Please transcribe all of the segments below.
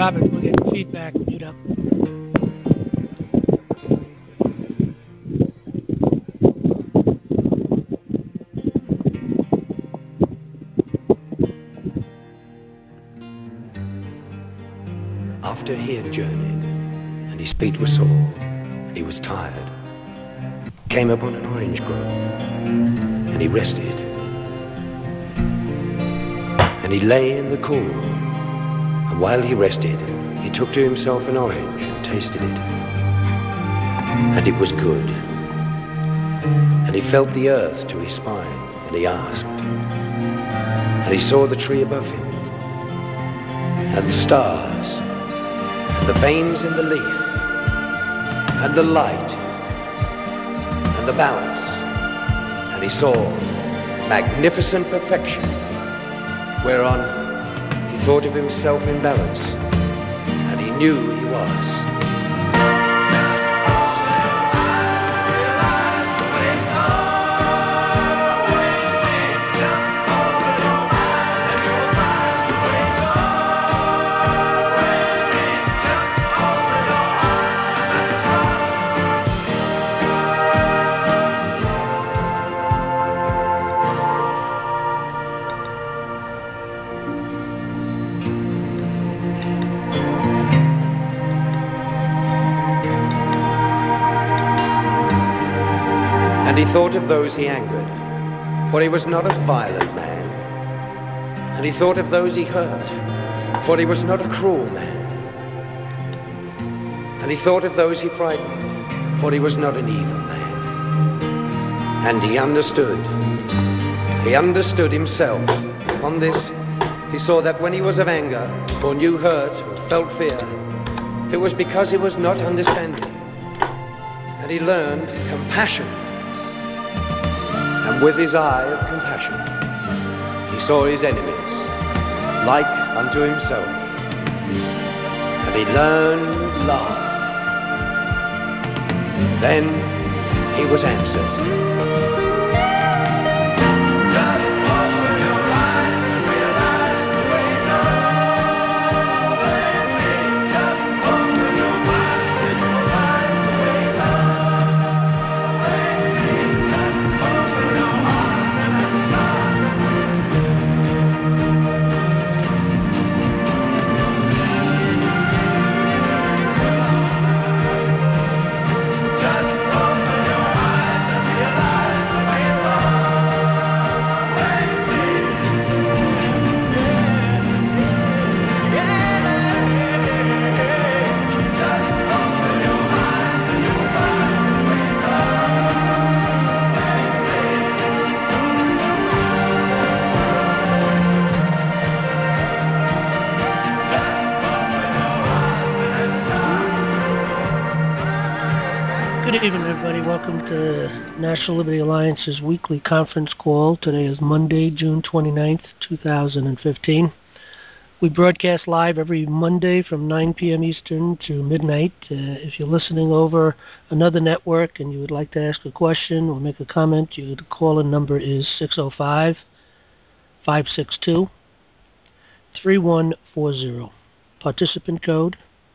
Drop it. We're getting feedback. Mute up. After he had journeyed, and his feet were sore, and he was tired, came upon an orange grove, and he rested. And he lay in the cool, and while he rested, he took to himself an orange and tasted it. And it was good. And he felt the earth to his spine, and he asked. And he saw the tree above him, and the stars, and the veins in the leaf, and the light, and the balance. And he saw magnificent perfection, whereon he thought of himself in balance, and he knew who he was. And he thought of those he angered, for he was not a violent man. And he thought of those he hurt, for he was not a cruel man. And he thought of those he frightened, for he was not an evil man. And he understood himself. On this, he saw that when he was of anger, or knew hurt, or felt fear, it was because he was not understanding. And he learned compassion. And with his eye of compassion, he saw his enemies, like unto himself. And he learned love. Then he was answered. Good evening, everybody. Welcome to National Liberty Alliance's weekly conference call. Today is Monday, June 29th, 2015. We broadcast live every Monday from 9 p.m. Eastern to midnight. If you're listening over another network and you would like to ask a question or make a comment, the call-in number is 605-562-3140. Participant code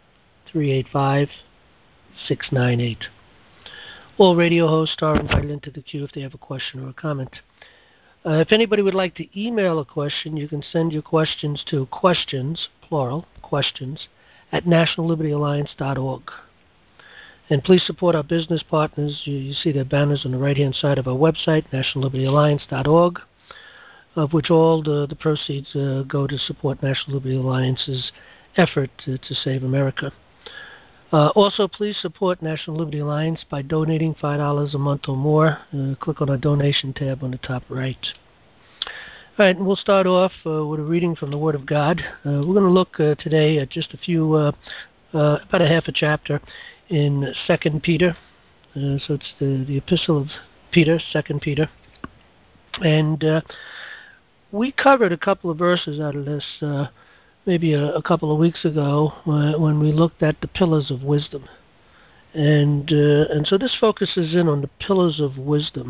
385698. All radio hosts are invited into the queue if they have a question or a comment. If anybody would like to email a question, you can send your questions to questions, plural, questions, at nationalliberyalliance.org. And please support our business partners. You see their banners on the right-hand side of our website, nationalliberyalliance.org, of which all the proceeds go to support National Liberty Alliance's effort to save America. Also, please support National Liberty Alliance by donating $5 a month or more. Click on our donation tab on the top right. All right, and we'll start off with a reading from the Word of God. We're going to look today at just a few, about a half a chapter in 2 Peter. So it's the Epistle of Peter, 2 Peter. And we covered a couple of verses out of this maybe a couple of weeks ago when we looked at the pillars of wisdom. And so this focuses in on the pillars of wisdom.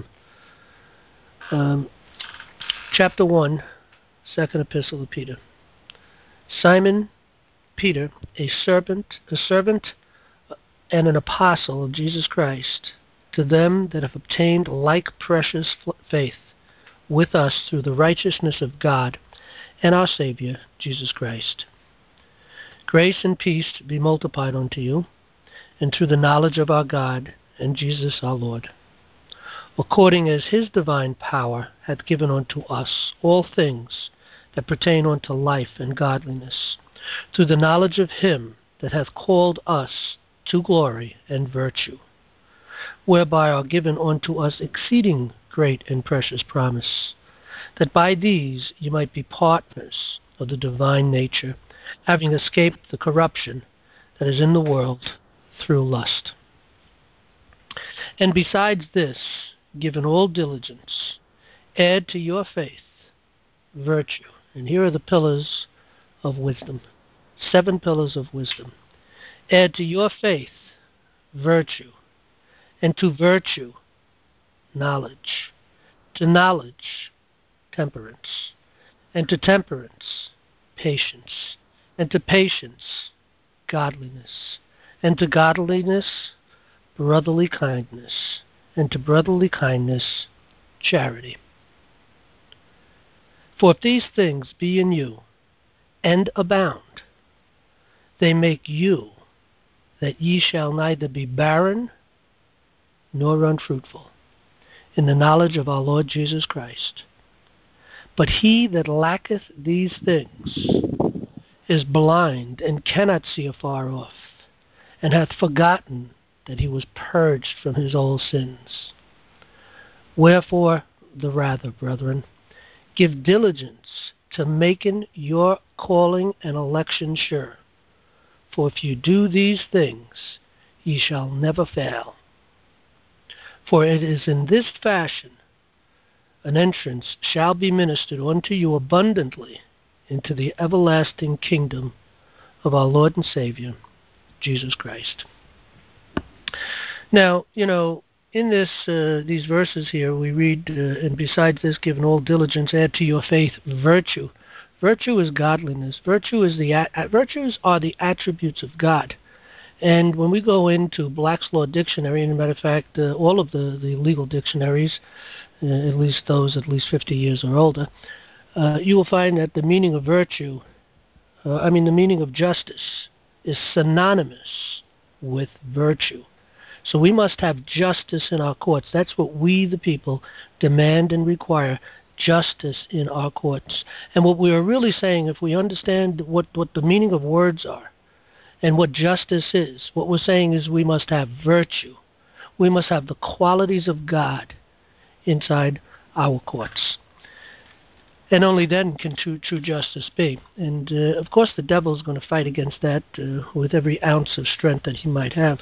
Chapter 1, Second Epistle of Peter. Simon, Peter, a servant and an apostle of Jesus Christ, to them that have obtained like precious faith with us through the righteousness of God and our Savior, Jesus Christ. Grace and peace be multiplied unto you, and through the knowledge of our God and Jesus our Lord, according as his divine power hath given unto us all things that pertain unto life and godliness, through the knowledge of him that hath called us to glory and virtue, whereby are given unto us exceeding great and precious promise, that by these you might be partners of the divine nature, having escaped the corruption that is in the world through lust. And besides this, given all diligence, add to your faith virtue. And here are the pillars of wisdom, 7 pillars of wisdom. Add to your faith virtue, and to virtue knowledge, to knowledge temperance, and to temperance patience, and to patience godliness, and to godliness brotherly kindness, and to brotherly kindness charity. For if these things be in you, and abound, they make you that ye shall neither be barren nor unfruitful in the knowledge of our Lord Jesus Christ. But he that lacketh these things is blind and cannot see afar off, and hath forgotten that he was purged from his old sins. Wherefore, the rather, brethren, give diligence to making your calling and election sure. For if you do these things, ye shall never fail. For it is in this fashion an entrance shall be ministered unto you abundantly into the everlasting kingdom of our Lord and Savior, Jesus Christ. Now, in these verses here, we read, and besides this, given all diligence, add to your faith virtue. Virtue is godliness. Virtues are the attributes of God. And when we go into Black's Law Dictionary, and as a matter of fact, all of the legal dictionaries, at least those at least 50 years or older, you will find that the meaning of virtue, the meaning of justice, is synonymous with virtue. So we must have justice in our courts. That's what we, the people, demand and require, justice in our courts. And what we are really saying, if we understand what the meaning of words are and what justice is, what we're saying is we must have virtue. We must have the qualities of God inside our courts. And only then can true justice be. And, of course, the devil is going to fight against that with every ounce of strength that he might have.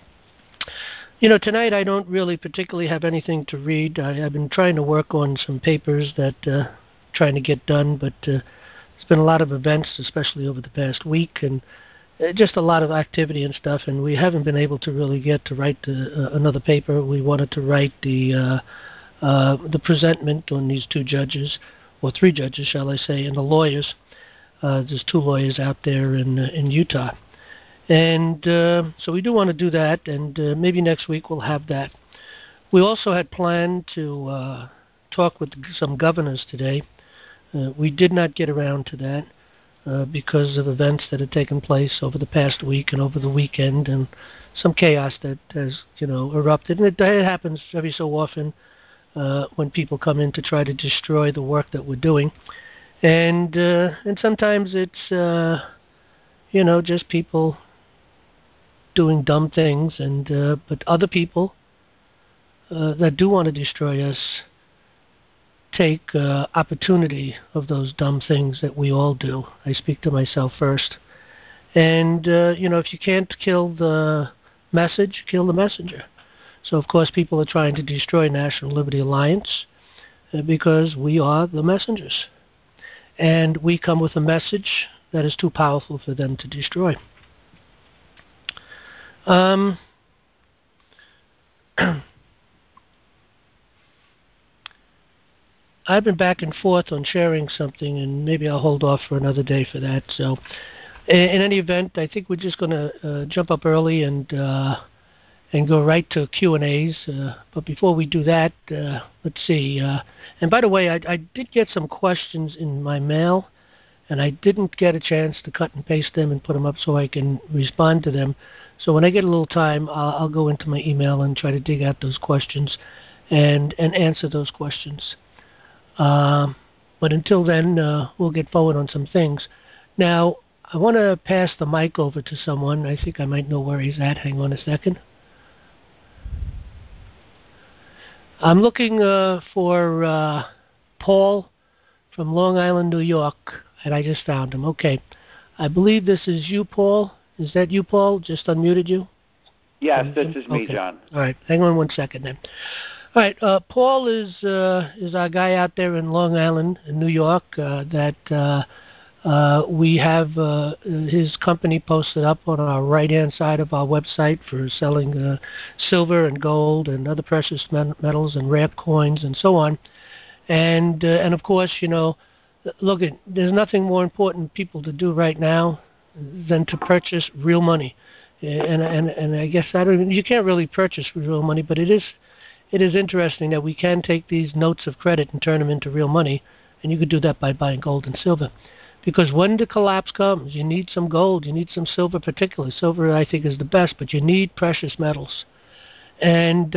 Tonight I don't really particularly have anything to read. I've been trying to work on some papers that trying to get done, but there's been a lot of events, especially over the past week, and just a lot of activity and stuff, and we haven't been able to really get to write another paper. We wanted to write the presentment on these 2 judges, or 3 judges, shall I say, and the lawyers. There's 2 lawyers out there in Utah. And so we do want to do that, and maybe next week we'll have that. We also had planned to talk with some governors today. We did not get around to that because of events that had taken place over the past week and over the weekend, and some chaos that has, erupted. And it happens every so often when people come in to try to destroy the work that we're doing. And sometimes it's, just people doing dumb things, and but other people that do want to destroy us take opportunity of those dumb things that we all do. I speak to myself first. And, if you can't kill the message, kill the messenger. So, of course, people are trying to destroy National Liberty Alliance because we are the messengers. And we come with a message that is too powerful for them to destroy. I've been back and forth on sharing something, and maybe I'll hold off for another day for that. So In any event, I think we're just going to jump up early and go right to Q&As. But before we do that, let's see. And by the way, I did get some questions in my mail, and I didn't get a chance to cut and paste them and put them up so I can respond to them. So when I get a little time, I'll go into my email and try to dig out those questions and answer those questions. But until then, we'll get forward on some things. Now, I want to pass the mic over to someone. I think I might know where he's at. Hang on a second. I'm looking for Paul from Long Island, New York, and I just found him. Okay. I believe this is you, Paul. Is that you, Paul? Just unmuted you? Yes, this is me, okay. John. All right. Hang on one second then. All right. Paul is our guy out there in Long Island, in New York, that we have his company posted up on our right-hand side of our website for selling silver and gold and other precious metals and rare coins and so on. And of course, you know, look, there's nothing more important people to do right now than to purchase real money. And I guess you can't really purchase real money, but it is interesting that we can take these notes of credit and turn them into real money, and you could do that by buying gold and silver. Because when the collapse comes, you need some gold, you need some silver particularly. Silver, I think, is the best, but you need precious metals. And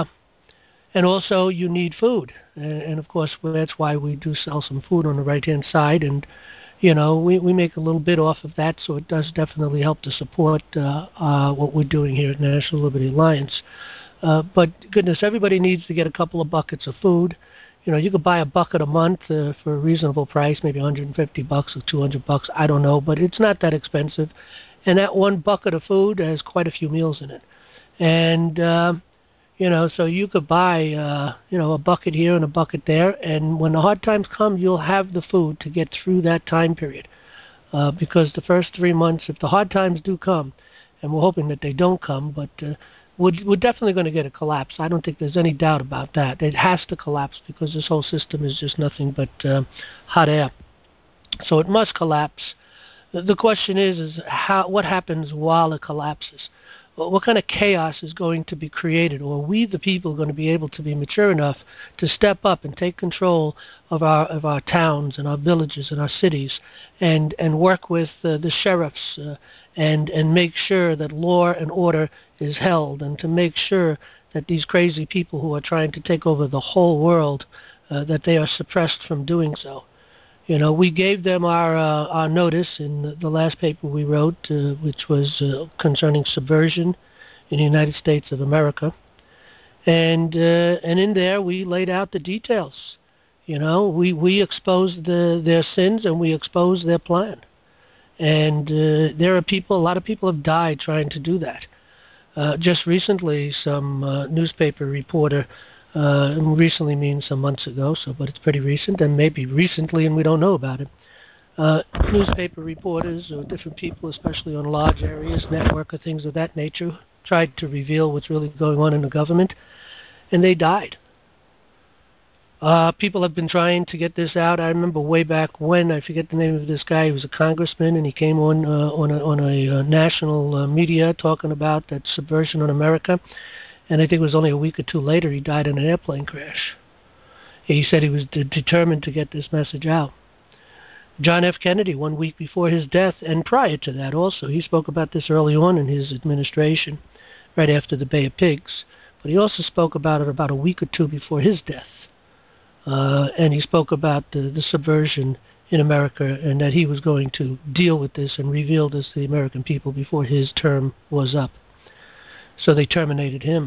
also you need food. And of course, that's why we do sell some food on the right-hand side. And, you know, we make a little bit off of that, so it does definitely help to support what we're doing here at National Liberty Alliance. But goodness, everybody needs to get a couple of buckets of food. You know, you could buy a bucket a month for a reasonable price, maybe $150 or $200, I don't know, but it's not that expensive. And that one bucket of food has quite a few meals in it. And, you know, so you could buy, you know, a bucket here and a bucket there, and when the hard times come, you'll have the food to get through that time period. Because the first 3 months, if the hard times do come, and we're hoping that they don't come, but we're definitely going to get a collapse. I don't think there's any doubt about that. It has to collapse because this whole system is just nothing but hot air. So it must collapse. The question is what happens while it collapses? What kind of chaos is going to be created? Or are we, the people, going to be able to be mature enough to step up and take control of our towns and our villages and our cities and work with the sheriffs and make sure that law and order is held, and to make sure that these crazy people who are trying to take over the whole world, that they are suppressed from doing so? You know, we gave them our notice in the last paper we wrote, which was concerning subversion in the United States of America, and in there we laid out the details. You know, we exposed their sins and we exposed their plan, and there are people. A lot of people have died trying to do that. Just recently, some newspaper reporter. Recently means some months ago, but it's pretty recent, and maybe recently and we don't know about it. Newspaper reporters or different people, especially on large areas, network or things of that nature, tried to reveal what's really going on in the government, and they died. People have been trying to get this out. I remember way back when, I forget the name of this guy, he was a congressman, and he came on a national media talking about that subversion on America. And I think it was only a week or two later he died in an airplane crash. He said he was determined to get this message out. John F. Kennedy, 1 week before his death, and prior to that also, he spoke about this early on in his administration, right after the Bay of Pigs. But he also spoke about it about a week or two before his death. And he spoke about the subversion in America, and that he was going to deal with this and reveal this to the American people before his term was up. So they terminated him.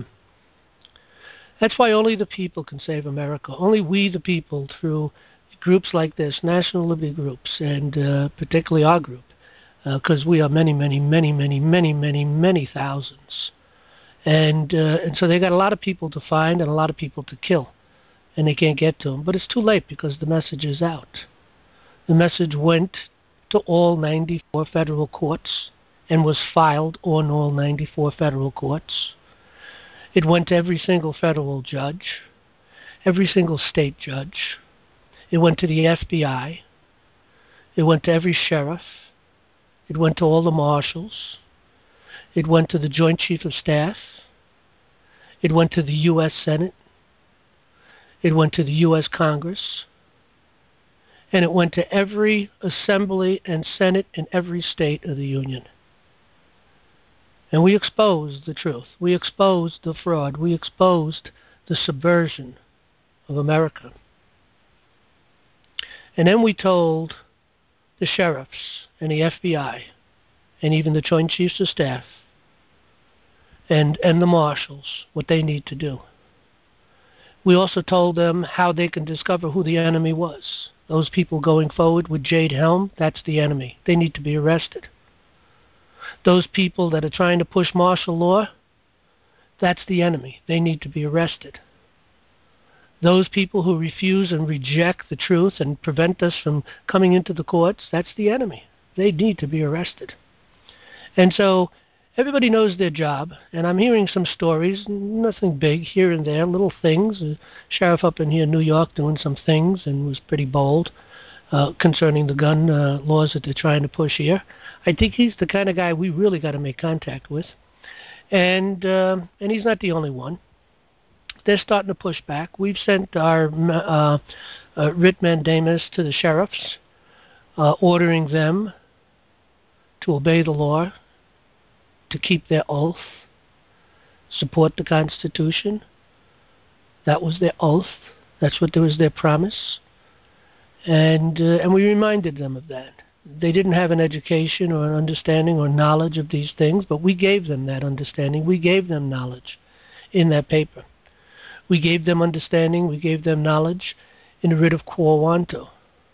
That's why only the people can save America. Only we, the people, through groups like this, National Liberty groups, and particularly our group, because we are many, many, many, many, many, many, many thousands. And so they got a lot of people to find and a lot of people to kill, and they can't get to them. But it's too late because the message is out. The message went to all 94 federal courts and was filed on all 94 federal courts. It went to every single federal judge, every single state judge. It went to the FBI. It went to every sheriff. It went to all the marshals. It went to the Joint Chief of Staff. It went to the U.S. Senate. It went to the U.S. Congress. And it went to every assembly and Senate in every state of the Union. And we exposed the truth. We exposed the fraud. We exposed the subversion of America. And then we told the sheriffs and the FBI and even the Joint Chiefs of Staff and the marshals what they need to do. We also told them how they can discover who the enemy was. Those people going forward with Jade Helm, that's the enemy. They need to be arrested. Those people that are trying to push martial law, that's the enemy. They need to be arrested. Those people who refuse and reject the truth and prevent us from coming into the courts, that's the enemy. They need to be arrested. And so everybody knows their job, and I'm hearing some stories, nothing big, here and there, little things. A sheriff up in here in New York doing some things and was pretty bold concerning the gun laws that they're trying to push here. I think he's the kind of guy we really got to make contact with. And he's not the only one. They're starting to push back. We've sent our writ mandamus to the sheriffs, ordering them to obey the law, to keep their oath, support the Constitution. That was their oath. That's what was their promise. And we reminded them of that. They didn't have an education or an understanding or knowledge of these things, but we gave them that understanding. We gave them knowledge in that paper. We gave them understanding. We gave them knowledge in the writ of quo wanto.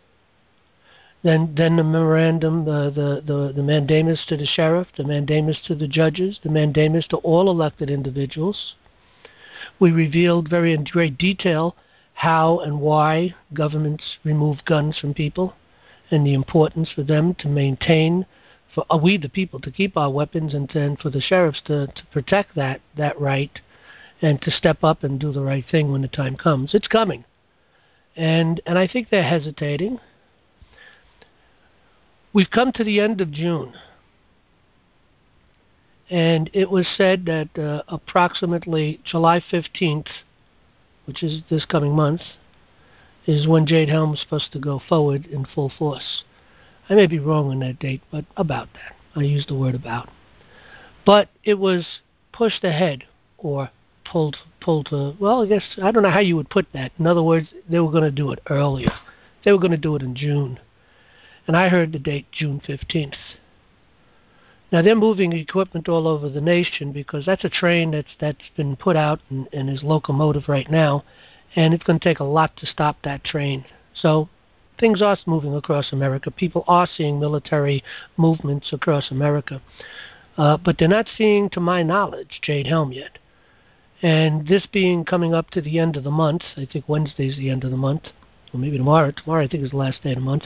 Then the memorandum, the mandamus to the sheriff, the mandamus to the judges, the mandamus to all elected individuals. We revealed in great detail how and why governments remove guns from people and the importance for them to maintain, for we the people to keep our weapons, and then for the sheriffs to protect that right and to step up and do the right thing when the time comes. It's coming. And I think they're hesitating. We've come to the end of June, and it was said that approximately July 15th, which is this coming month, is when Jade Helm is supposed to go forward in full force. I may be wrong on that date, but about that. I used the word about. But it was pushed ahead or pulled to, well, I guess, I don't know how you would put that. In other words, they were going to do it earlier. They were going to do it in June. And I heard the date June 15th. Now, they're moving equipment all over the nation because that's a train that's been put out and is locomotive right now, and it's going to take a lot to stop that train. So things are moving across America. People are seeing military movements across America. But they're not seeing, to my knowledge, Jade Helm yet. And this being coming up to the end of the month, I think Wednesday's the end of the month, or maybe tomorrow. Tomorrow I think is the last day of the month.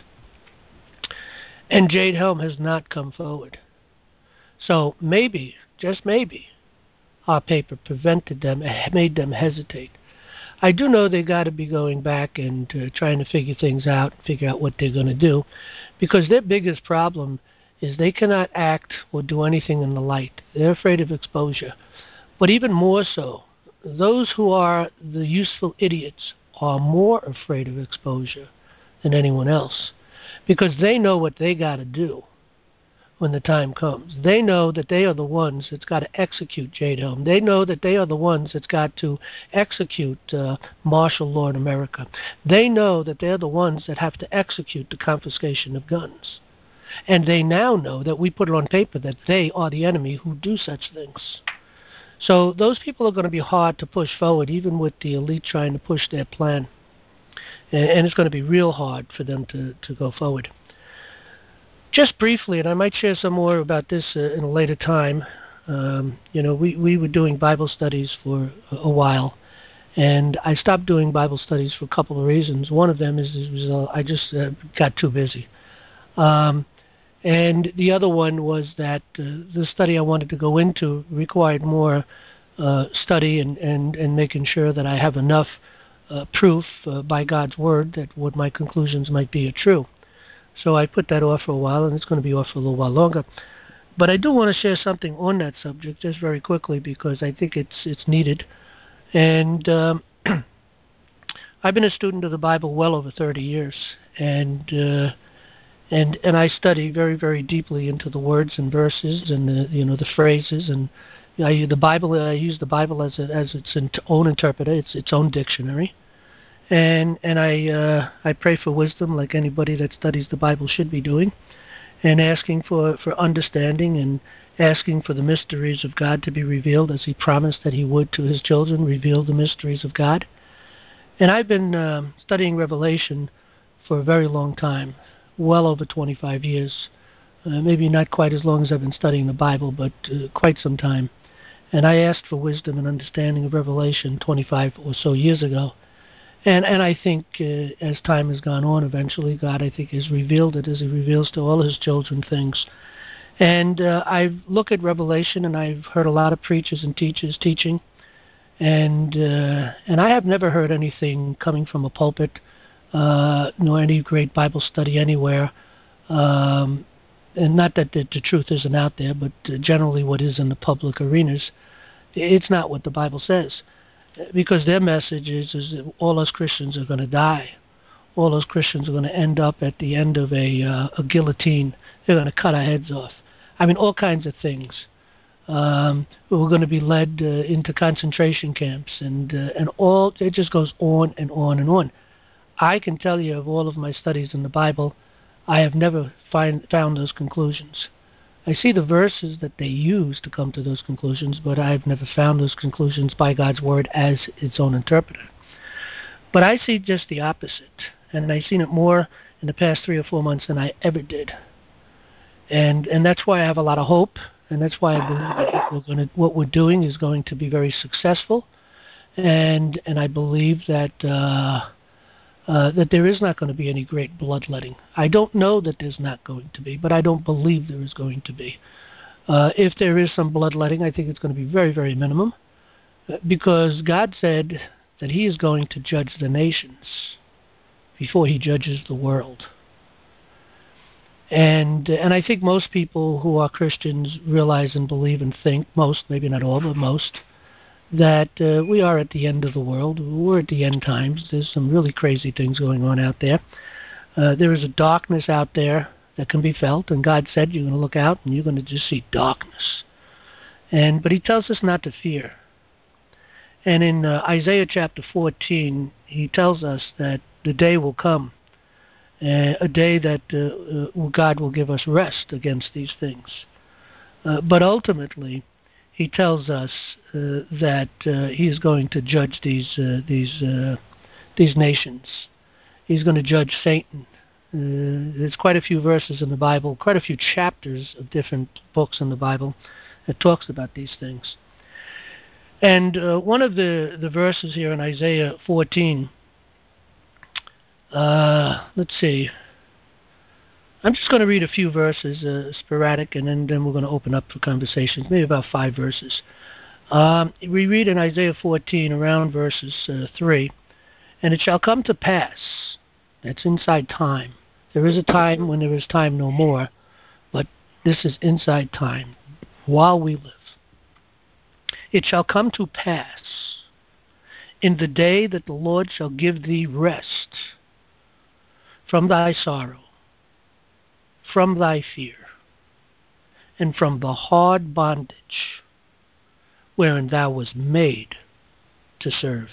And Jade Helm has not come forward. So maybe, just maybe, our paper prevented them, made them hesitate. I do know they got to be going back and trying to figure things out, figure out what they're going to do, because their biggest problem is they cannot act or do anything in the light. They're afraid of exposure. But even more so, those who are the useful idiots are more afraid of exposure than anyone else, because they know what they got to do when the time comes. They know that they are the ones that's got to execute Jade Helm. They know that they are the ones that's got to execute martial law in America. They know that they're the ones that have to execute the confiscation of guns. And they now know that we put it on paper that they are the enemy who do such things. So those people are going to be hard to push forward, even with the elite trying to push their plan. And it's going to be real hard for them to go forward. Just briefly, and I might share some more about this in a later time, we were doing Bible studies for a while, and I stopped doing Bible studies for a couple of reasons. One of them is I just got too busy. And the other one was that the study I wanted to go into required more study and making sure that I have enough proof by God's Word that what my conclusions might be are true. So I put that off for a while, and it's going to be off for a little while longer. But I do want to share something on that subject just very quickly because I think it's needed. And I've been a student of the Bible well over 30 years, and I study very, very deeply into the words and verses and the phrases, and I use the Bible. I use the Bible as its own interpreter, its own dictionary, and I pray for wisdom like anybody that studies the Bible should be doing, and asking for understanding and asking for the mysteries of God to be revealed as He promised that He would to His children, reveal the mysteries of God. And I've been studying Revelation for a very long time, well over 25 years. Maybe not quite as long as I've been studying the Bible, but quite some time. And I asked for wisdom and understanding of Revelation 25 or so years ago. And I think as time has gone on, eventually God, I think, has revealed it as He reveals to all His children things. And I look at Revelation, and I've heard a lot of preachers and teachers teaching. And I have never heard anything coming from a pulpit, nor any great Bible study anywhere. And not that the truth isn't out there, but generally what is in the public arenas, it's not what the Bible says. Because their message is that all us Christians are going to die. All those Christians are going to end up at the end of a guillotine. They're going to cut our heads off. I mean, all kinds of things. We're going to be led into concentration camps, and all. It just goes on and on and on. I can tell you of all of my studies in the Bible, I have never found those conclusions. I see the verses that they use to come to those conclusions, but I've never found those conclusions by God's Word as its own interpreter. But I see just the opposite, and I've seen it more in the past 3 or 4 months than I ever did. And that's why I have a lot of hope, and that's why I believe that what we're doing is going to be very successful, and I believe that that there is not going to be any great bloodletting. I don't know that there's not going to be, but I don't believe there is going to be. If there is some bloodletting, I think it's going to be very, very minimum, because God said that He is going to judge the nations before He judges the world. And I think most people who are Christians realize and believe and think, most, maybe not all, but most, that we are at the end of the world. We're at the end times. There's some really crazy things going on out there. There is a darkness out there that can be felt, and God said you're going to look out and you're going to just see darkness. But He tells us not to fear. And in Isaiah chapter 14, He tells us that the day will come, a day that God will give us rest against these things. But ultimately, He tells us that He is going to judge these nations. He's going to judge Satan. There's quite a few verses in the Bible, quite a few chapters of different books in the Bible that talks about these things. And one of the verses here in Isaiah 14, let's see. I'm just going to read a few verses, sporadic, and then we're going to open up for conversations, maybe about 5 verses. We read in Isaiah 14, around verses 3, "And it shall come to pass," that's inside time. There is a time when there is time no more, but this is inside time, while we live. "It shall come to pass in the day that the Lord shall give thee rest from thy sorrow, from thy fear, and from the hard bondage wherein thou wast made to serve.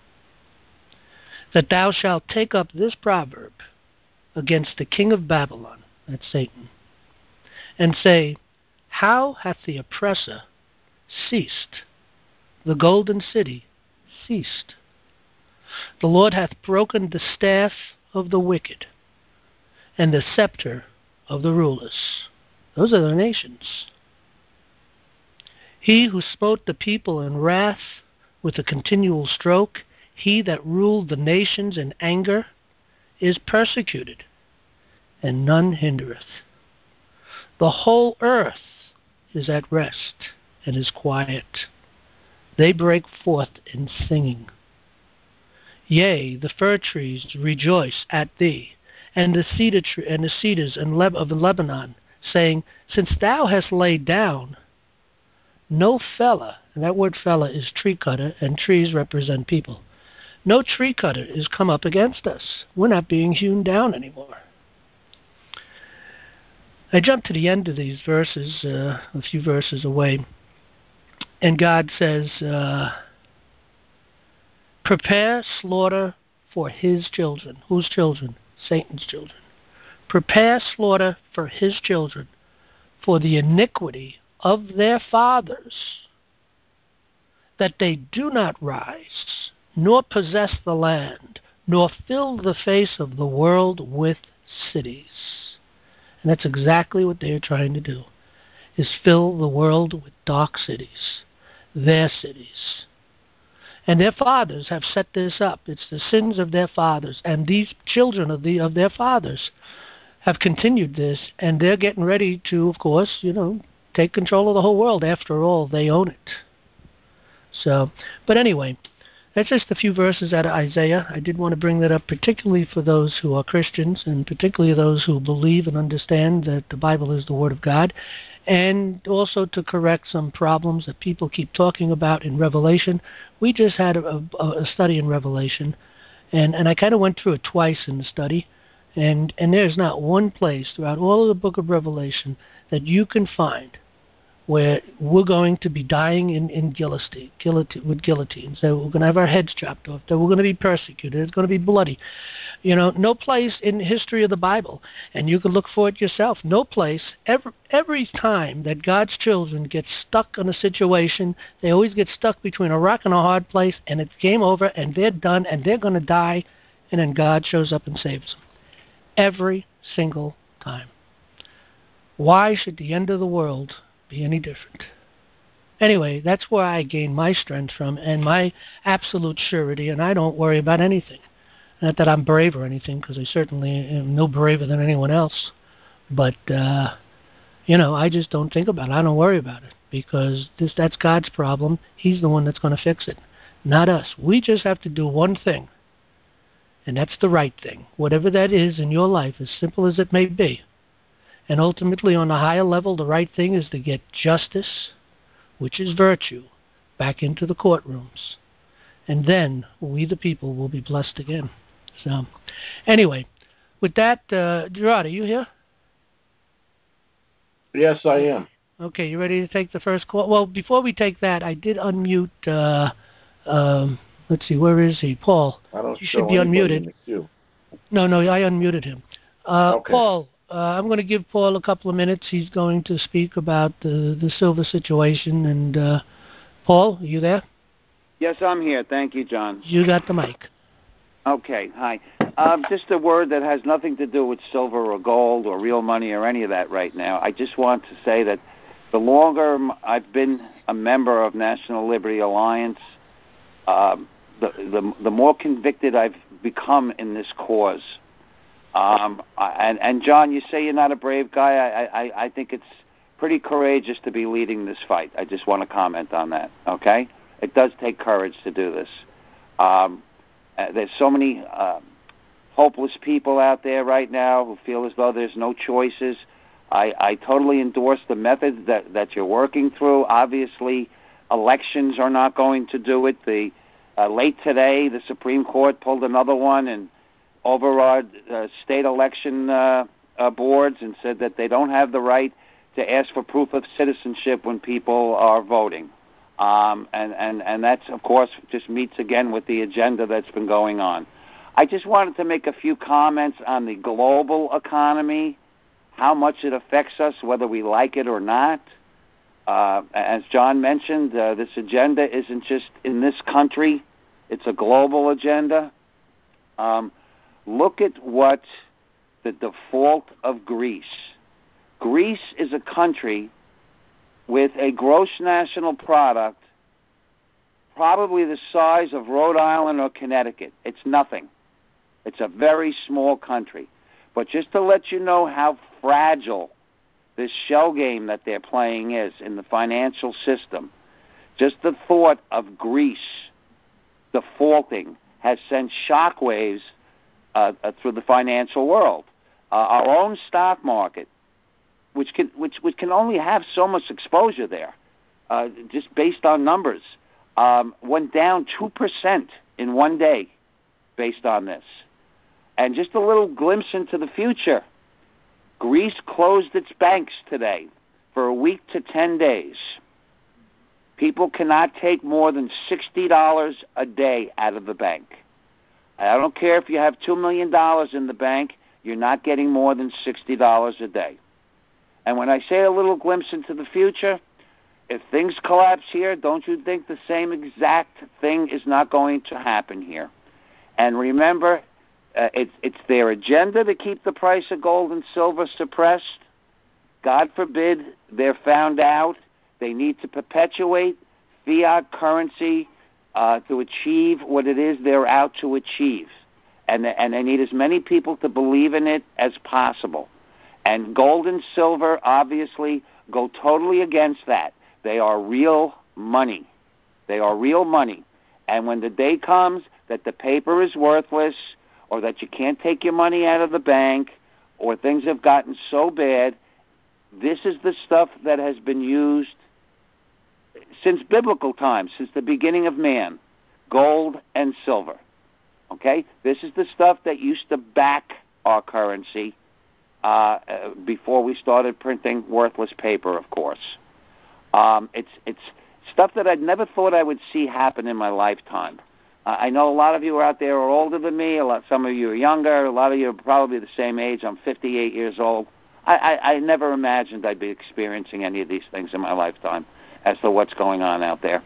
That thou shalt take up this proverb against the king of Babylon," that's Satan, "and say, How hath the oppressor ceased? The golden city ceased. The Lord hath broken the staff of the wicked, and the scepter of the rulers." Those are the nations. "He who smote the people in wrath with a continual stroke, he that ruled the nations in anger, is persecuted, and none hindereth. The whole earth is at rest and is quiet. They break forth in singing. Yea, the fir trees rejoice at thee, and the cedar tree, and the cedars of Lebanon, saying, since thou hast laid down, no fella, and that word fella is tree cutter, and trees represent people. No tree cutter is come up against us. We're not being hewn down anymore. I jump to the end of these verses, a few verses away, and God says, prepare slaughter for his children. Whose children? Satan's children. Prepare slaughter for his children, for the iniquity of their fathers, that they do not rise, nor possess the land, nor fill the face of the world with cities. And that's exactly what they are trying to do, is fill the world with dark cities, their cities. And their fathers have set this up. It's the sins of their fathers. And these children of their fathers have continued this, and they're getting ready to, of course, take control of the whole world. After all, they own it. So, but anyway, that's just a few verses out of Isaiah. I did want to bring that up, particularly for those who are Christians, and particularly those who believe and understand that the Bible is the Word of God, and also to correct some problems that people keep talking about in Revelation. We just had a study in Revelation, and I kind of went through it twice in the study, and there's not one place throughout all of the book of Revelation that you can find where we're going to be dying with guillotines, that we're going to have our heads chopped off, that we're going to be persecuted, it's going to be bloody. No place in the history of the Bible, and you can look for it yourself, no place, every time that God's children get stuck in a situation, they always get stuck between a rock and a hard place, and it's game over, and they're done, and they're going to die, and then God shows up and saves them. Every single time. Why should the end of the world be any different? Anyway, that's where I gain my strength from and my absolute surety, and I don't worry about anything. Not that I'm brave or anything, because I certainly am no braver than anyone else. But, I just don't think about it. I don't worry about it, because that's God's problem. He's the one that's going to fix it, not us. We just have to do one thing, and that's the right thing, whatever that is in your life, as simple as it may be. And ultimately, on a higher level, the right thing is to get justice, which is virtue, back into the courtrooms. And then we, the people, will be blessed again. So, anyway, with that, Gerard, are you here? Yes, I am. Okay, you ready to take the first call? Well, before we take that, I did unmute, let's see, where is he? Paul. You should be unmuted. In the queue. No, I unmuted him. Okay. Paul, I'm going to give Paul a couple of minutes. He's going to speak about the silver situation. And Paul, are you there? Yes, I'm here. Thank you, John. You got the mic. Okay, hi. Just a word that has nothing to do with silver or gold or real money or any of that right now. I just want to say that the longer I've been a member of National Liberty Alliance, the more convicted I've become in this cause. And John, you say you're not a brave guy. I think it's pretty courageous to be leading this fight. I just want to comment on that, okay? It does take courage to do this. There's so many hopeless people out there right now who feel as though there's no choices. I totally endorse the methods that you're working through. Obviously, elections are not going to do it. Late today, the Supreme Court pulled another one and overrode state election boards and said that they don't have the right to ask for proof of citizenship when people are voting. And that's, of course, just meets again with the agenda that's been going on. I just wanted to make a few comments on the global economy, how much it affects us, whether we like it or not. As John mentioned, this agenda isn't just in this country. It's a global agenda. Look at what the default of Greece. Greece is a country with a gross national product probably the size of Rhode Island or Connecticut. It's nothing. It's a very small country. But just to let you know how fragile this shell game that they're playing is in the financial system, just the thought of Greece defaulting has sent shockwaves through the financial world. Our own stock market, which can only have so much exposure there, just based on numbers, went down 2% in one day based on this. And just a little glimpse into the future, Greece closed its banks today for a week to 10 days. People cannot take more than $60 a day out of the bank. I don't care if you have $2 million in the bank, you're not getting more than $60 a day. And when I say a little glimpse into the future, if things collapse here, don't you think the same exact thing is not going to happen here? And remember, it's their agenda to keep the price of gold and silver suppressed. God forbid they're found out. They need to perpetuate fiat currency to achieve what it is they're out to achieve. And they need as many people to believe in it as possible. And gold and silver, obviously, go totally against that. They are real money. They are real money. And when the day comes that the paper is worthless, or that you can't take your money out of the bank, or things have gotten so bad, this is the stuff that has been used since biblical times, since the beginning of man, gold and silver. Okay? This is the stuff that used to back our currency before we started printing worthless paper, of course. It's stuff that I'd never thought I would see happen in my lifetime. I know a lot of you out there are older than me. Some of you are younger. A lot of you are probably the same age. I'm 58 years old. I never imagined I'd be experiencing any of these things in my lifetime as to what's going on out there.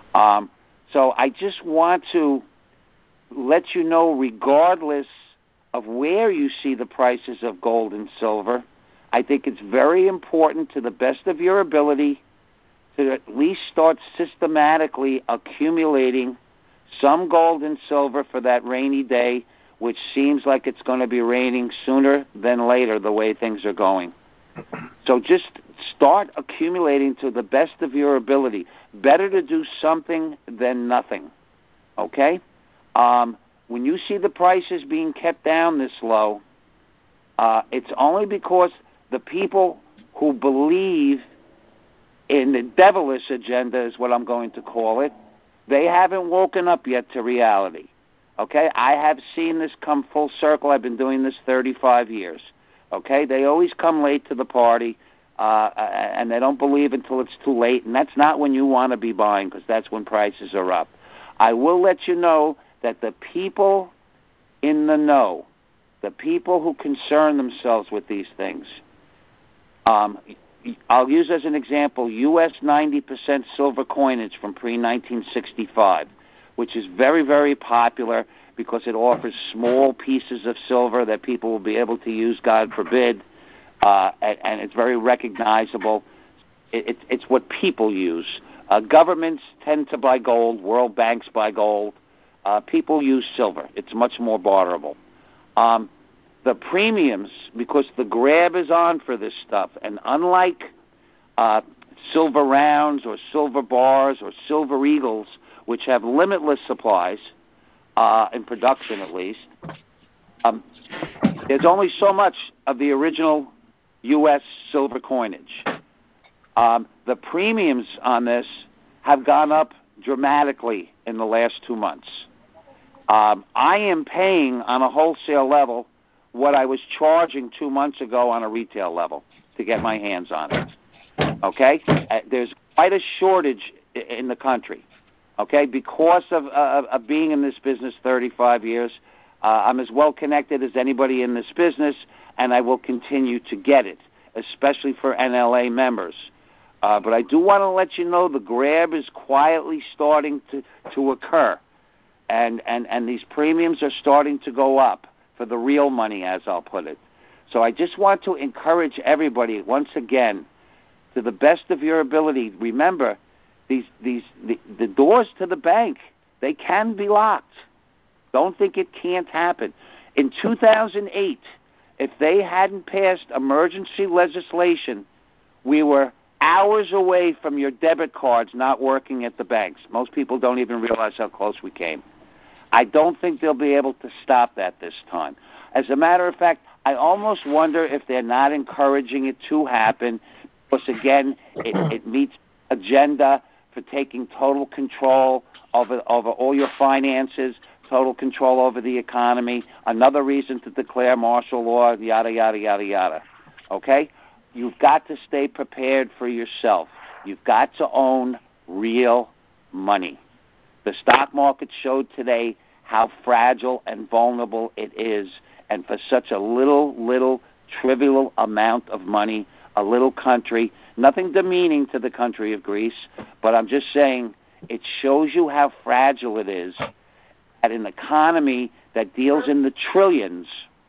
So I just want to let you know, regardless of where you see the prices of gold and silver, I think it's very important, to the best of your ability, to at least start systematically accumulating some gold and silver for that rainy day, which seems like it's going to be raining sooner than later the way things are going. So just start accumulating to the best of your ability. Better to do something than nothing, okay? When you see the prices being kept down this low, it's only because the people who believe in the devilish agenda, is what I'm going to call it, they haven't woken up yet to reality. Okay? I have seen this come full circle. I've been doing this 35 years. Okay? They always come late to the party, and they don't believe until it's too late, and that's not when you want to be buying, because that's when prices are up. I will let you know that the people in the know, the people who concern themselves with these things, I'll use as an example U.S. 90% silver coinage from pre-1965, which is very, very popular because it offers small pieces of silver that people will be able to use, God forbid, and it's very recognizable. It's what people use. Governments tend to buy gold. World banks buy gold. People use silver. It's much more barterable. The premiums, because the grab is on for this stuff, and unlike silver rounds or silver bars or silver eagles, which have limitless supplies, in production at least, there's only so much of the original U.S. silver coinage. The premiums on this have gone up dramatically in the last 2 months. I am paying on a wholesale level what I was charging 2 months ago on a retail level to get my hands on it. Okay? There's quite a shortage in the country. Okay? Because of being in this business 35 years, I'm as well connected as anybody in this business, and I will continue to get it, especially for NLA members. But I do want to let you know the grab is quietly starting to occur, and these premiums are starting to go up for the real money, as I'll put it. So I just want to encourage everybody, once again, to the best of your ability, remember, the doors to the bank, they can be locked. Don't think it can't happen. In 2008, if they hadn't passed emergency legislation, we were hours away from your debit cards not working at the banks. Most people don't even realize how close we came. I don't think they'll be able to stop that this time. As a matter of fact, I almost wonder if they're not encouraging it to happen because, again, it meets agenda for taking total control over all your finances, total control over the economy, another reason to declare martial law, yada, yada, yada, yada. Okay? You've got to stay prepared for yourself. You've got to own real money. The stock market showed today how fragile and vulnerable it is, and for such a little, trivial amount of money, a little country, nothing demeaning to the country of Greece, but I'm just saying it shows you how fragile it is that an economy that deals in the trillions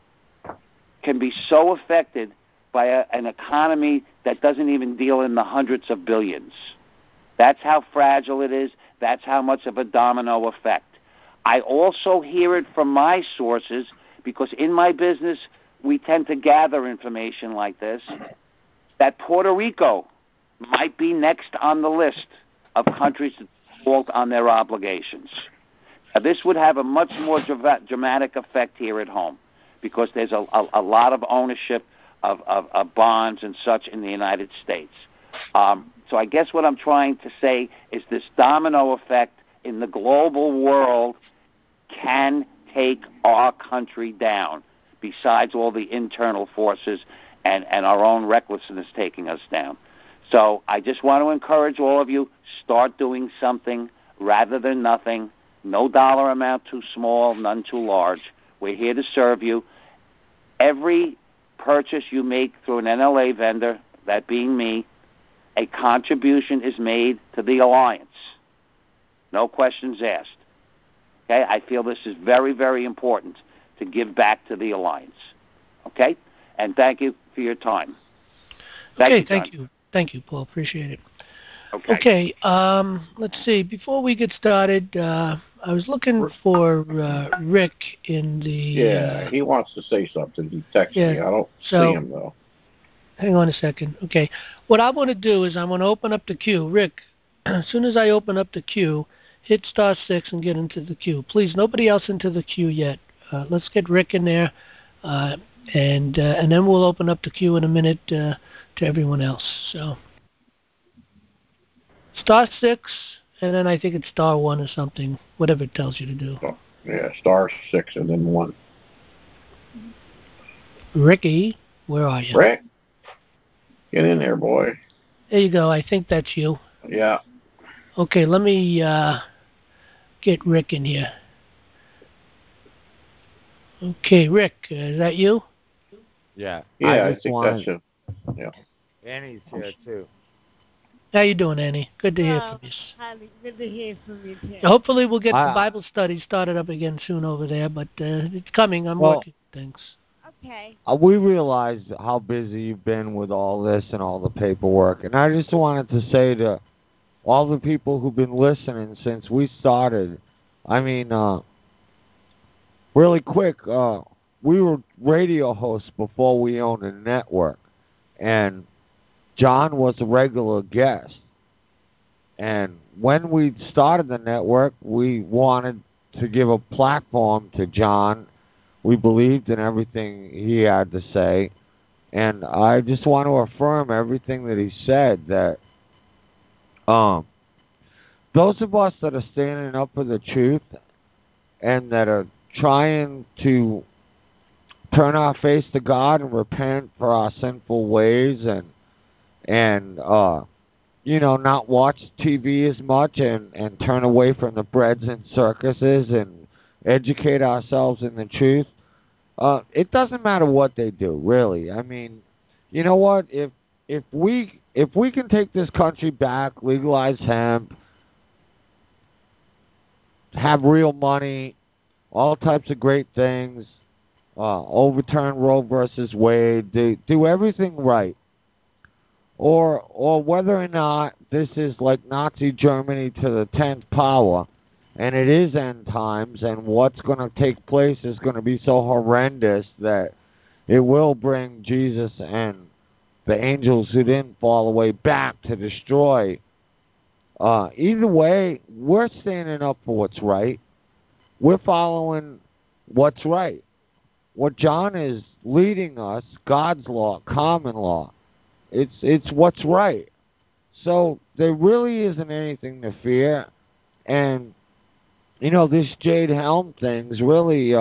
can be so affected by an economy that doesn't even deal in the hundreds of billions. That's how fragile it is. That's how much of a domino effect. I also hear it from my sources because in my business we tend to gather information like this, that Puerto Rico might be next on the list of countries that default on their obligations. Now, this would have a much more dramatic effect here at home because there's a lot of ownership of bonds and such in the United States. So I guess what I'm trying to say is this domino effect in the global world can take our country down, besides all the internal forces and our own recklessness taking us down. So I just want to encourage all of you, start doing something rather than nothing. No dollar amount too small, none too large. We're here to serve you. Every purchase you make through an NLA vendor, that being me, a contribution is made to the Alliance. No questions asked. Okay, I feel this is very, very important to give back to the Alliance. Okay? And thank you for your time. Thank you. Thank you, Paul. Appreciate it. Okay, let's see. Before we get started, I was looking for Rick in the... Yeah, he wants to say something. He texted me. I don't see him, though. Hang on a second. Okay. What I want to do is I want to open up the queue. Rick, as soon as I open up the queue, hit *6 and get into the queue. Please, nobody else into the queue yet. Let's get Rick in there, and then we'll open up the queue in a minute to everyone else. So *6, and then I think it's *1 or something, whatever it tells you to do. Oh, yeah, *6 and then 1. Ricky, where are you? Rick, get in there, boy. There you go. I think that's you. Yeah. Okay, let me get Rick in here. Okay, Rick, is that you? Yeah. Yeah, I think that's you. Yeah. Annie's here, too. How you doing, Annie? Good to hear from you. Hi, good to hear from you, too. Hopefully we'll get the Bible study started up again soon over there, but it's coming. I'm working things. Okay. We realize how busy you've been with all this and all the paperwork, and I just wanted to say to all the people who've been listening since we started, I mean, really quick, we were radio hosts before we owned a network, and John was a regular guest. And when we started the network, we wanted to give a platform to John. We believed in everything he had to say. And I just want to affirm everything that he said, that those of us that are standing up for the truth and that are trying to turn our face to God and repent for our sinful ways and not watch TV as much and turn away from the breads and circuses and educate ourselves in the truth. It doesn't matter what they do, really. I mean, you know what? If we can take this country back, legalize hemp, have real money, all types of great things, overturn Roe versus Wade, do everything right, or whether or not this is like Nazi Germany to the 10th power, and it is end times, and what's going to take place is going to be so horrendous that it will bring Jesus and the angels who didn't fall away back to destroy. Either way, we're standing up for what's right. we're following what's right. What John is leading us, God's law, common law. It's what's right. So there really isn't anything to fear. And, this Jade Helm thing's really,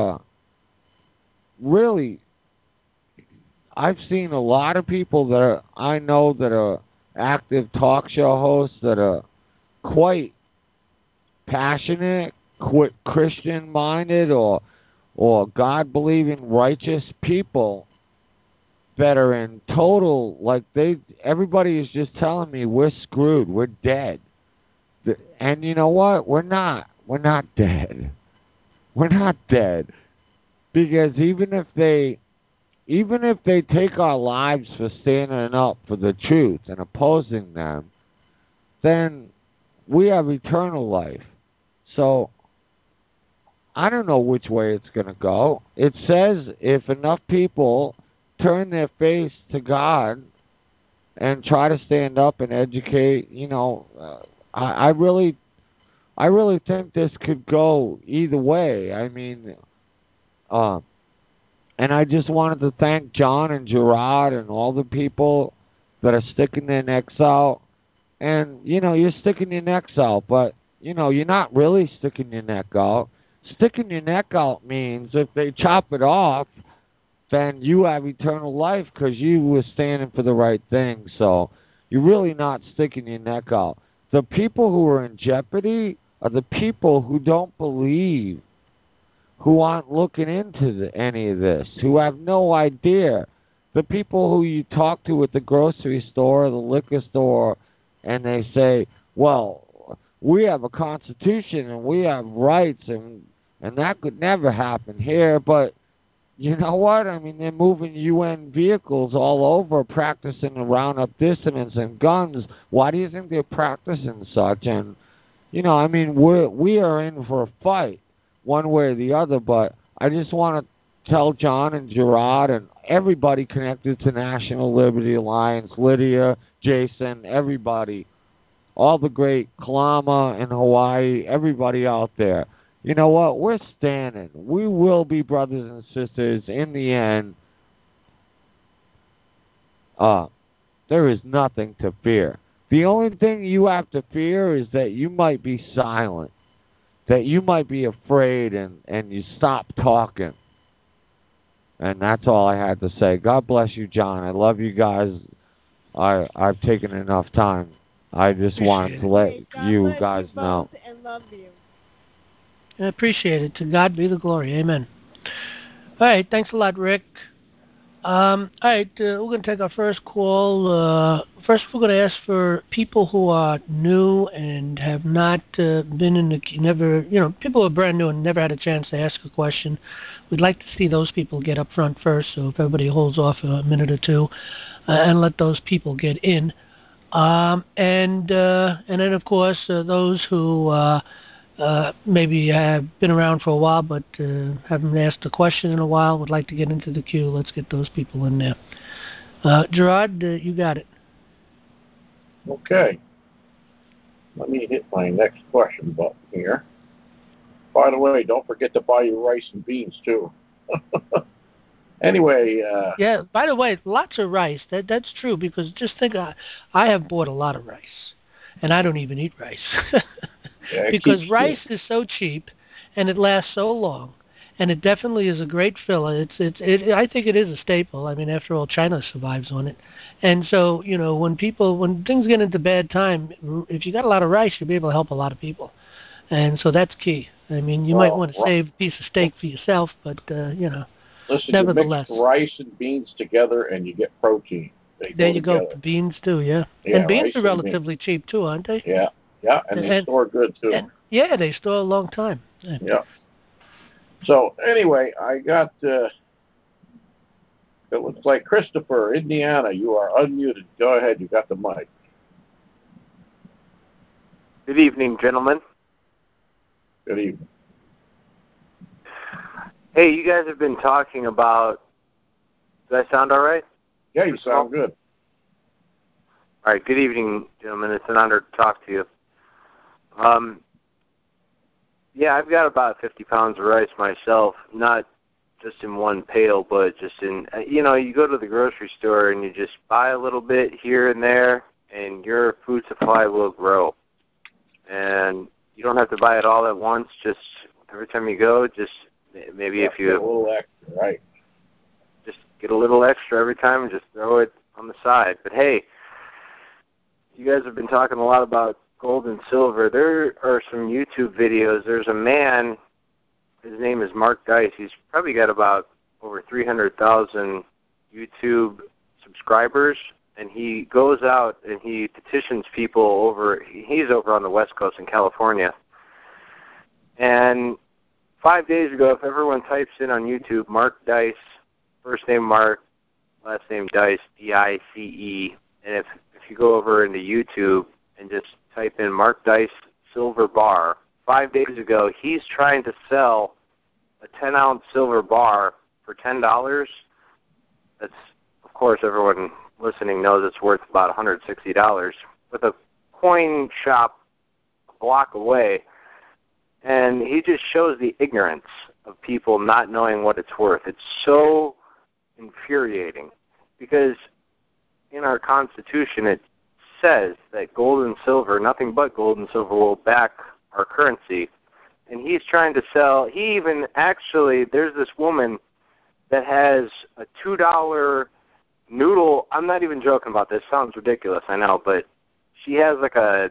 I've seen a lot of people I know that are active talk show hosts that are quite passionate, quite Christian-minded, or God-believing, righteous people that are in total, everybody is just telling me we're screwed, we're dead. And you know what? We're not dead. We're not dead. Because even if they take our lives for standing up for the truth and opposing them, then we have eternal life. So I don't know which way it's going to go. It says if enough people turn their face to God and try to stand up and educate, I really think this could go either way. I mean, and I just wanted to thank John and Gerard and all the people that are sticking their necks out. And, you're sticking your necks out, but, you're not really sticking your neck out. Sticking your neck out means if they chop it off, then you have eternal life because you were standing for the right thing. So you're really not sticking your neck out. The people who are in jeopardy are the people who don't believe, who aren't looking into any of this, who have no idea. The people who you talk to at the grocery store or the liquor store, and they say, well, we have a constitution and we have rights, and that could never happen here. But you know what? I mean, they're moving UN vehicles all over, practicing to round up dissidents and guns. Why do you think they're practicing such? And, I mean, we are in for a fight, one way or the other. But I just want to tell John and Gerard and everybody connected to National Liberty Alliance, Lydia, Jason, everybody, all the great Kalama in Hawaii, everybody out there. You know what? We're standing. We will be brothers and sisters in the end. There is nothing to fear. The only thing you have to fear is that you might be silent, that you might be afraid and you stop talking. And that's all I had to say. God bless you, John. I love you guys. I've taken enough time. I just wanted to let you guys know. And love you. I appreciate it. To God be the glory. Amen. All right. Thanks a lot, Rick. All right. We're going to take our first call. First, we're going to ask for people who are new and have not been in the people who are brand new and never had a chance to ask a question. We'd like to see those people get up front first. So if everybody holds off a minute or two and let those people get in. And then, of course, those who maybe have been around for a while but haven't asked a question in a while, would like to get into the queue. Let's get those people in there. Gerard, you got it. Okay. Let me hit my next question button here. By the way, don't forget to buy your rice and beans, too. Anyway. Yeah, by the way, lots of rice. That's true, because just think, I have bought a lot of rice, and I don't even eat rice. Yeah, because rice is so cheap, and it lasts so long, and it definitely is a great filler. I think it is a staple. I mean, after all, China survives on it. And so, when things get into bad time, if you got a lot of rice, you'll be able to help a lot of people. And so that's key. I mean, you might want to save a piece of steak for yourself, but, Listen, nevertheless. you mix rice and beans together, and you get protein. There you go. Beans, too, yeah. And beans are relatively cheap, too, aren't they? Yeah. Yeah, and they store good, too. Yeah, they store a long time. Yeah. So, anyway, I got, it looks like Christopher, Indiana. You are unmuted. Go ahead. You got the mic. Good evening, gentlemen. Good evening. Hey, you guys have been talking about, does that sound all right? Yeah, you sound good. All right, good evening, gentlemen. It's an honor to talk to you. Yeah, I've got about 50 pounds of rice myself, not just in one pail, but just in, you go to the grocery store and you just buy a little bit here and there, and your food supply will grow. And you don't have to buy it all at once, just every time you go, just maybe if you... Get a little extra, right. Just get a little extra every time and just throw it on the side. But hey, you guys have been talking a lot about gold and silver. There are some YouTube videos. There's a man, his name is Mark Dice. He's probably got about over 300,000 YouTube subscribers, and he goes out and he petitions people he's over on the West Coast in California. And 5 days ago, if everyone types in on YouTube, Mark Dice, first name Mark, last name Dice, D-I-C-E, and if you go over into YouTube and just type in Mark Dice silver bar, 5 days ago, he's trying to sell a 10-ounce silver bar for $10. That's, of course, everyone listening knows it's worth about $160, with a coin shop a block away. And he just shows the ignorance of people not knowing what it's worth. It's so infuriating because in our Constitution it says that gold and silver, nothing but gold and silver, will back our currency. And he's trying to sell, there's this woman that has a $2 noodle, I'm not even joking about this, sounds ridiculous, I know, but she has like a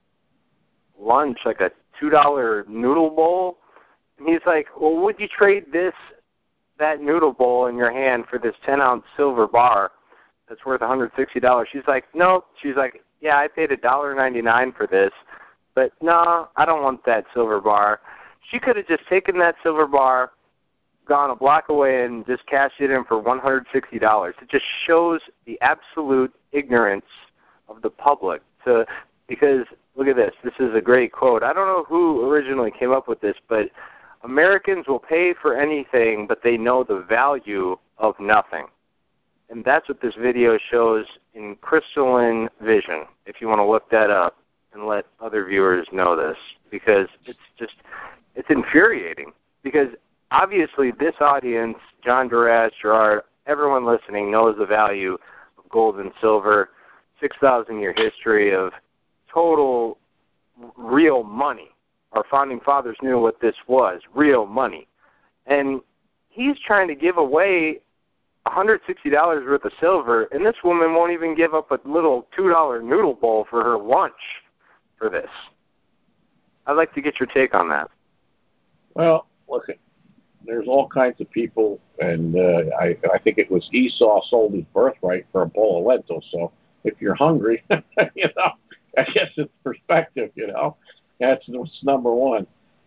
lunch, like a $2 noodle bowl, and he's like, well, would you trade that noodle bowl in your hand for this 10-ounce silver bar that's worth $160? She's like, no. She's like, yeah, I paid $1.99 for this, but no, I don't want that silver bar. She could have just taken that silver bar, gone a block away, and just cashed it in for $160. It just shows the absolute ignorance of the public. Because, look at this. This is a great quote. I don't know who originally came up with this, but Americans will pay for anything, but they know the value of nothing. And that's what this video shows in crystalline vision, if you want to look that up and let other viewers know this, because it's infuriating. Because obviously this audience, John Duras, Gerard, everyone listening knows the value of gold and silver, 6,000-year history of total real money. Our founding fathers knew what this was, real money. And he's trying to give away $160 worth of silver, and this woman won't even give up a little $2 noodle bowl for her lunch for this. I'd like to get your take on that. Well, look, there's all kinds of people, and I think it was Esau sold his birthright for a bowl of lentils. So if you're hungry, I guess it's perspective, That's number one,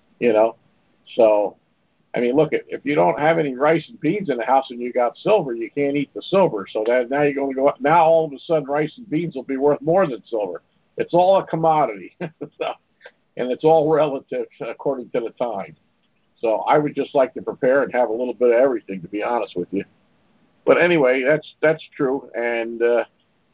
So, I mean, look, if you don't have any rice and beans in the house and you got silver, you can't eat the silver. So that now you're going to go up. Now all of a sudden rice and beans will be worth more than silver. It's all a commodity, and it's all relative according to the time. So I would just like to prepare and have a little bit of everything, to be honest with you. But anyway, that's true, and that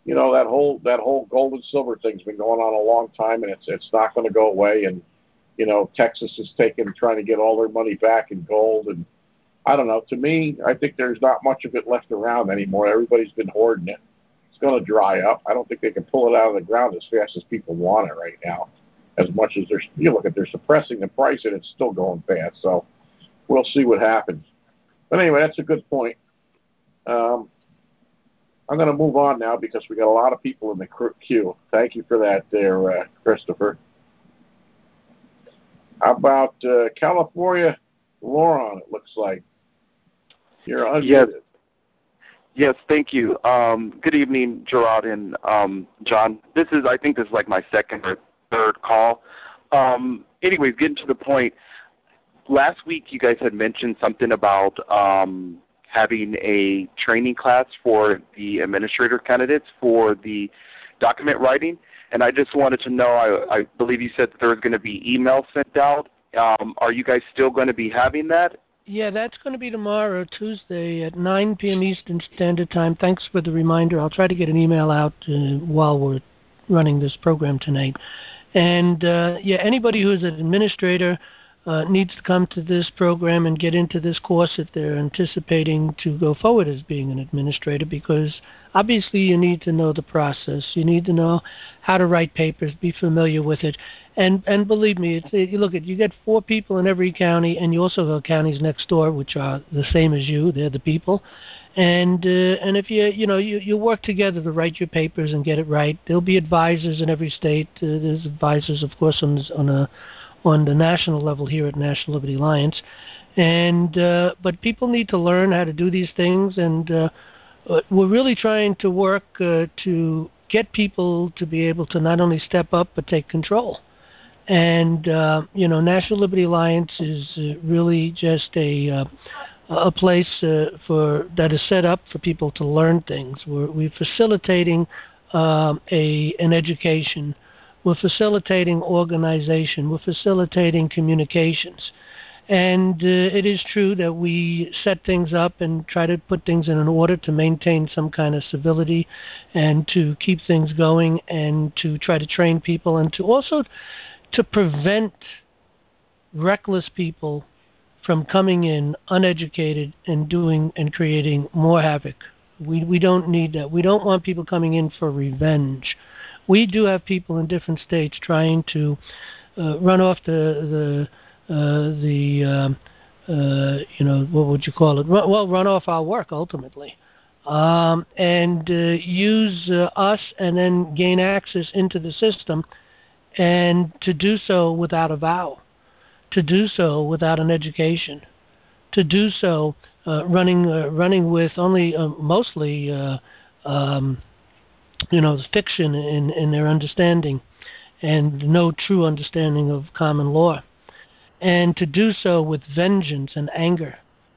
whole gold and silver thing's been going on a long time, and it's not going to go away. And Texas is trying to get all their money back in gold, and I don't know. To me, I think there's not much of it left around anymore. Everybody's been hoarding it. It's going to dry up. I don't think they can pull it out of the ground as fast as people want it right now. As much as they're suppressing the price, and it's still going fast. So we'll see what happens. But anyway, that's a good point. I'm going to move on now because we got a lot of people in the queue. Thank you for that there, Christopher. How about California? Lauren, it looks like. You're unmuted. Yes, thank you. Good evening, Gerard and John. I think this is like my second or third call. Anyways, getting to the point, last week you guys had mentioned something about having a training class for the administrator candidates for the document writing, and I just wanted to know, I believe you said that there was going to be emails sent out. Are you guys still going to be having that? Yeah, that's going to be tomorrow, Tuesday, at 9 p.m. Eastern Standard Time. Thanks for the reminder. I'll try to get an email out while we're running this program tonight. And, anybody who's an administrator, needs to come to this program and get into this course if they're anticipating to go forward as being an administrator, because obviously you need to know the process. You need to know how to write papers, be familiar with it. And believe me, you get 4 people in every county, and you also have counties next door which are the same as you. They're the people. And if you work together to write your papers and get it right, there'll be advisors in every state. There's advisors, of course, on the national level here at National Liberty Alliance, but people need to learn how to do these things, and we're really trying to work to get people to be able to not only step up but take control. And National Liberty Alliance is really just a place that is set up for people to learn things. We're facilitating an education. We're facilitating organization. We're facilitating communications. And it is true that we set things up and try to put things in an order to maintain some kind of civility and to keep things going and to try to train people and to also to prevent reckless people from coming in uneducated and doing and creating more havoc. We don't need that. We don't want people coming in for revenge. We do have people in different states trying to run off what would you call it? Run off our work ultimately, and use us and then gain access into the system, and to do so without a vow, to do so without an education, to do so running with only mostly fiction in their understanding and no true understanding of common law, and to do so with vengeance and anger.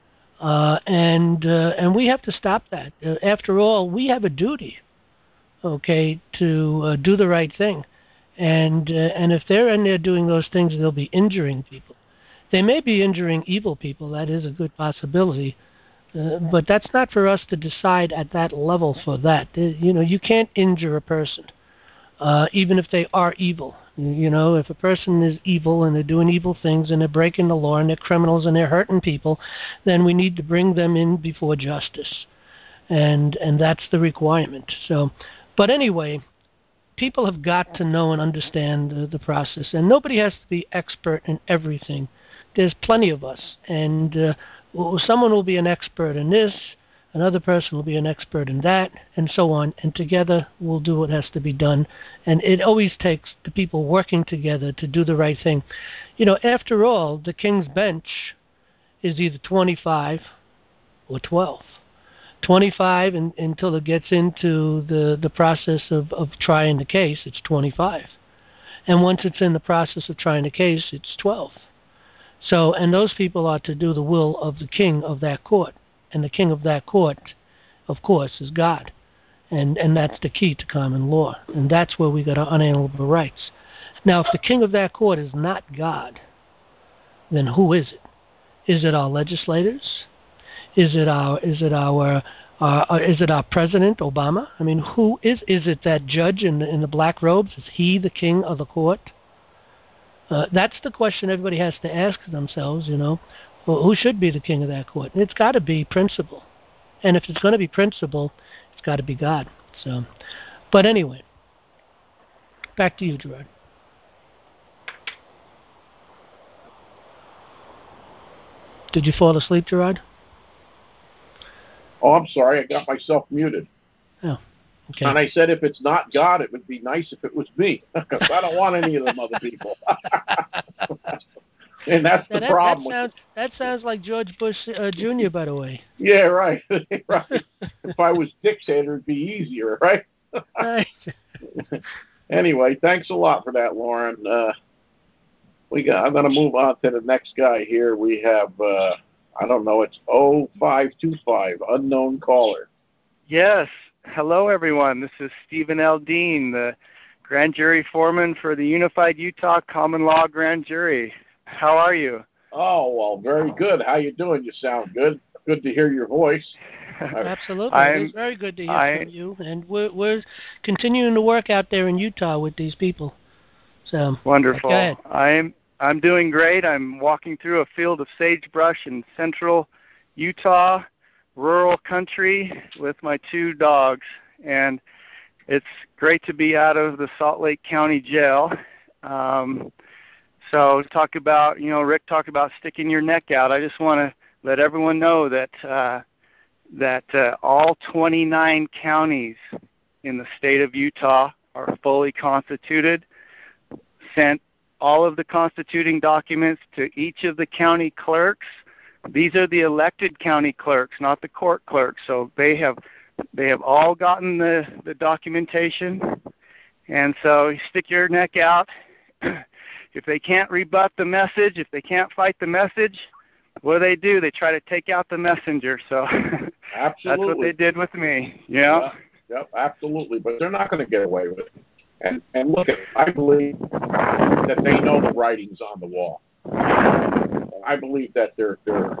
And we have to stop that. After all, we have a duty, okay, to do the right thing. And if they're in there doing those things, they'll be injuring people. They may be injuring evil people. That is a good possibility. But that's not for us to decide at that level for that. You can't injure a person, even if they are evil. If a person is evil and they're doing evil things and they're breaking the law and they're criminals and they're hurting people, then we need to bring them in before justice. And that's the requirement. So, but anyway, people have got to know and understand the process. And nobody has to be expert in everything. There's plenty of us. And someone will be an expert in this, another person will be an expert in that, and so on. And together we'll do what has to be done. And it always takes the people working together to do the right thing. After all, the King's Bench is either 25 or 12. 25 until it gets into the process of trying the case, it's 25. And once it's in the process of trying the case, it's 12. So, and those people are to do the will of the king of that court. And the king of that court, of course, is God. And that's the key to common law. And that's where we got our unalienable rights. Now, if the king of that court is not God, then who is it? Is it our legislators? Is it our president, Obama? I mean, who is it that judge in the black robes? Is he the king of the court? That's the question everybody has to ask themselves, Well, who should be the king of that court? And it's got to be principle. And if it's going to be principle, it's got to be God. So, but anyway, back to you, Gerard. Did you fall asleep, Gerard? Oh, I'm sorry. I got myself muted. Oh, okay. And I said if it's not God, it would be nice if it was me, because I don't want any of them other people. And that's the problem. That sounds like George Bush Jr., by the way. Yeah, right. Right. If I was dictator, it'd be easier, right? Right. Anyway, thanks a lot for that, Lauren. I'm going to move on to the next guy here. We have, I don't know, it's 0525, unknown caller. Yes. Hello, everyone. This is Stephen L. Dean, the grand jury foreman for the Unified Utah Common Law Grand Jury. How are you? Oh, well, very good. How you doing? You sound good. Good to hear your voice. Absolutely. It's very good to hear from you. And we're continuing to work out there in Utah with these people. So wonderful. Go ahead. I'm doing great. I'm walking through a field of sagebrush in central Utah, rural country, with my 2 dogs. And it's great to be out of the Salt Lake County jail. So talk about, Rick talked about sticking your neck out. I just want to let everyone know that all 29 counties in the state of Utah are fully constituted, sent all of the constituting documents to each of the county clerks. These are the elected county clerks, not the court clerks. So they have all gotten the documentation. And so you stick your neck out. If they can't rebut the message, if they can't fight the message, what do? They try to take out the messenger. So absolutely. That's what they did with me. Yeah. Yep, absolutely. But they're not going to get away with it. And look, I believe that they know the writing's on the wall. I believe that they're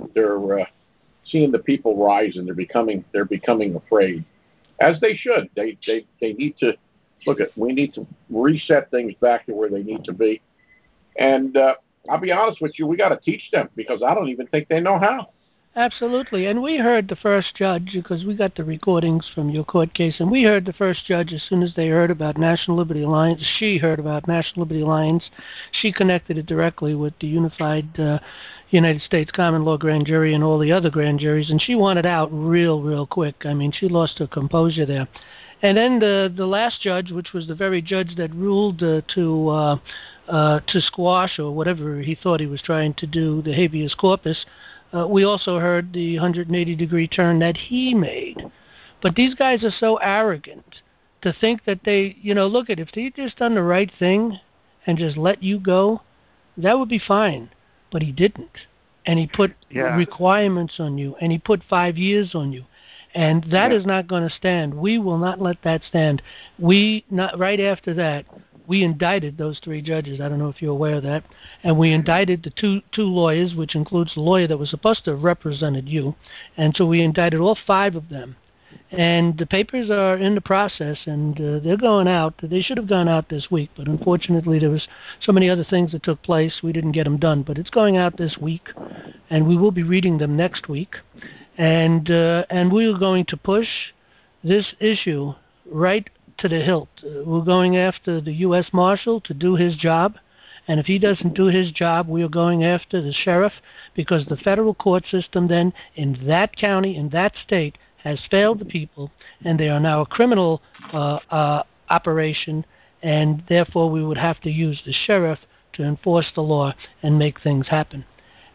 seeing the people rise, and they're becoming afraid, as they should. They need to look at. We need to reset things back to where they need to be. And I'll be honest with you, we got to teach them, because I don't even think they know how. Absolutely. And we heard the first judge, because we got the recordings from your court case, and we heard the first judge as soon as they heard about National Liberty Alliance. She heard about National Liberty Alliance. She connected it directly with the Unified United States Common Law Grand Jury and all the other grand juries, and she wanted out real quick. I mean, she lost her composure there. And then the last judge, which was the very judge that ruled to squash or whatever he thought he was trying to do, the habeas corpus, we also heard the 180-degree turn that he made. But these guys are so arrogant to think that they, look at, if they just done the right thing and just let you go, that would be fine. But he didn't. And he put requirements on you, and he put 5 years on you. And that is not going to stand. We will not let that stand. Right after that, we indicted those 3 judges. I don't know if you're aware of that. And we indicted the two lawyers, which includes the lawyer that was supposed to have represented you. And so we indicted all 5 of them. And the papers are in the process, and they're going out. They should have gone out this week, but unfortunately there was so many other things that took place, we didn't get them done. But it's going out this week, and we will be reading them next week. And we are going to push this issue right to the hilt. We're going after the U.S. Marshal to do his job, and if he doesn't do his job, we are going after the sheriff, because the federal court system then in that county, in that state, has failed the people, and they are now a criminal operation, and therefore we would have to use the sheriff to enforce the law and make things happen.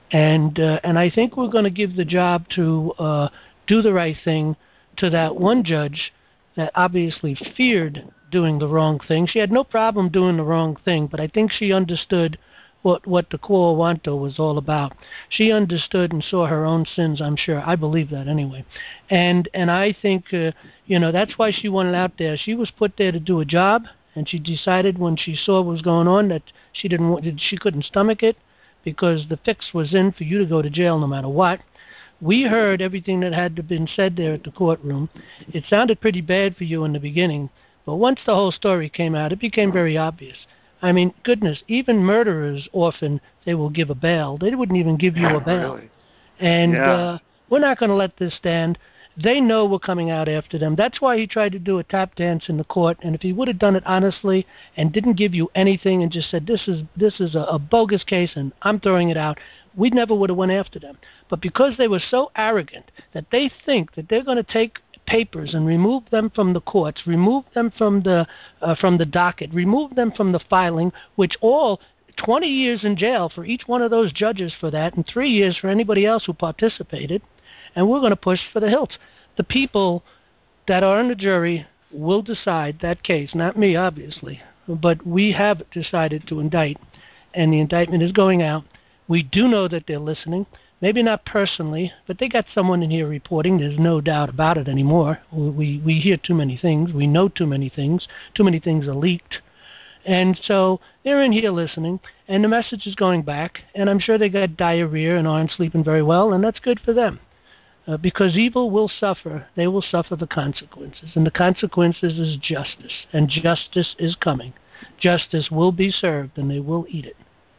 And I think we're going to give the job to do the right thing to that one judge that obviously feared doing the wrong thing. She had no problem doing the wrong thing, but I think she understood what the quo wanto was all about. She understood and saw her own sins, I'm sure. I believe that anyway. And I think, that's why she wanted out there. She was put there to do a job, and she decided when she saw what was going on that she couldn't stomach it, because the fix was in for you to go to jail no matter what. We heard everything that had been said there at the courtroom. It sounded pretty bad for you in the beginning, but once the whole story came out, it became very obvious. I mean, goodness, even murderers often, they will give a bail. They wouldn't even give you a bail. Really? And we're not going to let this stand. They know we're coming out after them. That's why he tried to do a tap dance in the court. And if he would have done it honestly and didn't give you anything and just said, this is a bogus case and I'm throwing it out, we never would have went after them. But because they were so arrogant that they think that they're going to take papers and remove them from the courts, remove them from the docket, remove them from the filing, which all 20 years in jail for each one of those judges for that, and 3 years for anybody else who participated, and we're going to push for the hilts. The people that are in the jury will decide that case, not me, obviously, but we have decided to indict, and the indictment is going out. We do know that they're listening. Maybe not personally, but they got someone in here reporting. There's no doubt about it anymore. We hear too many things. We know too many things. Too many things are leaked. And so they're in here listening, and the message is going back, and I'm sure they got diarrhea and aren't sleeping very well, and that's good for them. Because evil will suffer. They will suffer the consequences, and the consequences is justice, and justice is coming. Justice will be served, and they will eat it.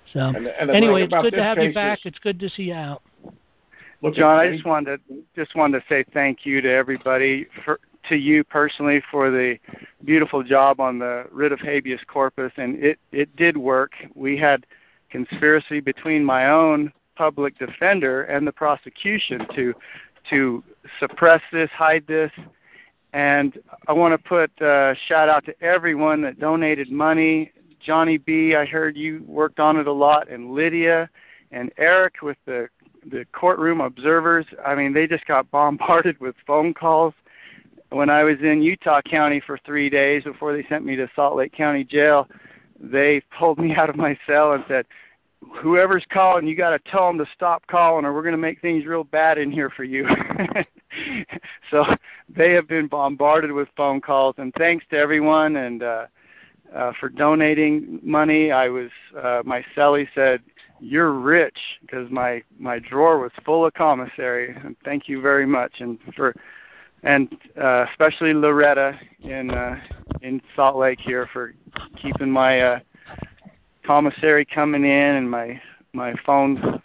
So And the anyway, thing it's about good to this have you case back. is- It's good to see you out. Look, John, I just wanted to say thank you to everybody, to you personally, for the beautiful job on the writ of habeas corpus, and it did work. We had conspiracy between my own public defender and the prosecution to suppress this, hide this, and I want to put a shout out to everyone that donated money. Johnny B., I heard you worked on it a lot, and Lydia and Eric with the courtroom observers. I mean, they just got bombarded with phone calls. When I was in Utah County for 3 days before they sent me to Salt Lake County Jail, they pulled me out of my cell and said, whoever's calling, you got to tell them to stop calling or we're going to make things real bad in here for you. So they have been bombarded with phone calls, and thanks to everyone and for donating money. My cellie said, you're rich, because my drawer was full of commissary, and thank you very much. And especially Loretta in Salt Lake here for keeping my commissary coming in and my phone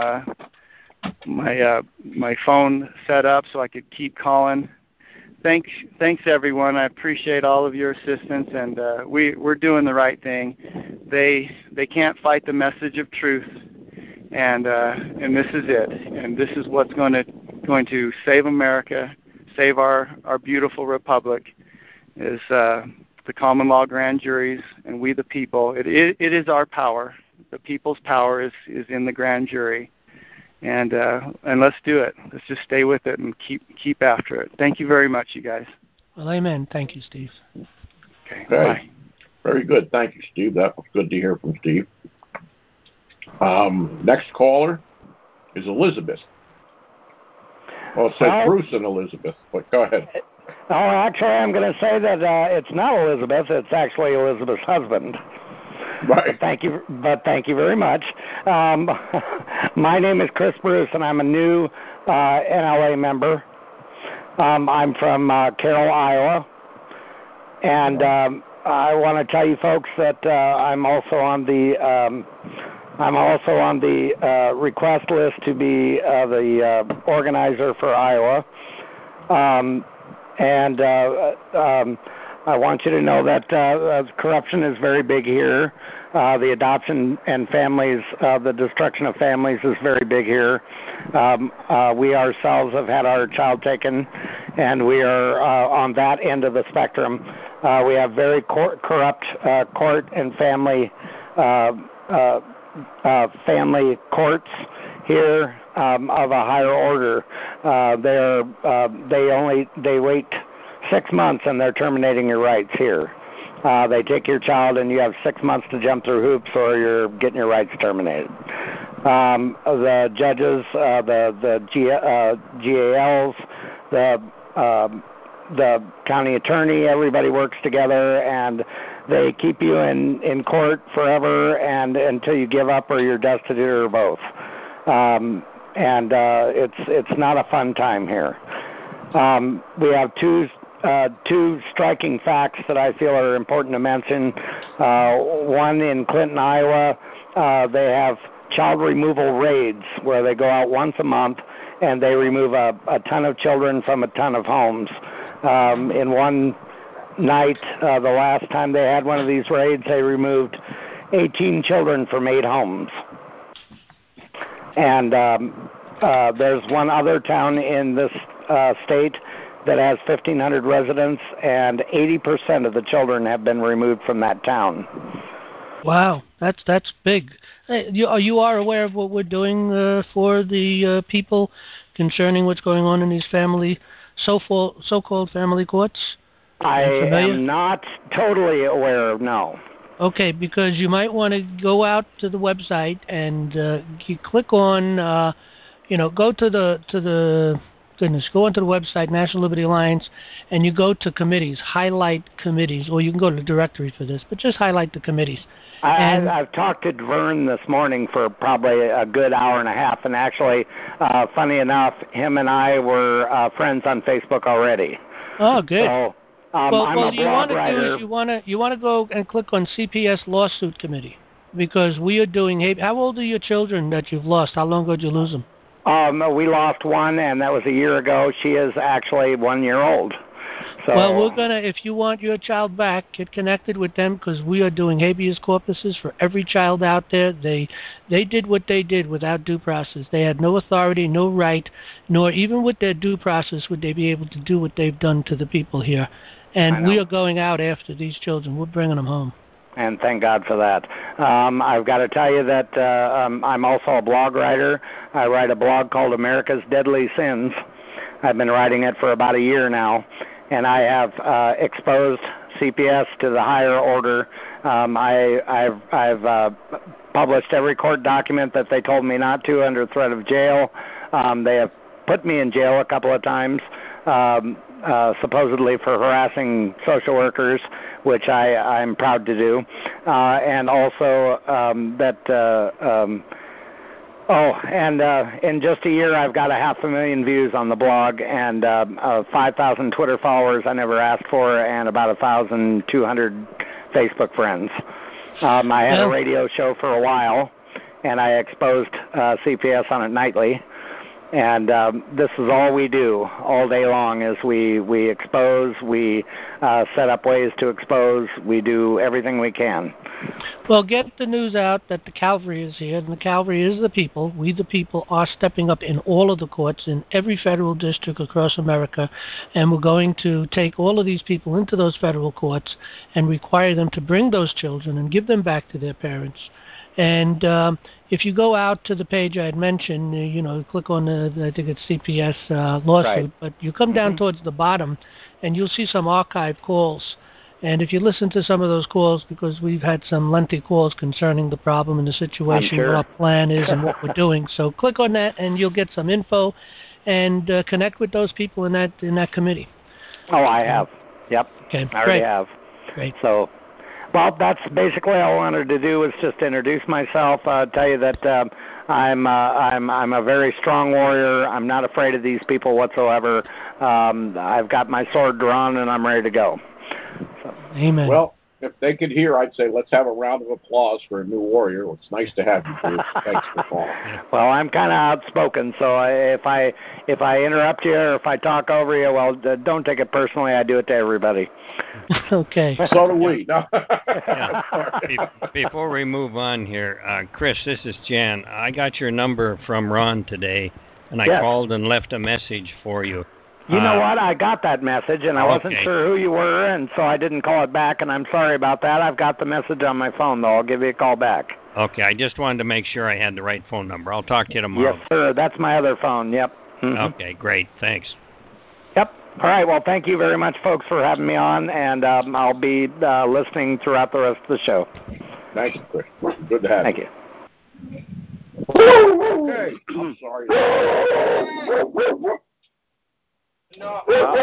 set up so I could keep calling. Thanks everyone. I appreciate all of your assistance, and we're doing the right thing. They can't fight the message of truth, and this is it. And this is what's going to save America, save our beautiful republic, is the common law grand juries and we the people. It is our power. The people's power is in the grand jury. And let's do it. Let's just stay with it and keep after it. Thank you very much, you guys. Well, amen. Thank you, Steve. Okay. Bye. Very good. Thank you, Steve. That was good to hear from Steve. Next caller is Elizabeth. Well, it says Bruce and Elizabeth, but go ahead. Oh, actually, I'm going to say that it's not Elizabeth. It's actually Elizabeth's husband. Right. Thank you very much. My name is Chris Bruce, and I'm a new NLA member. I'm from Carroll, Iowa, and I want to tell you folks that I'm also on the request list to be the organizer for Iowa. I want you to know that corruption is very big here. The adoption and families, the destruction of families is very big here. We ourselves have had our child taken, and we are on that end of the spectrum. We have very corrupt court and family courts here of a higher order. They wait 6 months and they're terminating your rights here. They take your child and you have 6 months to jump through hoops or you're getting your rights terminated. The judges, the GALs, the county attorney, everybody works together, and they keep you in court forever and until you give up or you're destitute or both. It's not a fun time here. We have two striking facts that I feel are important to mention. One, in Clinton, Iowa, they have child removal raids where they go out once a month and they remove a ton of children from a ton of homes. In one night, the last time they had one of these raids, they removed 18 children from 8 homes. And there's one other town in this state that has 1,500 residents, and 80% of the children have been removed from that town. Wow, that's big. You are aware of what we're doing for the people concerning what's going on in these so-called family courts? I am not totally aware of, no. Okay, because you might want to go out to the website and you click on, go to the go onto the website, National Liberty Alliance, and you go to committees, highlight committees, or you can go to the directory for this, but just highlight the committees. I've talked to Vern this morning for probably a good hour and a half, and actually, funny enough, him and I were friends on Facebook already. Oh, good. So, I'm a blog writer. You want to go and click on CPS Lawsuit Committee. because we are doing. How old are your children that you've lost? How long ago did you lose them? We lost one, and that was a year ago. She is actually 1 year old. So, well, we're going to, if you want your child back, get connected with them because we are doing habeas corpuses for every child out there. They did what they did without due process. They had no authority, no right, nor even with their due process would they be able to do what they've done to the people here. And we are going out after these children. We're bringing them home. And thank God for that. I've got to tell you that I'm also a blog writer. I write a blog called America's Deadly Sins. I've been writing it for about a year now, and I have exposed CPS to the higher order. I've published every court document that they told me not to under threat of jail. They have put me in jail a couple of times. Supposedly for harassing social workers, which I'm proud to do, and also in just a year I've got 500,000 views on the blog and 5,000 Twitter followers I never asked for, and about 1,200 Facebook friends. I had a radio show for a while, and I exposed CPS on it nightly. And this is all we do all day long is we expose, we set up ways to expose, we do everything we can. Well, get the news out that the Calvary is here, and the Calvary is the people. We the people are stepping up in all of the courts in every federal district across America, and we're going to take all of these people into those federal courts and require them to bring those children and give them back to their parents. And if you go out to the page I had mentioned, click on I think it's CPS lawsuit, right. But you come down towards the bottom, and you'll see some archive calls. And if you listen to some of those calls, because we've had some lengthy calls concerning the problem and the situation, what our plan is and what we're doing. So click on that, and you'll get some info, and connect with those people in that committee. Oh, I have. Yep. Okay. I already have. Great. So. Well, that's basically all I wanted to do was just introduce myself, tell you that I'm a very strong warrior. I'm not afraid of these people whatsoever. I've got my sword drawn and I'm ready to go. So. Amen. Well, if they could hear, I'd say let's have a round of applause for a new warrior. It's nice to have you, Bruce. Thanks for calling. Well, I'm kind of outspoken, so if I interrupt you or if I talk over you, well, don't take it personally. I do it to everybody. Okay. So do we. No. Before we move on here, Chris, this is Jan. I got your number from Ron today, and I called and left a message for you. You know what? I got that message, and I wasn't sure who you were, and so I didn't call it back, and I'm sorry about that. I've got the message on my phone, though. I'll give you a call back. Okay, I just wanted to make sure I had the right phone number. I'll talk to you tomorrow. Yes, sir. That's my other phone. Yep. Mm-hmm. Okay, great. Thanks. Yep. All right. Well, thank you very much, folks, for having me on, and I'll be listening throughout the rest of the show. Thank you, Chris. Good to have you. Thank you. Okay. I'm sorry. No.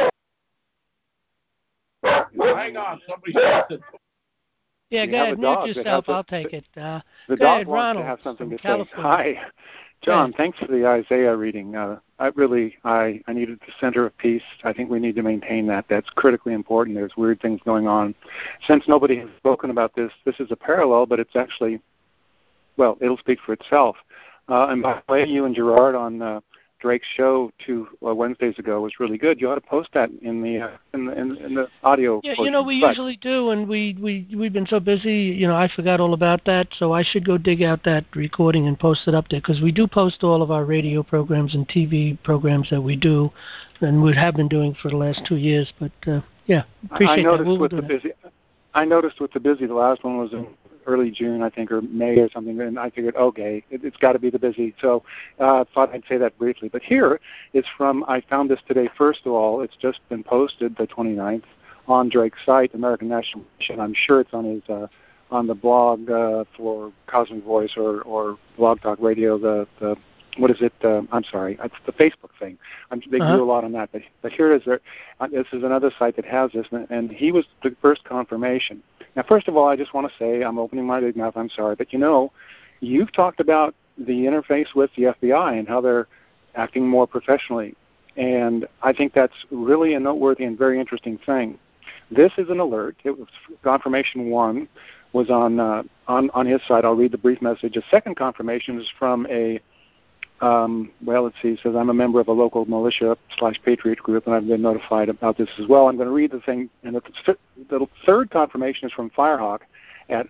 Hang on. Somebody's talking. Yeah, go ahead. Mute yourself. I'll take it. The dog wants to have something to say. Hi. John, thanks for the Isaiah reading. I needed the center of peace. I think we need to maintain that. That's critically important. There's weird things going on. Since nobody has spoken about this is a parallel, but it's actually, well, it'll speak for itself. And by the way, you and Gerard on Drake's show 2 Wednesdays ago was really good. You ought to post that in the audio. Yeah, we usually do, and we've been so busy. I forgot all about that, so I should go dig out that recording and post it up there because we do post all of our radio programs and TV programs that we do, and we have been doing for the last 2 years. But appreciate that. I noticed with the busy, the last one was in early June, I think, or May or something, and I figured, okay, it's got to be the busy. So I thought I'd say that briefly. But here, it's from, I found this today, first of all, it's just been posted the 29th on Drake's site, American National Mission. I'm sure it's on his on the blog for Cosmic Voice or Blog Talk Radio, the what is it? I'm sorry, it's the Facebook thing. They do a lot on that. But here it is. This is another site that has this, and he was the first confirmation. Now, first of all, I just want to say, I'm opening my big mouth, I'm sorry, but you've talked about the interface with the FBI and how they're acting more professionally, and I think that's really a noteworthy and very interesting thing. This is an alert. It was confirmation 1 was on his side. I'll read the brief message. A second confirmation is from a let's see. It says, I'm a member of a local militia/patriot group, and I've been notified about this as well. I'm going to read the thing. And the third confirmation is from Firehawk at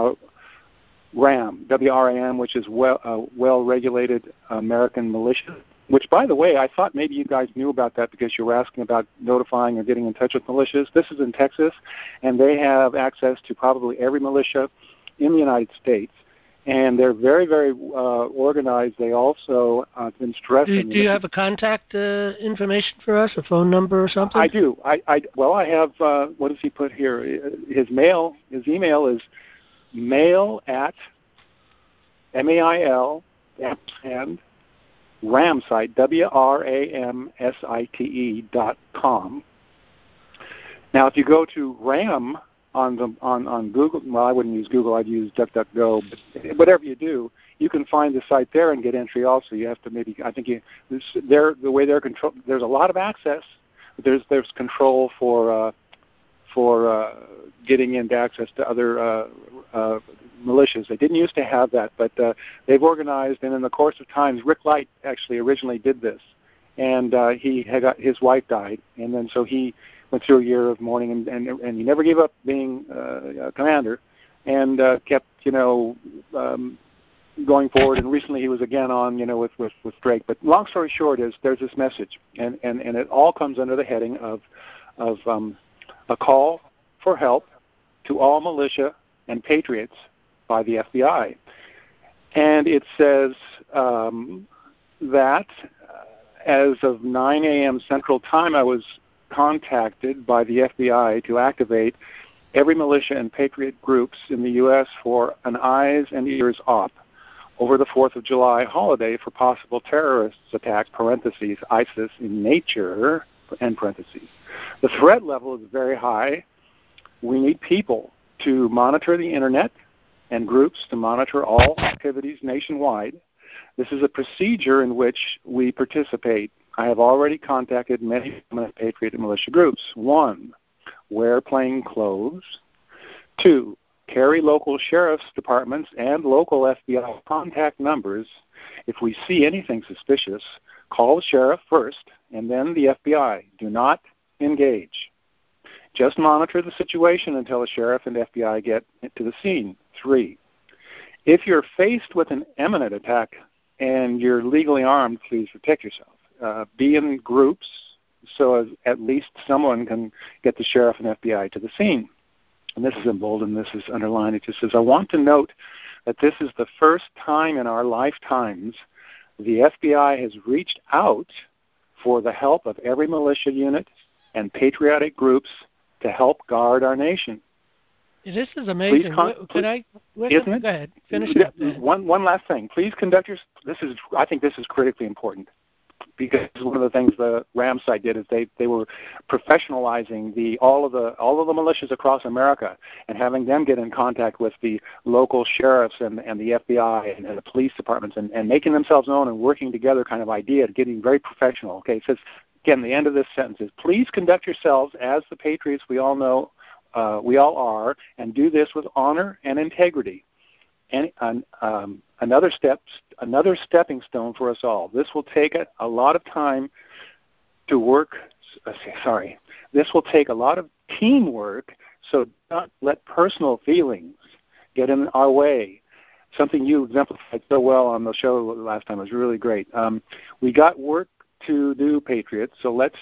RAM, WRAM, which is well-regulated American militia, which, by the way, I thought maybe you guys knew about that because you were asking about notifying or getting in touch with militias. This is in Texas, and they have access to probably every militia in the United States. And they're very, very organized. They also have been stressing. Do you have a contact information for us, a phone number or something? I do. I have. What does he put here? His email is mail at mail and ramsite WRAMSITE.com. Now, if you go to RAM on Google, well, I wouldn't use Google. I'd use DuckDuckGo. But whatever you do, you can find the site there and get entry. Also, you have to the way they're control. There's a lot of access. There's control for getting into access to other militias. They didn't used to have that, but they've organized. And in the course of time, Rick Light actually originally did this, and his wife died, and then so he went through a year of mourning, and he never gave up being a commander, and kept going forward. And recently he was again on with Drake. But long story short is there's this message, and it all comes under the heading of a call for help to all militia and patriots by the FBI, and it says that as of 9 a.m. Central Time, I was contacted by the FBI to activate every militia and patriot groups in the U.S. for an eyes and ears up over the 4th of July holiday for possible terrorist attacks, parentheses, ISIS in nature, end parentheses. The threat level is very high. We need people to monitor the Internet and groups to monitor all activities nationwide. This is a procedure in which we participate. I have already contacted many patriot and militia groups. 1, wear plain clothes. 2, carry local sheriff's departments and local FBI contact numbers. If we see anything suspicious, call the sheriff first and then the FBI. Do not engage. Just monitor the situation until the sheriff and FBI get to the scene. 3, if you're faced with an imminent attack and you're legally armed, please protect yourself. Be in groups so as at least someone can get the sheriff and FBI to the scene. And this is in bold and this is underlined. It just says, I want to note that this is the first time in our lifetimes the FBI has reached out for the help of every militia unit and patriotic groups to help guard our nation. This is amazing. Go ahead. Finish it up. One last thing. Please conduct I think this is critically important, because one of the things the RAM site did is they were professionalizing all of the militias across America and having them get in contact with the local sheriffs and the FBI and the police departments and making themselves known and working together kind of idea, getting very professional. Okay, it says, again, the end of this sentence is, please conduct yourselves as the patriots we all know we all are, and do this with honor and integrity. And another stepping stone for us all. This will take a lot of time to work. This will take a lot of teamwork. So do not let personal feelings get in our way. Something you exemplified so well on the show last time was really great. We got work to do, patriots. So let's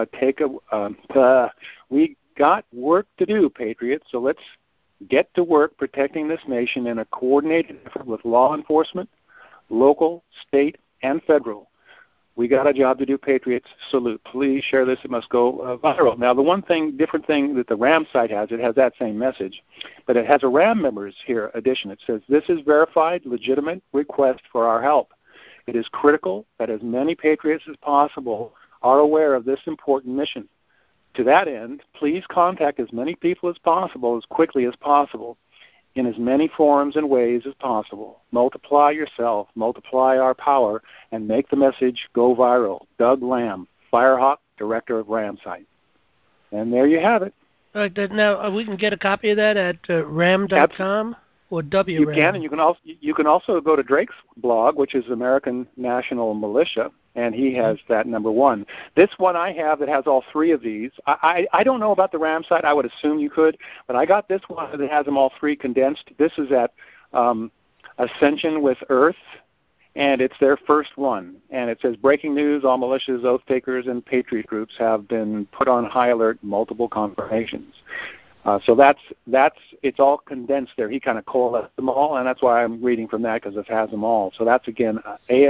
we got work to do, patriots. So let's get to work protecting this nation in a coordinated effort with law enforcement, local, state, and federal. We got a job to do, patriots. Salute. Please share this. It must go viral. Now, the different thing that the RAM site has, it has that same message, but it has a RAM members here addition. It says, this is verified, legitimate request for our help. It is critical that as many patriots as possible are aware of this important mission. To that end, please contact as many people as possible as quickly as possible in as many forms and ways as possible. Multiply yourself, multiply our power, and make the message go viral. Doug Lamb, Firehawk, Director of RAM Site. And there you have it. Now we can get a copy of that at ram.com or WRAM. You can, and you can also go to Drake's blog, which is American National Militia, and he has that number one. This one I have that has all three of these. I don't know about the RAM site. I would assume you could, but I got this one that has them all three condensed. This is at Ascension with Earth, and it's their first one. And it says, breaking news, all militias, oath takers, and patriot groups have been put on high alert, multiple confirmations. So it's all condensed there. He kind of coalesced them all, and that's why I'm reading from that, because it has them all. So that's, again,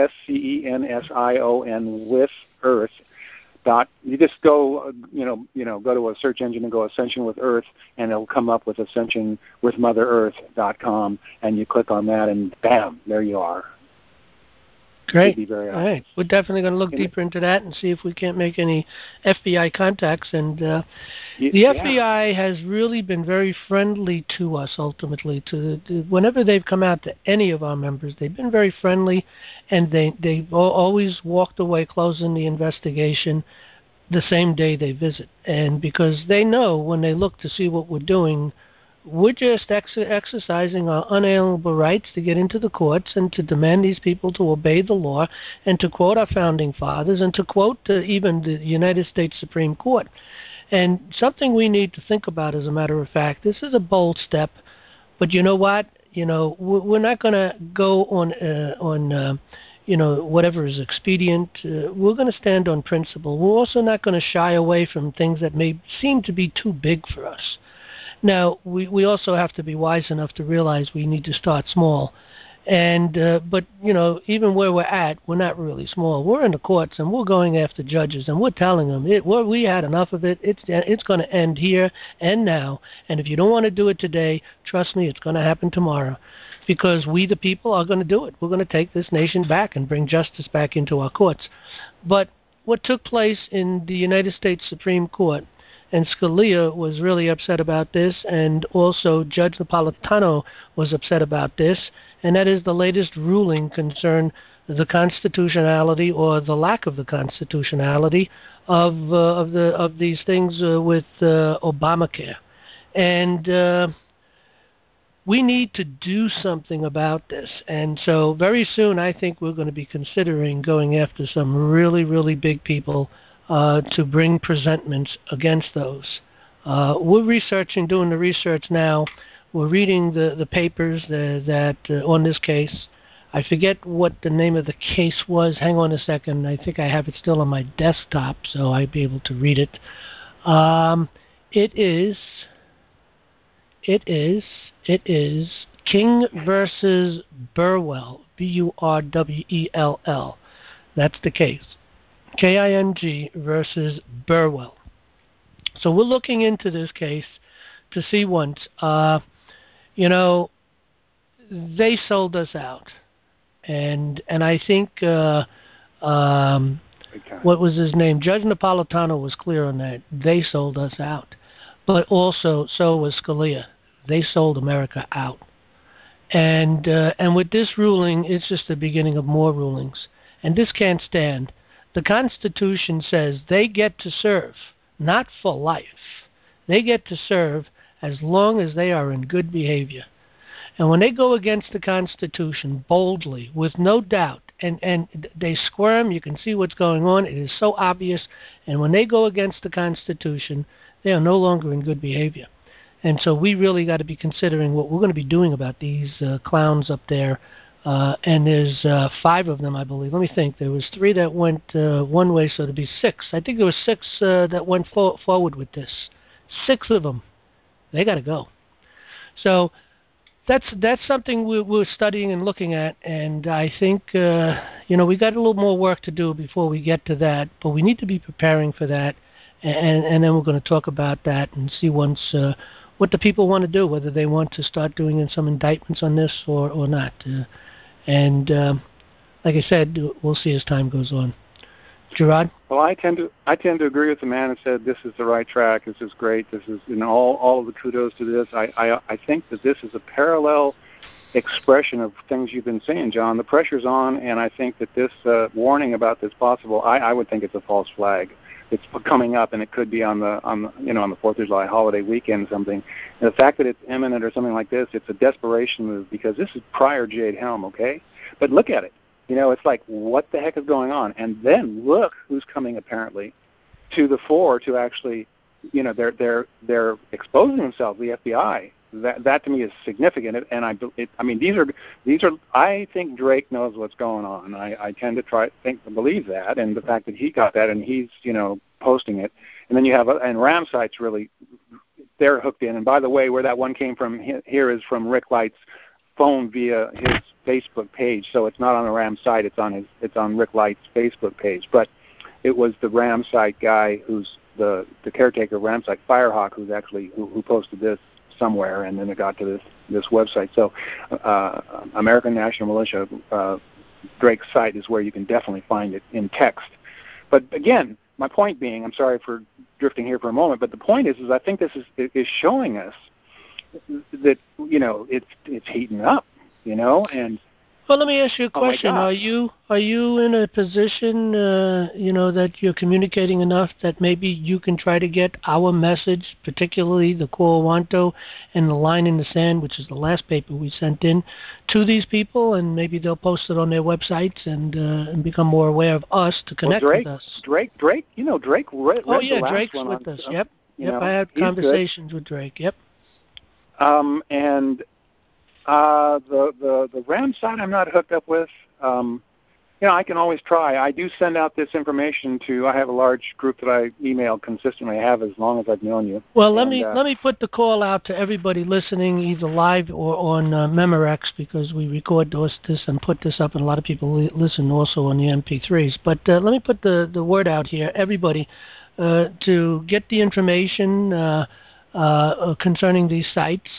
ASCENSION with Earth. You just go, go to a search engine and go Ascension with Earth, and it'll come up with AscensionWithMotherEarth.com, and you click on that, and bam, there you are. Great. All right. We're definitely going to look deeper into that and see if we can't make any FBI contacts. And the FBI has really been very friendly to us, ultimately. Whenever they've come out to any of our members, they've been very friendly, and they've always walked away closing the investigation the same day they visit. And because they know when they look to see what we're doing, we're just exercising our unalienable rights to get into the courts and to demand these people to obey the law and to quote our founding fathers and to quote even the United States Supreme Court. And something we need to think about, as a matter of fact, this is a bold step, but you know what? We're not going to go on whatever is expedient. We're going to stand on principle. We're also not going to shy away from things that may seem to be too big for us. Now, we also have to be wise enough to realize we need to start small. And but, even where we're at, we're not really small. We're in the courts, and we're going after judges, and we're telling them, we had enough of it. It's going to end here and now. And if you don't want to do it today, trust me, it's going to happen tomorrow. Because we, the people, are going to do it. We're going to take this nation back and bring justice back into our courts. But what took place in the United States Supreme Court, and Scalia was really upset about this, and also Judge Napolitano was upset about this, and that is the latest ruling concern the constitutionality or the lack of the constitutionality of these things with Obamacare. And we need to do something about this. And so very soon I think we're going to be considering going after some really, really big people to bring presentments against those. We're doing the research now. We're reading the papers that on this case. I forget what the name of the case was. Hang on a second. I think I have it still on my desktop, so I'd be able to read it. It is King versus Burwell, Burwell. That's the case. King versus Burwell. So we're looking into this case to see once. They sold us out, and I think what was his name? Judge Napolitano was clear on that. They sold us out, but also so was Scalia. They sold America out, and with this ruling, it's just the beginning of more rulings, and this can't stand. The Constitution says they get to serve, not for life. They get to serve as long as they are in good behavior. And when they go against the Constitution boldly, with no doubt, and they squirm, you can see what's going on, it is so obvious, and when they go against the Constitution, they are no longer in good behavior. And so we really got to be considering what we're going to be doing about these clowns up there. And there's 5 of them, I believe. Let me think. There was 3 that went one way, so there'd be 6. I think there were 6 that went forward with this. 6 of them. They got to go. So that's something we're studying and looking at, and I think we got a little more work to do before we get to that, but we need to be preparing for that, and then we're going to talk about that and see once what the people want to do, whether they want to start doing some indictments on this or not. And like I said, we'll see as time goes on. Gerard? Well, I tend to agree with the man who said this is the right track. This is great. This is all of the kudos to this. I think that this is a parallel expression of things you've been saying, John. The pressure's on, and I think that this warning about this possible, I would think it's a false flag. it's coming up, and it could be on the 4th of July holiday weekend or something. And the fact that it's imminent or something like this, it's a desperation move because this is prior Jade Helm, okay? But look at it. It's like, what the heck is going on? And then look who's coming apparently to the fore to actually, they're exposing themselves, the FBI. That to me is significant, and these are. I think Drake knows what's going on. I tend to believe that, and the fact that he got that and he's posting it, and then you have and Ramsite's really they're hooked in. And by the way, where that one came from here is from Rick Light's phone via his Facebook page, so it's not on the Ram site. It's on Rick Light's Facebook page, but it was the Ram site guy who's the caretaker of Ram site, Firehawk, who's actually who posted this somewhere, and then it got to this website. So American National Militia, Drake's site is where you can definitely find it in text. But again, my point being, I'm sorry for drifting here for a moment, but the point is I think this is showing us that it's heating up, and well, let me ask you a question. Are you in a position, that you're communicating enough that maybe you can try to get our message, particularly the Kuawanto and the Line in the Sand, which is the last paper we sent in, to these people, and maybe they'll post it on their websites and become more aware of us to connect with us? Drake read oh yeah, the last Drake's one with on, us. Yep. I had conversations with Drake. Yep. And the Ram site I'm not hooked up with. I can always try. I do send out this information I have a large group that I email consistently. I have as long as I've known you. Well, let me put the call out to everybody listening, either live or on Memorex, because we record this and put this up, and a lot of people listen also on the MP3s. But let me put the word out here, everybody, to get the information concerning these sites,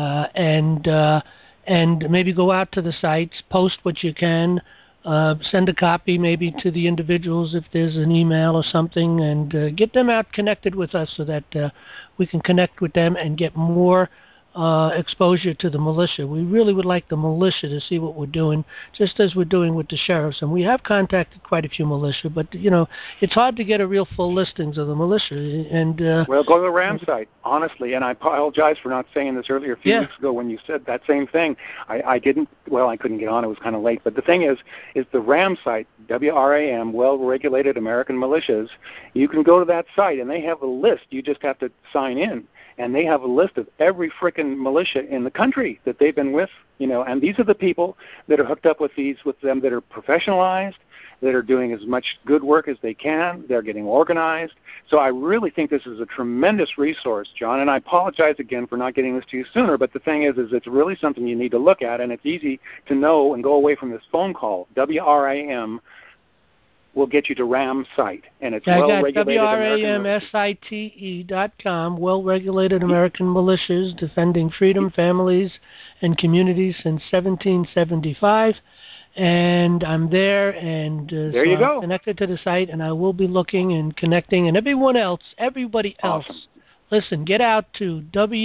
and maybe go out to the sites, post what you can, send a copy maybe to the individuals if there's an email or something, and get them out connected with us so that we can connect with them and get more exposure to the militia. We really would like the militia to see what we're doing, just as we're doing with the sheriffs. And we have contacted quite a few militia, but it's hard to get a real full listings of the militia. And well, go to the Ram site, honestly. And I apologize for not saying this earlier a few weeks ago when you said that same thing. I couldn't get on. It was kind of late. But the thing is the Ram site, WRAM, Well-Regulated American Militias. You can go to that site, and they have a list. You just have to sign in. And they have a list of every frickin' militia in the country that they've been with, and these are the people that are hooked up with them that are professionalized, that are doing as much good work as they can. They're getting organized. So I really think this is a tremendous resource, John, and I apologize again for not getting this to you sooner, but the thing is it's really something you need to look at, and it's easy to know and go away from this phone call. WRAM will get you to RAM site, and it's well-regulated WRAMSITE.com, Well-Regulated American Militias Defending Freedom, Families, and Communities since 1775. And I'm there, and there you go. I'm connected to the site, and I will be looking and connecting, and everybody else, awesome. Listen, get out to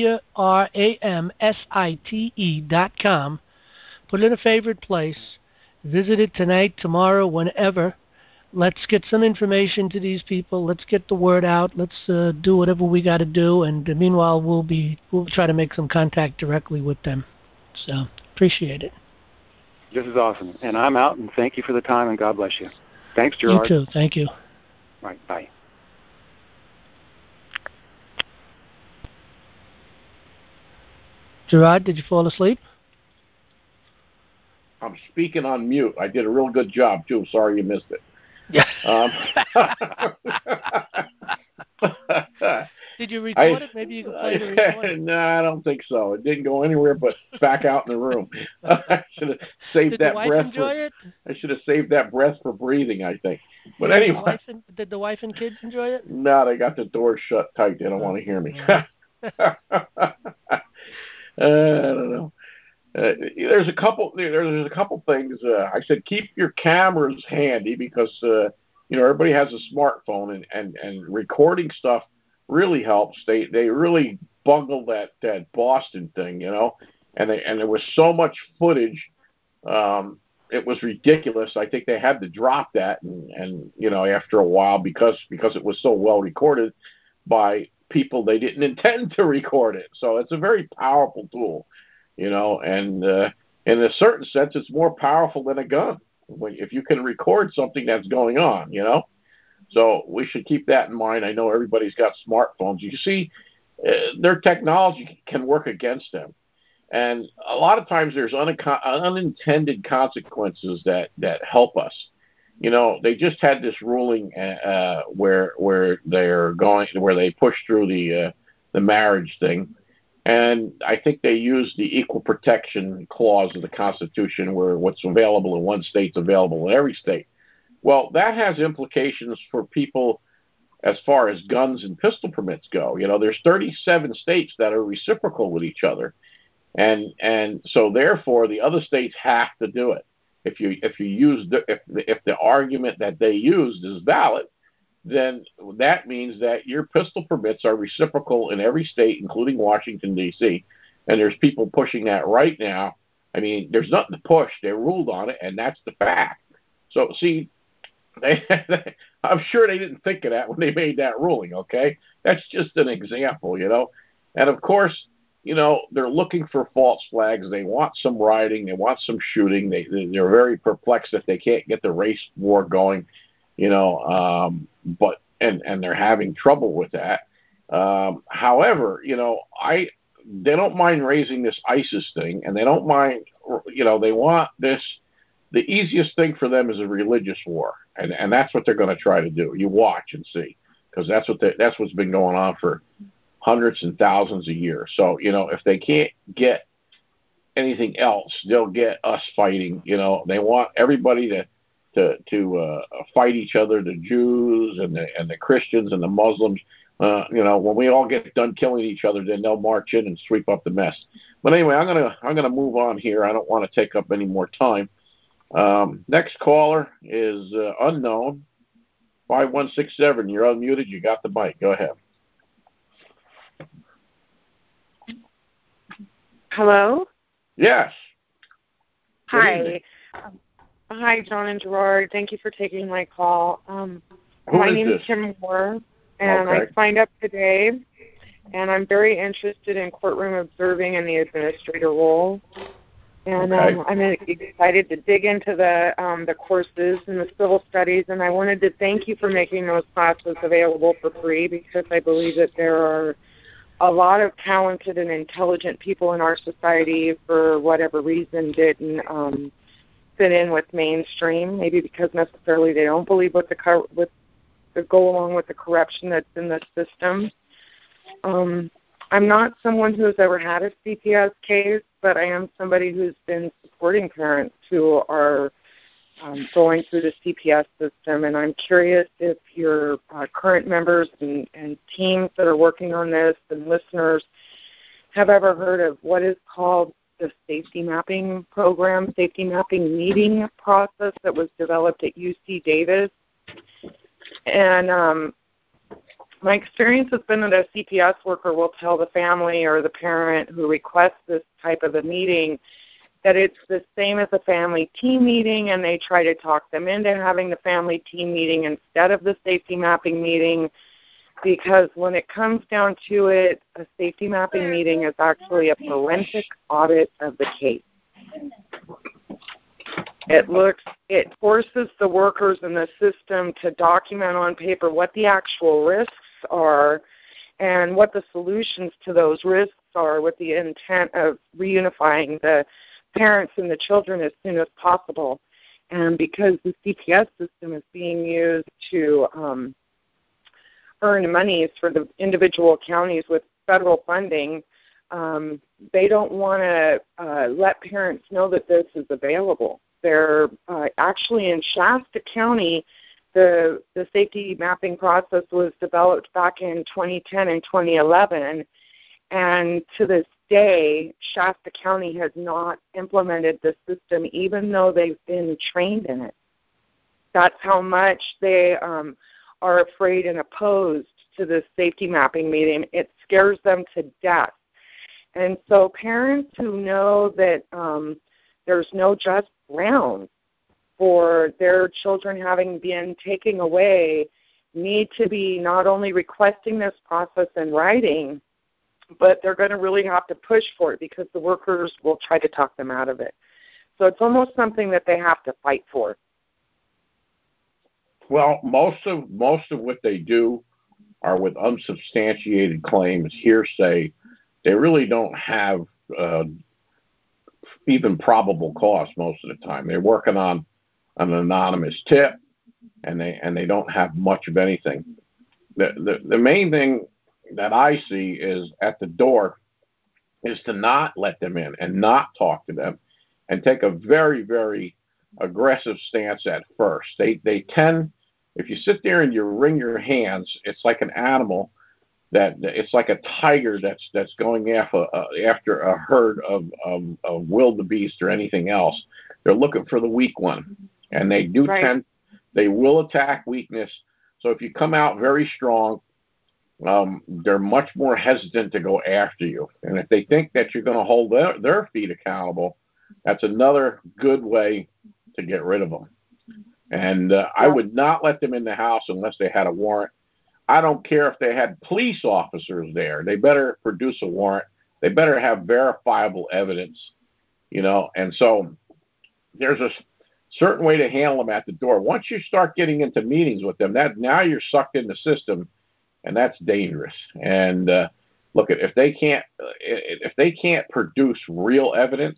WRAMSITE.com, put it in a favorite place, visit it tonight, tomorrow, whenever. Let's get some information to these people. Let's get the word out. Let's do whatever we got to do. And meanwhile, we'll try to make some contact directly with them. So appreciate it. This is awesome. And I'm out, and thank you for the time, and God bless you. Thanks, Gerard. You too. Thank you. All right. Bye. Gerard, did you fall asleep? I'm speaking on mute. I did a real good job, too. Sorry you missed it. Yeah. Did you record it? Maybe you can play the recording. No, I don't think so. It didn't go anywhere but back out in the room. I should have saved that breath. I should have saved that breath for breathing, I think. But anyway. Did the wife and kids enjoy it? No, they got the door shut tight. They don't want to hear me. I don't know. There's a couple things. I said keep your cameras handy because everybody has a smartphone and recording stuff really helps. They really bungled that Boston thing, and there was so much footage. it was ridiculous. I think they had to drop that, and after a while, because it was so well recorded by people they didn't intend to record it. So it's a very powerful tool, and in a certain sense, it's more powerful than a gun if you can record something that's going on. So we should keep that in mind. I know everybody's got smartphones. You see, their technology can work against them. And a lot of times there's unintended consequences that help us. They just had this ruling where they pushed through the marriage thing, and I think they used the equal protection clause of the Constitution, where what's available in one state's available in every state. Well, that has implications for people as far as guns and pistol permits go. There's 37 states that are reciprocal with each other. And so therefore the other states have to do it. If the argument that they used is valid, then that means that your pistol permits are reciprocal in every state, including Washington, D.C. And there's people pushing that right now. I mean, there's nothing to push. They ruled on it, and that's the fact. So, see, I'm sure they didn't think of that when they made that ruling, okay? That's just an example, And, of course, they're looking for false flags. They want some rioting. They want some shooting. They're very perplexed if they can't get the race war going, but they're having trouble with that. However, they don't mind raising this ISIS thing, and they don't mind, they want this. The easiest thing for them is a religious war, and that's what they're going to try to do. You watch and see, because that's what's been going on for hundreds and thousands a year. So, if they can't get anything else, they'll get us fighting. They want everybody to fight each other, the Jews and the Christians and the Muslims. When we all get done killing each other, then they'll march in and sweep up the mess. But anyway, I'm gonna move on here. I don't want to take up any more time. Next caller is unknown 5167. You're unmuted. You got the mic. Go ahead. Hello? Yes. Hi. Hi, John and Gerard. Thank you for taking my call. My name is Kim Moore, and I signed up today, and I'm very interested in courtroom observing and the administrator role. And I'm excited to dig into the courses and the civil studies, and I wanted to thank you for making those classes available for free, because I believe that there are a lot of talented and intelligent people in our society, for whatever reason, didn't fit in with mainstream, maybe because necessarily they don't believe go along with the corruption that's in the system. I'm not someone who has ever had a CPS case, but I am somebody who's been supporting parents who are going through the CPS system, and I'm curious if your current members and teams that are working on this and listeners have ever heard of what is called the safety mapping program, safety mapping meeting process that was developed at UC Davis. And my experience has been that a CPS worker will tell the family or the parent who requests this type of a meeting that it's the same as a family team meeting, and they try to talk them into having the family team meeting instead of the safety mapping meeting, because when it comes down to it, a safety mapping meeting is actually a forensic audit of the case. It forces the workers in the system to document on paper what the actual risks are and what the solutions to those risks are, with the intent of reunifying the parents and the children as soon as possible. And because the CPS system is being used to earn monies for the individual counties with federal funding, they don't want to let parents know that this is available. They're actually in Shasta County, the safety mapping process was developed back in 2010 and 2011, and to this day, Shasta County has not implemented the system, even though they've been trained in it. That's how much they are afraid and opposed to this safety mapping meeting. It scares them to death. And so parents who know that there's no just grounds for their children having been taken away need to be not only requesting this process in writing, but they're going to really have to push for it because the workers will try to talk them out of it. So it's almost something that they have to fight for. Well, most of what they do are with unsubstantiated claims, hearsay. They really don't have even probable cause most of the time. They're working on an anonymous tip, and they don't have much of anything. The main thing that I see is at the door is to not let them in and not talk to them, and take a very, very aggressive stance at first. They tend, if you sit there and you wring your hands, it's like an animal it's like a tiger that's going after a herd of wildebeest or anything else. They're looking for the weak one, and they do they will attack weakness. So if you come out very strong, they're much more hesitant to go after you. And if they think that you're going to hold their feet accountable, that's another good way to get rid of them. And I would not let them in the house unless they had a warrant. I don't care if they had police officers there. They better produce a warrant. They better have verifiable evidence, And so there's a certain way to handle them at the door. Once you start getting into meetings with them, now you're sucked in the system, and that's dangerous. And look, if they can't produce real evidence,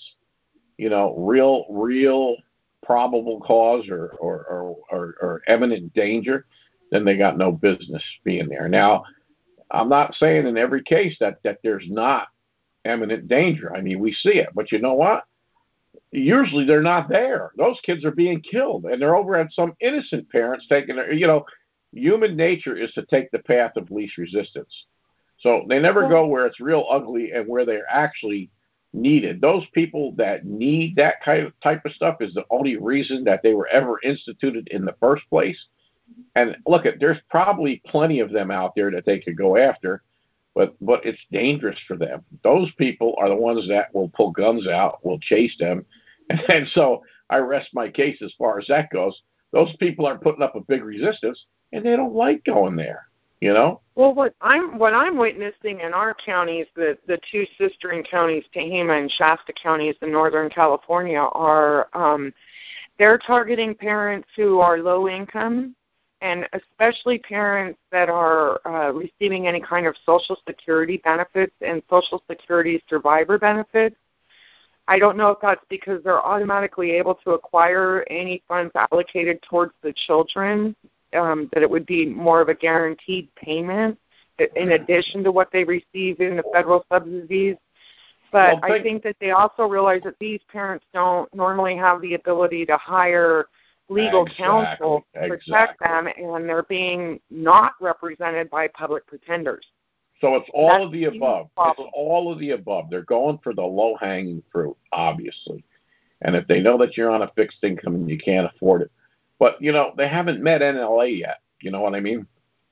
real probable cause or eminent danger, then they got no business being there. Now, I'm not saying in every case that there's not eminent danger. I mean, we see it, but you know what? Usually they're not there. Those kids are being killed, and they're over at some innocent parents taking their, human nature is to take the path of least resistance. So they never go where it's real ugly and where they're actually needed. Those people that need that type of stuff is the only reason that they were ever instituted in the first place. And look, there's probably plenty of them out there that they could go after, but it's dangerous for them. Those people are the ones that will pull guns out, will chase them. And so I rest my case as far as that goes. Those people are putting up a big resistance, and they don't like going there, Well, what I'm witnessing in our counties, the two sistering counties, Tehama and Shasta counties in Northern California, are they're targeting parents who are low income, and especially parents that are receiving any kind of Social Security benefits and Social Security survivor benefits. I don't know if that's because they're automatically able to acquire any funds allocated towards the children, that it would be more of a guaranteed payment in addition to what they receive in the federal subsidies. But I think that they also realize that these parents don't normally have the ability to hire legal counsel to protect them, and they're being not represented by public pretenders. So it's all of the above. It's all of the above. They're going for the low-hanging fruit, obviously. And if they know that you're on a fixed income and you can't afford it. But, they haven't met NLA yet. You know what I mean?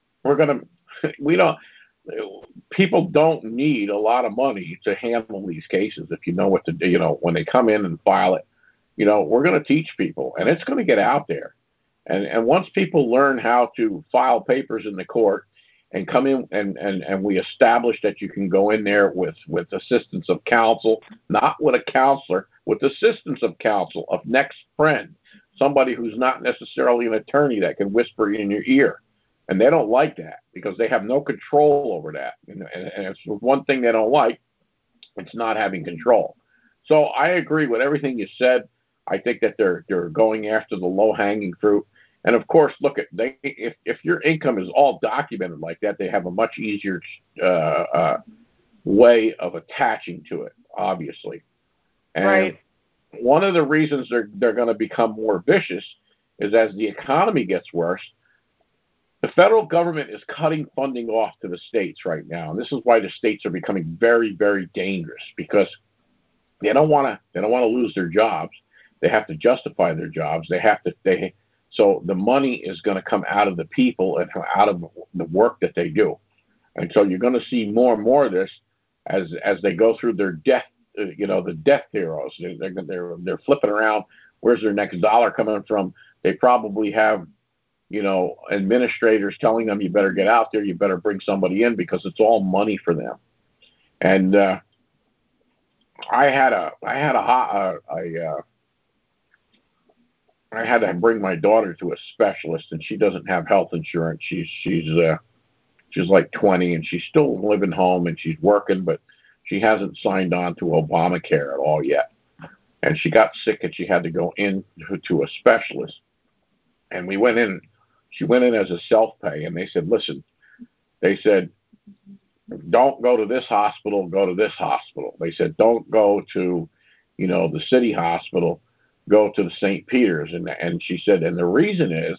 People don't need a lot of money to handle these cases if you know what to do. When they come in and file it, we're going to teach people, and it's going to get out there. And once people learn how to file papers in the court and come in and we establish that you can go in there with assistance of counsel, not with a counselor, with assistance of counsel, of next friend, somebody who's not necessarily an attorney that can whisper in your ear. And they don't like that because they have no control over that. And it's one thing they don't like, it's not having control. So I agree with everything you said. I think that they're going after the low-hanging fruit. And, of course, look, if your income is all documented like that, they have a much easier way of attaching to it, obviously. And one of the reasons they're going to become more vicious is as the economy gets worse, the federal government is cutting funding off to the states right now. And this is why the states are becoming very, very dangerous, because they don't want to lose their jobs. They have to justify their jobs. So the money is going to come out of the people and out of the work that they do. And so you're going to see more and more of this as they go through their death, the death heroes. They're flipping around where's their next dollar coming from? They probably have, administrators telling them, you better get out there, you better bring somebody in, because it's all money for them. And I had to bring my daughter to a specialist, and she doesn't have health insurance. She's like 20, and she's still living home, and she's working, but she hasn't signed on to Obamacare at all yet. And she got sick, and she had to go in to a specialist. And we went in. She went in as a self-pay, and they said, listen, don't go to this hospital, go to this hospital. They said, don't go to, the city hospital, go to the St. Peter's. And she said, and the reason is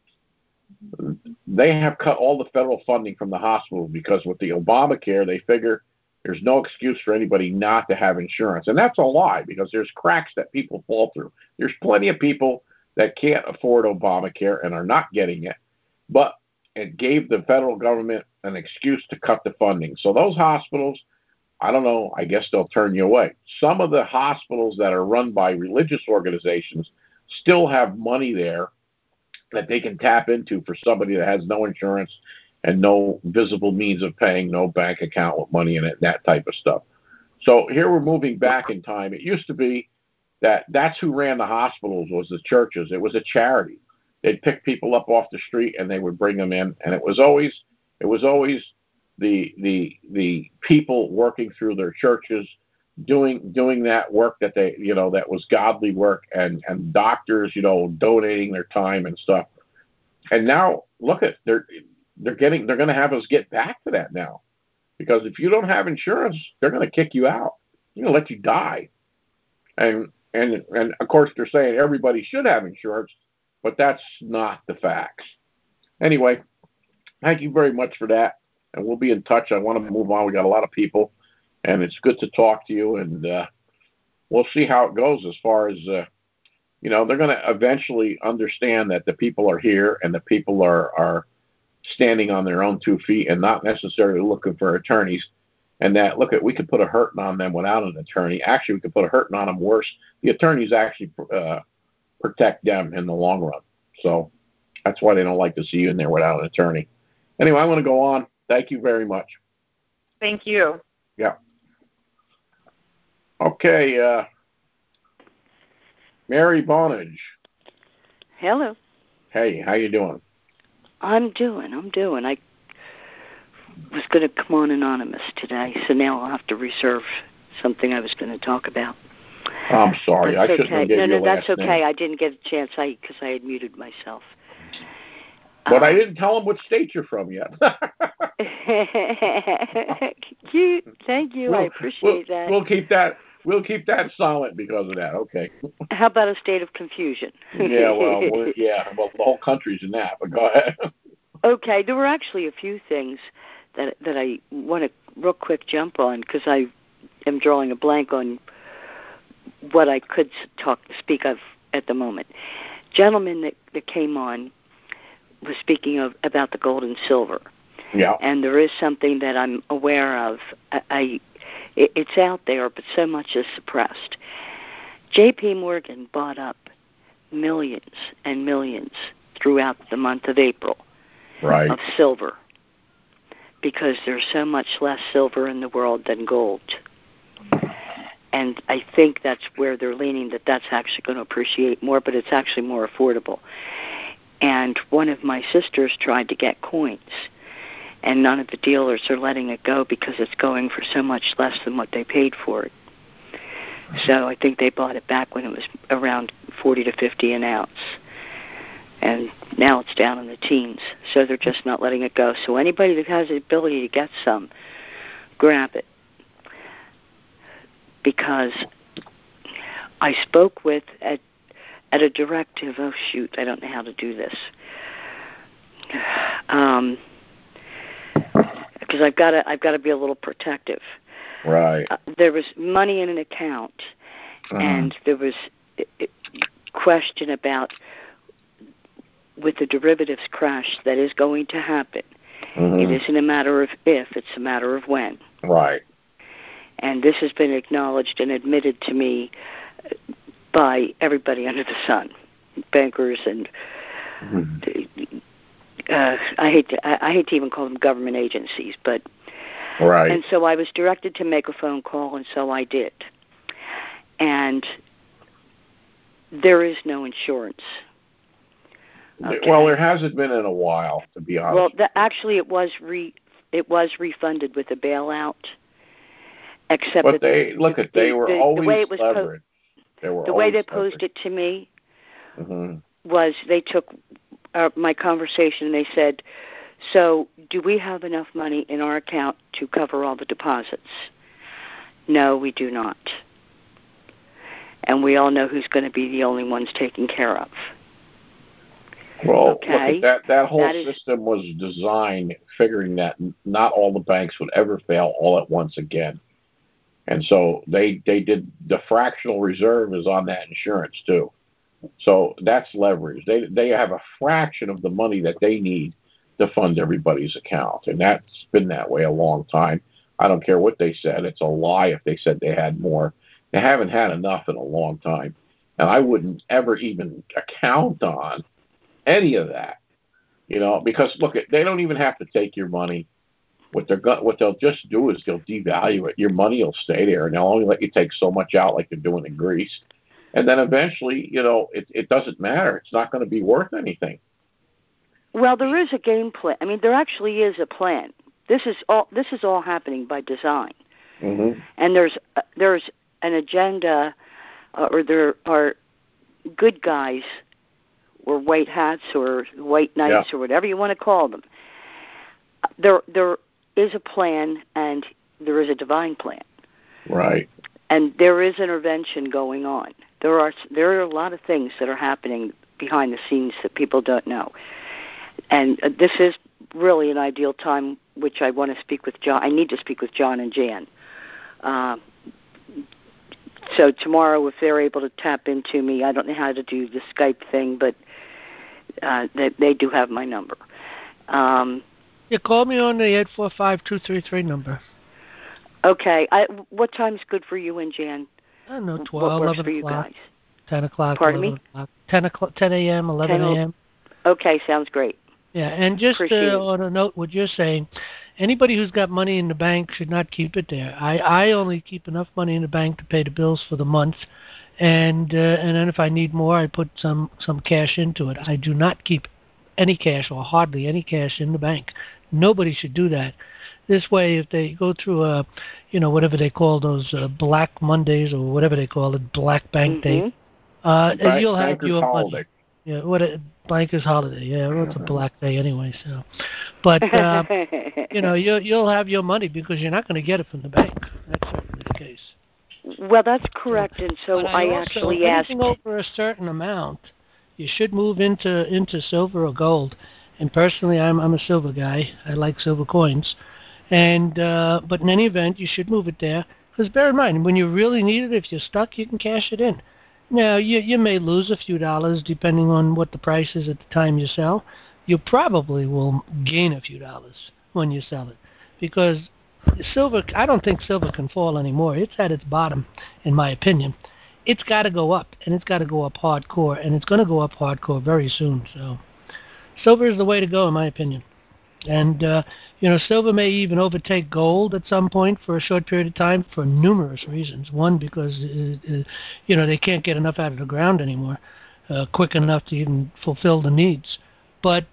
they have cut all the federal funding from the hospital, because with the Obamacare, they figure there's no excuse for anybody not to have insurance. And that's a lie, because there's cracks that people fall through. There's plenty of people that can't afford Obamacare and are not getting it, but it gave the federal government an excuse to cut the funding. So those hospitals, I don't know, I guess they'll turn you away. Some of the hospitals that are run by religious organizations still have money there that they can tap into for somebody that has no insurance and no visible means of paying, no bank account with money in it, that type of stuff. So here we're moving back in time. It used to be that's who ran the hospitals, was the churches. It was a charity. They'd pick people up off the street and they would bring them in, and it was always the people working through their churches doing that work that they that was godly work, and doctors donating their time and stuff. And now look at they're going to have us get back to that now, because if you don't have insurance, they're going to kick you out. They're going to let you die. And of course they're saying everybody should have insurance, but that's not the facts. Anyway, thank you very much for that, and we'll be in touch. I want to move on. We got a lot of people, and it's good to talk to you, and we'll see how it goes as far as, they're going to eventually understand that the people are here and the people are standing on their own 2 feet and not necessarily looking for attorneys. And that, we could put a hurting on them without an attorney. Actually, we could put a hurting on them worse. The attorneys actually protect them in the long run. So that's why they don't like to see you in there without an attorney. Anyway, I'm going to go on. Thank you very much. Thank you. Yeah. Okay. Mary Bonage. Hello. Hey, how you doing? I'm doing. I was going to come on anonymous today, so now I'll have to reserve something I was going to talk about. I'm sorry. I shouldn't have given you that's last okay. name. I didn't get a chance because I had muted myself. But I didn't tell them what state you're from yet. Cute. Thank you. I appreciate that. We'll keep that silent because of that. Okay. How about a state of confusion? Well, the whole country's in that. But go ahead. Okay. There were actually a few things that I want to real quick jump on, because I am drawing a blank on what I could speak of at the moment. Gentleman that came on was speaking about the gold and silver. Yeah. And there is something that I'm aware of. It's out there, but so much is suppressed. J.P. Morgan bought up millions and millions throughout the month of April of silver, because there's so much less silver in the world than gold. And I think that's where they're leaning, that's actually going to appreciate more, but it's actually more affordable. And one of my sisters tried to get coins, and none of the dealers are letting it go because it's going for so much less than what they paid for it. So I think they bought it back when it was around 40 to 50 an ounce. And now it's down in the teens, so they're just not letting it go. So anybody that has the ability to get some, grab it. Because I spoke with at a directive, I don't know how to do this. Because I've got to be a little protective. Right. There was money in an account, and there was a question about, with the derivatives crash that is going to happen, it isn't a matter of if, it's a matter of when. Right. And this has been acknowledged and admitted to me by everybody under the sun, bankers and I hate to even call them government agencies, but right. And so I was directed to make a phone call, and so I did. And there is no insurance. Okay. Well, there hasn't been in a while, to be honest. Well, actually, it was refunded with a bailout. Except but they were always the way it was levered. The way they posed it to me was they took my conversation and they said, "So, do we have enough money in our account to cover all the deposits?" No, we do not. And we all know who's going to be the only ones taken care of. Well, okay. Look, that whole system was designed figuring that not all the banks would ever fail all at once again. And so they did, the fractional reserve is on that insurance too. So that's leverage. They have a fraction of the money that they need to fund everybody's account. And that's been that way a long time. I don't care what they said. It's a lie if they said they had more. They haven't had enough in a long time. And I wouldn't ever even count on any of that, because look, they don't even have to take your money. What they'll just do is they'll devalue it. Your money will stay there, and they'll only let you take so much out, like they're doing in Greece. And then eventually, it doesn't matter. It's not going to be worth anything. Well, there is a game plan. I mean, there actually is a plan. This is all happening by design. Mm-hmm. And there's an agenda, or there are good guys, or white hats, or white knights, or whatever you want to call them. There is a plan, and there is a divine plan. Right. And there is intervention going on. There are a lot of things that are happening behind the scenes that people don't know. And this is really an ideal time, which I want to speak with John. I need to speak with John and Jan. So tomorrow, if they're able to tap into me, I don't know how to do the Skype thing, but they do have my number. Call me on the 845-233 number. Okay. What time's good for you and Jan? I don't know, 12, 11 for you o'clock, guys? 10 o'clock, Pardon 11 me? o'clock, 10 a.m., 11 a.m. Okay, sounds great. Yeah, and just on a note, what you're saying, anybody who's got money in the bank should not keep it there. I only keep enough money in the bank to pay the bills for the month, and then if I need more, I put some cash into it. I do not keep any cash or hardly any cash in the bank. Nobody should do that. This way, if they go through whatever they call those Black Mondays or whatever they call it, Black Bank Day, you'll have your money. Yeah, Bankers Holiday. Yeah, well, it's a black day anyway. So, but you'll have your money because you're not going to get it from the bank. That's certainly the case. Well, that's correct, and so I actually asked. Anything over a certain amount, you should move into silver or gold. And personally, I'm a silver guy. I like silver coins. And but in any event, you should move it there. Because bear in mind, when you really need it, if you're stuck, you can cash it in. Now, you may lose a few dollars depending on what the price is at the time you sell. You probably will gain a few dollars when you sell it. Because silver, I don't think silver can fall anymore. It's at its bottom, in my opinion. It's got to go up, and it's got to go up hardcore, and it's going to go up hardcore very soon. So silver is the way to go, in my opinion. And, silver may even overtake gold at some point for a short period of time for numerous reasons. One, because, they can't get enough out of the ground anymore quick enough to even fulfill the needs. But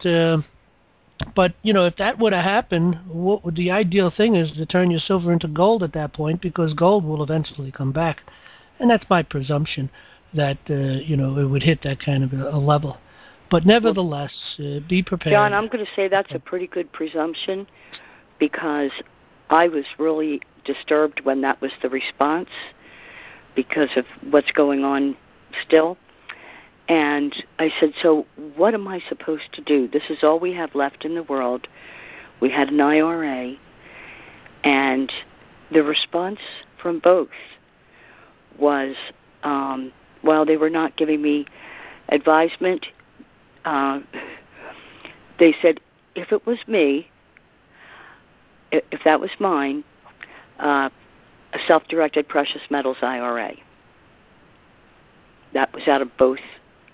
if that were to happen, the ideal thing is to turn your silver into gold at that point, because gold will eventually come back. And that's my presumption that, it would hit that kind of a level. But nevertheless, be prepared. John, I'm going to say that's a pretty good presumption, because I was really disturbed when that was the response because of what's going on still. And I said, so what am I supposed to do? This is all we have left in the world. We had an IRA, and the response from both was, while they were not giving me advisement, they said, if it was me, if that was mine, a self-directed precious metals IRA. that was out of both.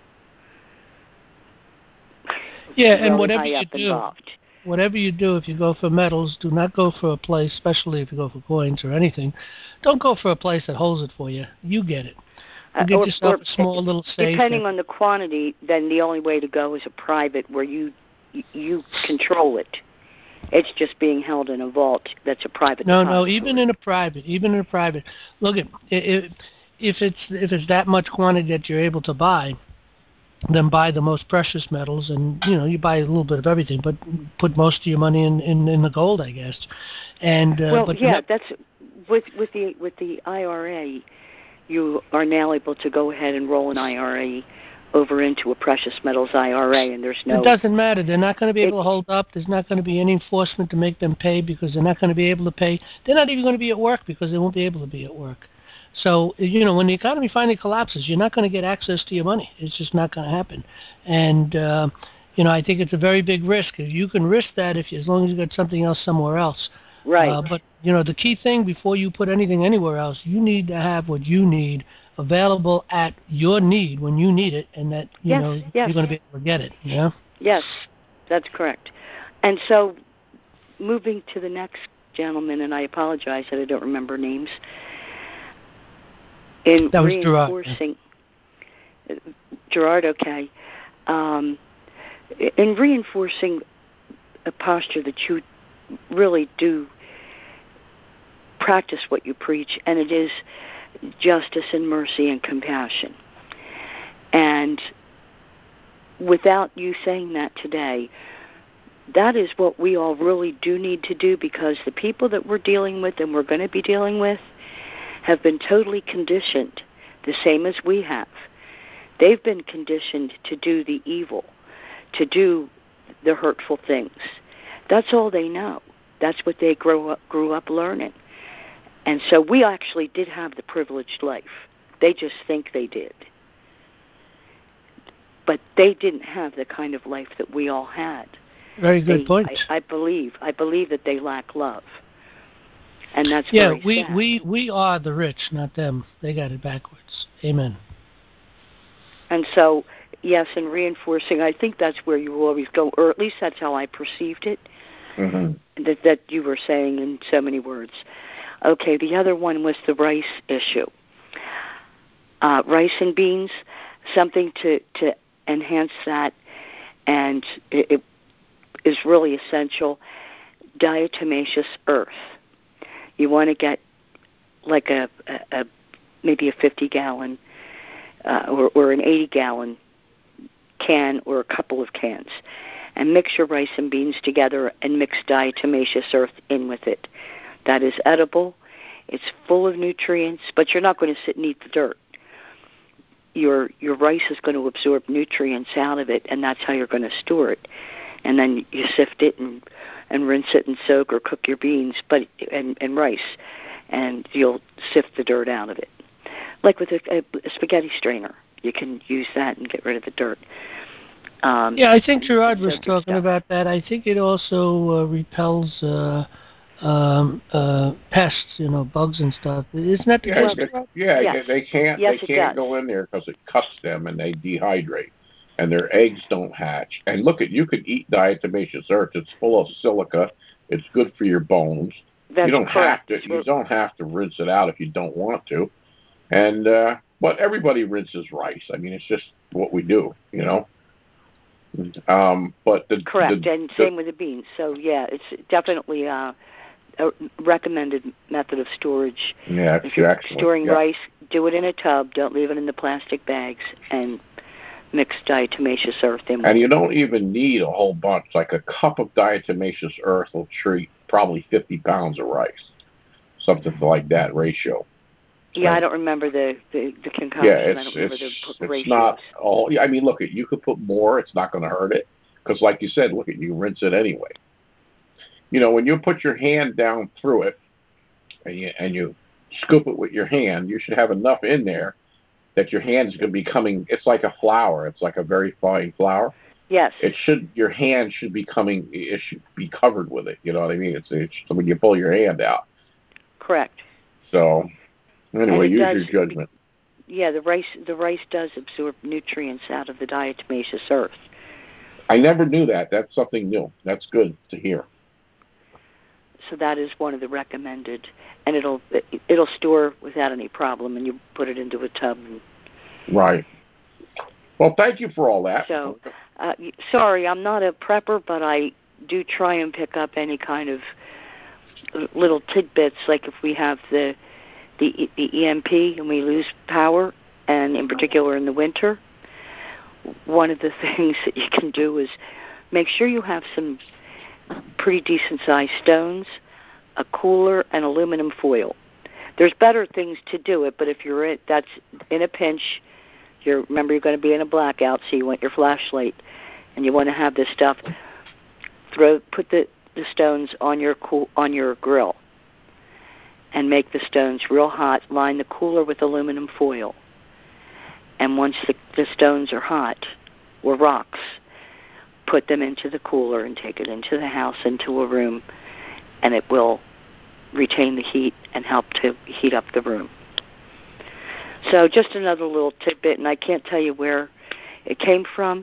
Yeah, really and whatever you do, if you go for metals, do not go for a place, especially if you go for coins or anything. Don't go for a place that holds it for you. You get it. You get yourself a small little safe. Depending on the quantity, then the only way to go is a private where you control it. It's just being held in a vault that's a private depository. No, even in a private. Look, if it's that much quantity that you're able to buy, then buy the most precious metals, and you buy a little bit of everything, but put most of your money in the gold, I guess. And that's with the IRA. You are now able to go ahead and roll an IRA over into a precious metals IRA, and there's no... It doesn't matter. They're not going to be able to hold up. There's not going to be any enforcement to make them pay because they're not going to be able to pay. They're not even going to be at work because they won't be able to be at work. So, when the economy finally collapses, you're not going to get access to your money. It's just not going to happen. And, I think it's a very big risk. You can risk that as long as you got something else somewhere else. Right. But, the key thing before you put anything anywhere else, you need to have what you need available at your need when you need it, and that, you're going to be able to get it. Yeah? Yes, that's correct. And so, moving to the next gentleman, and I apologize that I don't remember names, in that was reinforcing... Gerard, okay. In reinforcing a posture that you really do practice what you preach, and it is justice and mercy and compassion. And without you saying that today, that is what we all really do need to do, because the people that we're dealing with and we're going to be dealing with have been totally conditioned, the same as we have. They've been conditioned to do the evil, to do the hurtful things. That's all they know. That's what they grew up learning. And so we actually did have the privileged life. They just think they did. But they didn't have the kind of life that we all had. Very good point. I believe that they lack love. And that's very sad. We are the rich, not them. They got it backwards. Amen. And so, yes, in reinforcing, I think that's where you will always go, or at least that's how I perceived it, that you were saying in so many words. Okay, the other one was the rice issue. Rice and beans, something to enhance that, and it is really essential. Diatomaceous earth. You want to get like maybe a 50-gallon or an 80-gallon can or a couple of cans, and mix your rice and beans together and mix diatomaceous earth in with it. That is edible. It's full of nutrients, but you're not going to sit and eat the dirt. Your rice is going to absorb nutrients out of it, and that's how you're going to store it. And then you sift it and rinse it and soak or cook your beans and rice, and you'll sift the dirt out of it. Like with a spaghetti strainer, you can use that and get rid of the dirt. I think Gerard was talking about that. I think it also repels pests, bugs and stuff. Isn't that the case? Yes. They can't go in there because it cuts them and they dehydrate, and their eggs don't hatch. And you could eat diatomaceous earth. It's full of silica. It's good for your bones. You don't have to rinse it out if you don't want to. And but everybody rinses rice. I mean, it's just what we do, But and same with the beans. So it's definitely a recommended method of storage. Yeah, if you're storing rice, do it in a tub. Don't leave it in the plastic bags, and mix diatomaceous earth in. And you don't even need a whole bunch. Like a cup of diatomaceous earth will treat probably 50 pounds of rice, something like that ratio. Yeah, I don't remember the concoction. Yeah, I don't remember the ratios. It's not all. I mean, look, you could put more. It's not going to hurt it because, like you said, you rinse it anyway. When you put your hand down through it and you scoop it with your hand, you should have enough in there that your hand is going to be coming. It's like a flour. It's like a very fine flour. Yes. Your hand should be coming. It should be covered with it. You know what I mean? It's when you pull your hand out. Correct. So. Anyway, use your judgment. the rice does absorb nutrients out of the diatomaceous earth. I never knew that. That's something new. That's good to hear. So that is one of the recommended, and it'll store without any problem, and you put it into a tub. Right. Well, thank you for all that. So, sorry, I'm not a prepper, but I do try and pick up any kind of little tidbits, like if we have the EMP and we lose power, and in particular in the winter, one of the things that you can do is make sure you have some pretty decent-sized stones, a cooler, and aluminum foil. There's better things to do it, but if that's in a pinch, remember you're going to be in a blackout, so you want your flashlight, and you want to have this stuff. Put the stones on your grill, and make the stones real hot. Line the cooler with aluminum foil, and once the stones are hot, or rocks, put them into the cooler and take it into the house, into a room, and it will retain the heat and help to heat up the room. So just another little tidbit, and I can't tell you where it came from,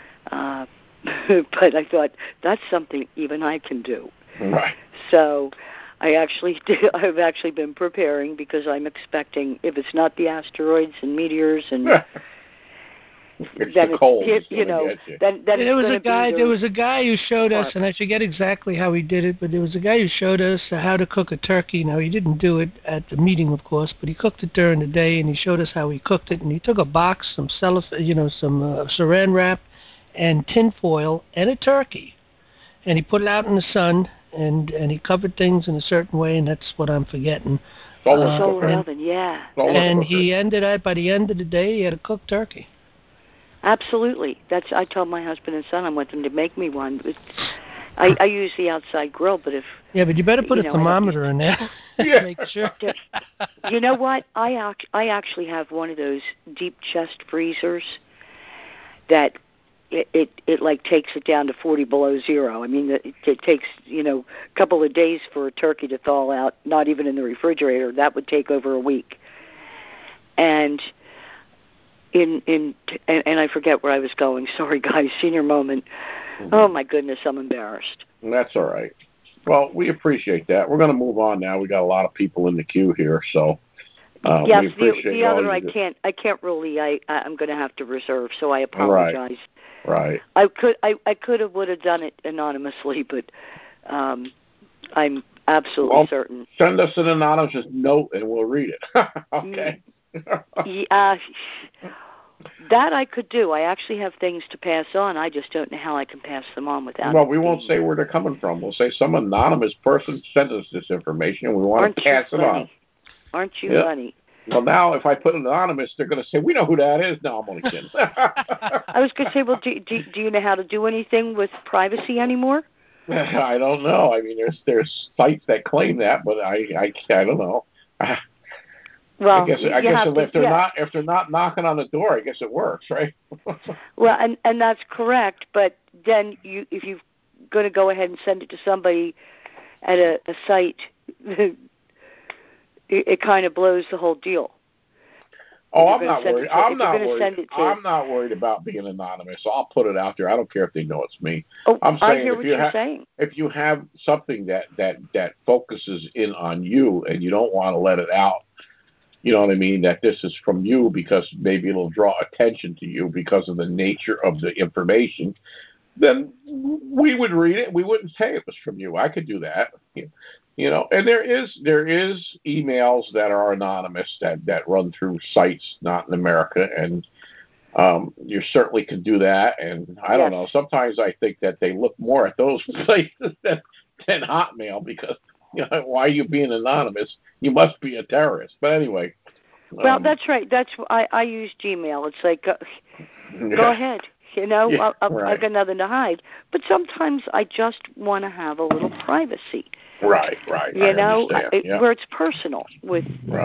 but I thought that's something even I can do. Right. So I've actually been preparing, because I'm expecting, if it's not the asteroids and meteors and it's the cold. Then there was a guy who showed us, and I forget exactly how he did it, but there was a guy who showed us how to cook a turkey. Now, he didn't do it at the meeting, of course, but he cooked it during the day, and he showed us how he cooked it. And he took a box, some saran wrap, and tin foil, and a turkey, and he put it out in the sun, and he covered things in a certain way, and that's what I'm forgetting. Solar oven, yeah. And he ended up, by the end of the day, he had a cooked turkey. Absolutely. I told my husband and son I want them to make me one. I use the outside grill, but but you better put a thermometer in there. Make sure. You know what? I actually have one of those deep chest freezers that it like takes it down to 40 below zero. I mean, it takes a couple of days for a turkey to thaw out. Not even in the refrigerator. That would take over a week. And and I forget where I was going. Sorry, guys. Senior moment. Mm-hmm. Oh my goodness, I'm embarrassed. That's all right. Well, we appreciate that. We're going to move on now. We got a lot of people in the queue here, so. Yes, the other I can't really. I'm going to have to reserve, so I apologize. Right. I would have done it anonymously, but I'm absolutely certain. Send us an anonymous note and we'll read it. Okay. That I could do. I actually have things to pass on. I just don't know how I can pass them on without. Well, we won't say where they're coming from. We'll say some anonymous person sent us this information and we want to pass it on. Aren't you funny? Well, now if I put anonymous, they're going to say, we know who that is. No, I'm only kidding. I was going to say, well, do you know how to do anything with privacy anymore? I don't know. I mean, there's sites that claim that, but I don't know. Well, I guess if they're not knocking on the door, I guess it works, right? Well, and that's correct. But then if you're going to go ahead and send it to somebody at a site, it kind of blows the whole deal. Oh, I'm not worried. I'm not worried about being anonymous. So I'll put it out there. I don't care if they know it's me. Oh, I'm saying I hear what you're saying. If you have something that focuses in on you and you don't want to let it out, you know what I mean, that this is from you because maybe it'll draw attention to you because of the nature of the information, then we would read it. We wouldn't say it was from you. I could do that. And there is emails that are anonymous that run through sites not in America, and you certainly can do that. And I don't know. Sometimes I think that they look more at those places than Hotmail because why are you being anonymous? You must be a terrorist. But anyway. Well, that's right. That's I use Gmail. It's like go ahead. I've got nothing to hide. But sometimes I just want to have a little privacy. Right. Where it's personal with,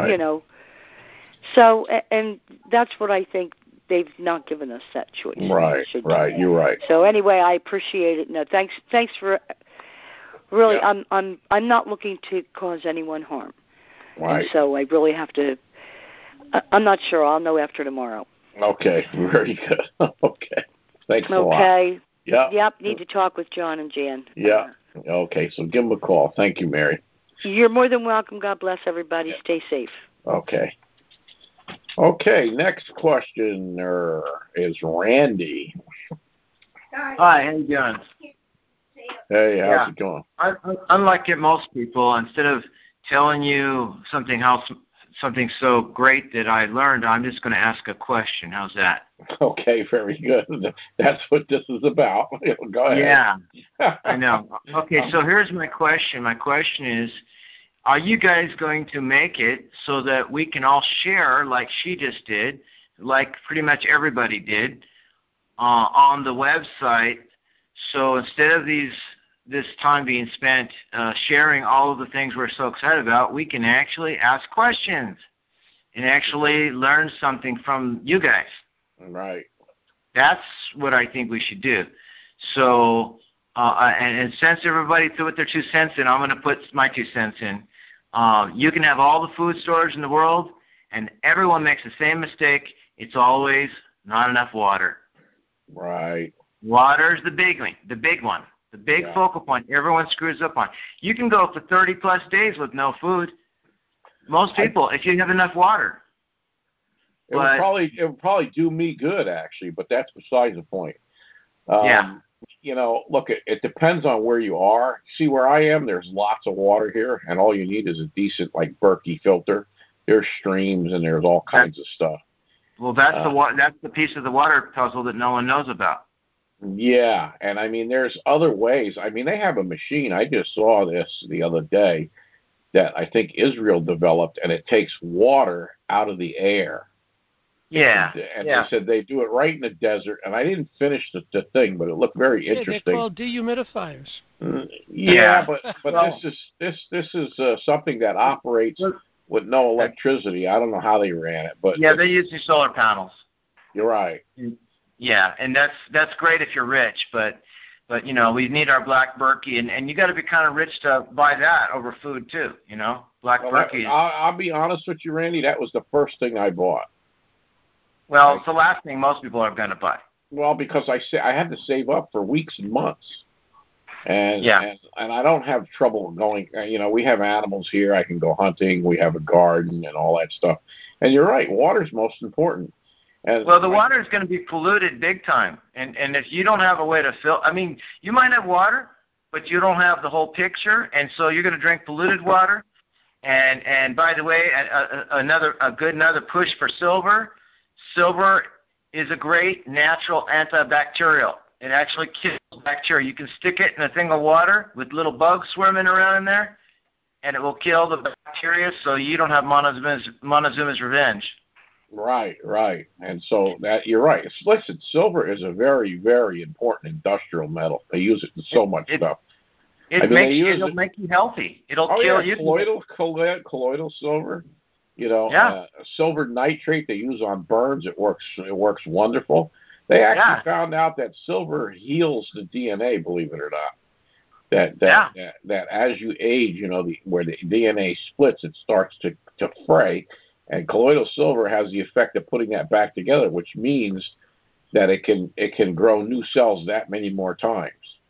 So, and that's what I think they've not given us that choice. Right. You're right. So anyway, I appreciate it. No, thanks for. Really, I'm not looking to cause anyone harm. Right. And so I really have to. I'm not sure. I'll know after tomorrow. Okay, very good. Okay. Thanks a lot. Okay. Yep. Need to talk with John and Jan. Yeah. Okay, so give them a call. Thank you, Mary. You're more than welcome. God bless everybody. Yeah. Stay safe. Okay. Okay, next questioner is Randy. Hi, how you doing? Hey, how's it going? Unlike most people, instead of telling you something so great that I learned, I'm just going to ask a question. How's that? Okay, very good. That's what this is about. Go ahead. Yeah, I know. Okay, so here's my question. My question is, are you guys going to make it so that we can all share, like she just did, like pretty much everybody did, on the website? So instead of this time being spent sharing all of the things we're so excited about, we can actually ask questions and actually learn something from you guys. Right. That's what I think we should do. So, and since everybody threw their 2 cents in, I'm going to put my 2 cents in. You can have all the food storage in the world, and everyone makes the same mistake. It's always not enough water. Right. Water's the big one. The big focal point everyone screws up on. You can go for 30-plus days with no food. Most people, if you have enough water. It would probably do me good, actually, but that's besides the point. You know, look, it depends on where you are. See, where I am, there's lots of water here, and all you need is a decent, like, Berkey filter. There's streams, and there's all kinds of stuff. Well, that's the piece of the water puzzle that no one knows about. Yeah, and I mean, there's other ways. I mean, they have a machine. I just saw this the other day that I think Israel developed, and it takes water out of the air. Yeah. And they said they do it right in the desert, and I didn't finish the thing, but it looked very interesting. They're called dehumidifiers. But this is something that operates with no electricity. I don't know how they ran it, but they use the solar panels. You're right. Yeah, and that's great if you're rich, but you know, we need our black Berkey, and you got to be kind of rich to buy that over food too. You know, black Berkey. I'll be honest with you, Randy. That was the first thing I bought. Well, it's the last thing most people are going to buy. Well, because I had to save up for weeks and months, and I don't have trouble going. You know, we have animals here. I can go hunting. We have a garden and all that stuff. And you're right, water's most important. And well, the water is going to be polluted big time, and if you don't have a way to fill, I mean, you might have water, but you don't have the whole picture, and so you're going to drink polluted water. And by the way, another push for silver. Silver is a great natural antibacterial. It actually kills bacteria. You can stick it in a thing of water with little bugs swimming around in there, and it will kill the bacteria, so you don't have Montezuma's revenge. Right. And so that you're right. Listen, silver is a very, very important industrial metal. They use it in so much stuff. It'll make you healthy. It'll kill you. Colloidal silver. You know, silver nitrate they use on burns. It works wonderful. They actually found out that silver heals the DNA. Believe it or not, that as you age, you know, where the DNA splits, it starts to fray. And colloidal silver has the effect of putting that back together, which means that it can grow new cells that many more times.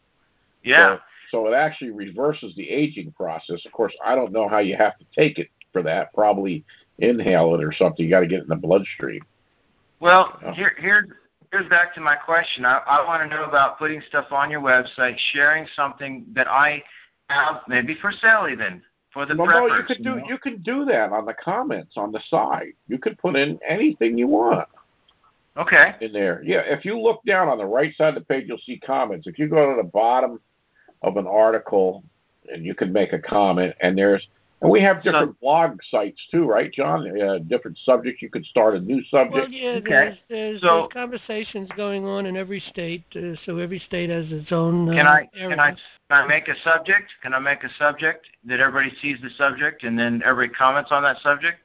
Yeah. So it actually reverses the aging process. Of course, I don't know how you have to take it for that. Probably inhale it or something. You got to get it in the bloodstream. Well, here's back to my question. I want to know about putting stuff on your website, sharing something that I have maybe for sale even. For the preppers, you could do that on the comments on the side. You could put in anything you want. Okay. In there. Yeah, if you look down on the right side of the page, you'll see comments. If you go to the bottom of an article, and you can make a comment, and we have different blog sites too, right, John? Different subjects. You could start a new subject. Well, yeah, there's conversations going on in every state, so every state has its own area. Can I make a subject? Can I make a subject that everybody sees the subject, and then everybody comments on that subject?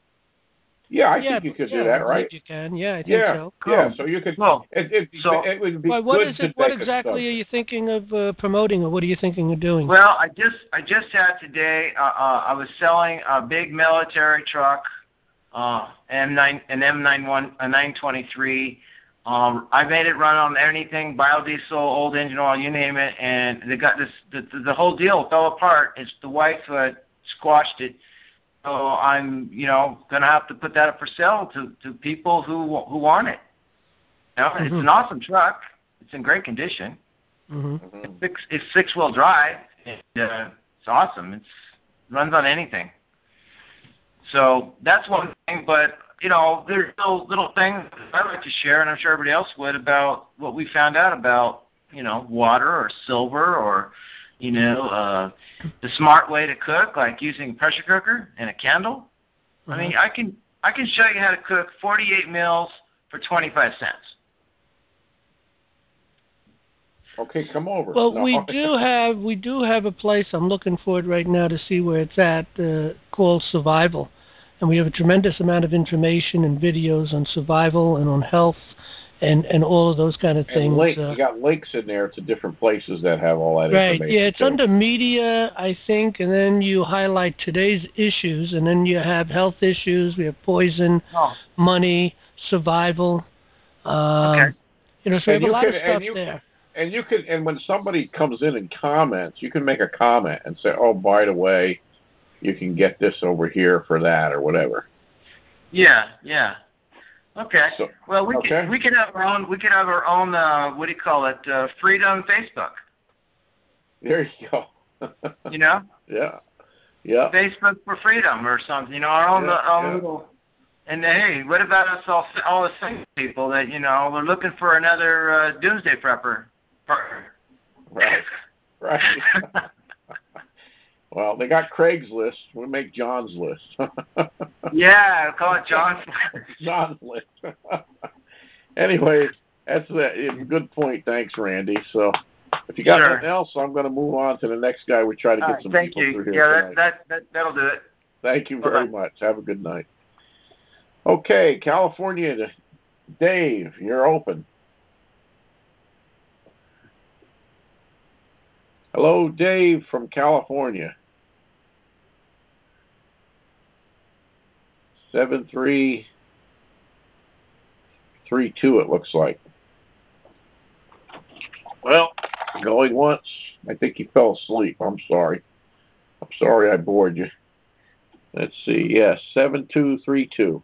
Yeah, I think you could do that, right? You can, I think so. Cool. Yeah, so you could. It would be what exactly are you thinking of promoting, or what are you thinking of doing? Well, I just had today. I was selling a big military truck 923. I made it run on anything, biodiesel, old engine oil, you name it, and they got this. The whole deal fell apart. It's the wife squashed it. So I'm, going to have to put that up for sale to people who want it. It's an awesome truck. It's in great condition. It's six-wheel drive. It's awesome. It runs on anything. So that's one thing. But there's little things I'd like to share, and I'm sure everybody else would, about what we found out about water or silver or the smart way to cook, like using a pressure cooker and a candle. I mean, I can show you how to cook 48 meals for 25 cents. Okay, come over. Well, we do have a place. I'm looking for it right now to see where it's at. Called Survival, and we have a tremendous amount of information and videos on survival and on health. And all of those kind of things. You got links in there to different places that have all that information. Right, yeah, it's under media, I think, and then you highlight today's issues, and then you have health issues, we have poison, money, survival. Okay. So we have a lot of stuff there. And when somebody comes in and comments, you can make a comment and say, oh, by the way, you can get this over here for that or whatever. Yeah. Okay. Well, we could have our own. What do you call it? Freedom Facebook. There you go. Yeah. Facebook for freedom or something. Our own little. And hey, what about us all the same people that we're looking for another doomsday prepper partner? Right. Well, they got Craigslist. We'll make John's list. Yeah, call it John's list. John's list. Anyway, that's a good point. Thanks, Randy. So if you got nothing else, I'm going to move on to the next guy. We try to get some people through here tonight. That'll do it. Thank you very much. Have a good night. Okay, California, Dave, you're open. Hello, Dave from California. 7332, it looks like. Well, going once. I think he fell asleep. I'm sorry. I bored you. Let's see. Yes, 7232.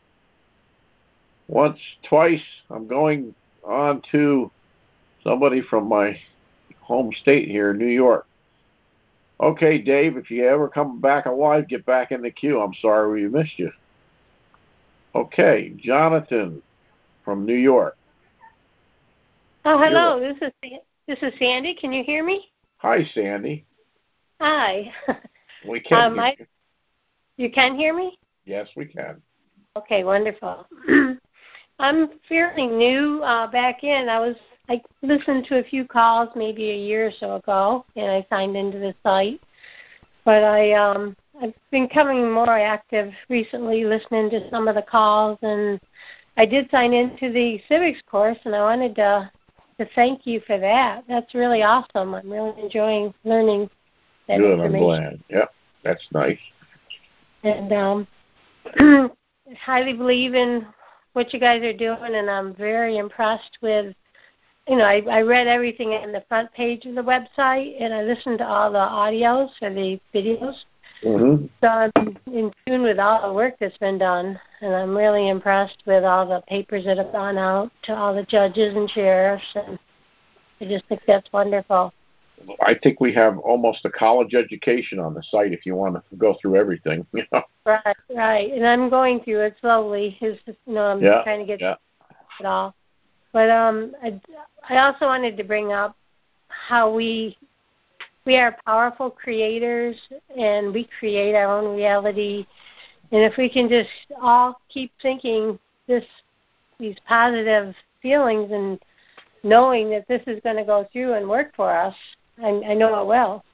Once, twice. I'm going on to somebody from my home state here, New York. Okay, Dave, if you ever come back alive, get back in the queue. I'm sorry we missed you. Okay, Jonathan from New York. Oh, hello. This is Sandy. Can you hear me? Hi, Sandy. Hi. We can hear you. You can hear me? Yes, we can. Okay, wonderful. I'm fairly new back in. I listened to a few calls maybe a year or so ago, and I signed into the site. But I've been becoming more active recently, listening to some of the calls, and I did sign into the civics course, and I wanted to thank you for that. That's really awesome. I'm really enjoying learning that information. Good, I'm glad. Yep, that's nice. And highly believe in what you guys are doing, and I'm very impressed with, I read everything in the front page of the website, and I listened to all the audios or the videos. Mm-hmm. So I'm in tune with all the work that's been done, and I'm really impressed with all the papers that have gone out to all the judges and sheriffs, and I just think that's wonderful. I think we have almost a college education on the site if you want to go through everything. Right. And I'm going through it slowly. I'm trying to get it all. But I also wanted to bring up how we are powerful creators, and we create our own reality. And if we can just all keep thinking these positive feelings and knowing that this is going to go through and work for us, I know it will.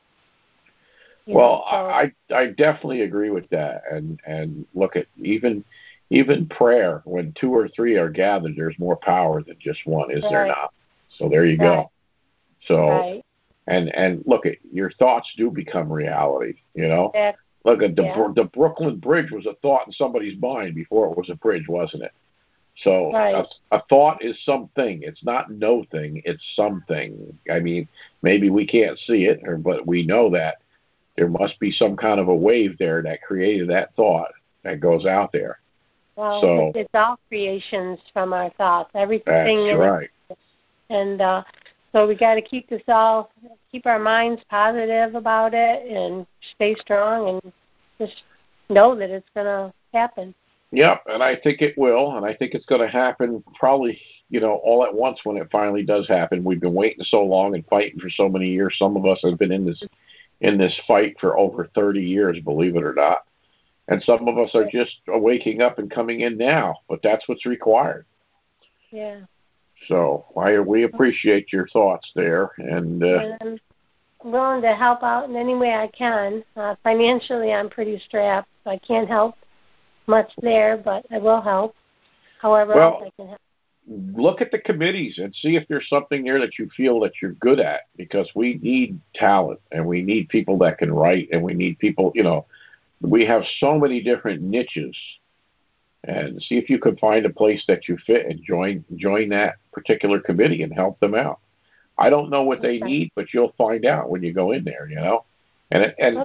I definitely agree with that. And look at even prayer, when 2 or 3 are gathered, there's more power than just one, is there not? So there you go. So and look at your thoughts do become reality, Look, the Brooklyn Bridge was a thought in somebody's mind before it was a bridge, wasn't it? So a thought is something. It's not no thing. It's something. I mean, maybe we can't see it, but we know that there must be some kind of a wave there that created that thought that goes out there. Well, so it's all creations from our thoughts. Everything. That's right. And so we got to keep our minds positive about it and stay strong and just know that it's going to happen. Yep, and I think it will, and I think it's going to happen probably, all at once when it finally does happen. We've been waiting so long and fighting for so many years. Some of us have been in this fight for over 30 years, believe it or not. And some of us are just waking up and coming in now, but that's what's required. Yeah. So we appreciate your thoughts there. And I'm willing to help out in any way I can. Financially, I'm pretty strapped, so I can't help much there, but I will help however else I can help. Look at the committees and see if there's something there that you feel that you're good at, because we need talent and we need people that can write, and we need people, we have so many different niches, and see if you can find a place that you fit and join that particular committee and help them out. I don't know what they need, but you'll find out when you go in there, And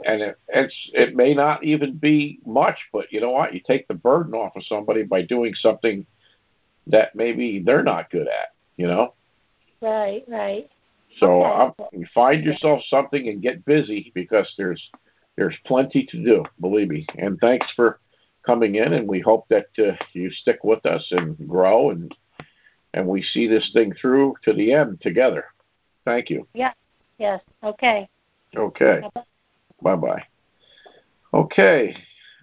it may not even be much, but you know what? You take the burden off of somebody by doing something that maybe they're not good at, Right. So you find yourself something and get busy, because there's plenty to do, believe me. And thanks for coming in, and we hope that you stick with us and grow, and we see this thing through to the end together. Thank you. Yeah. Yes. Okay. Okay. Bye-bye. Okay.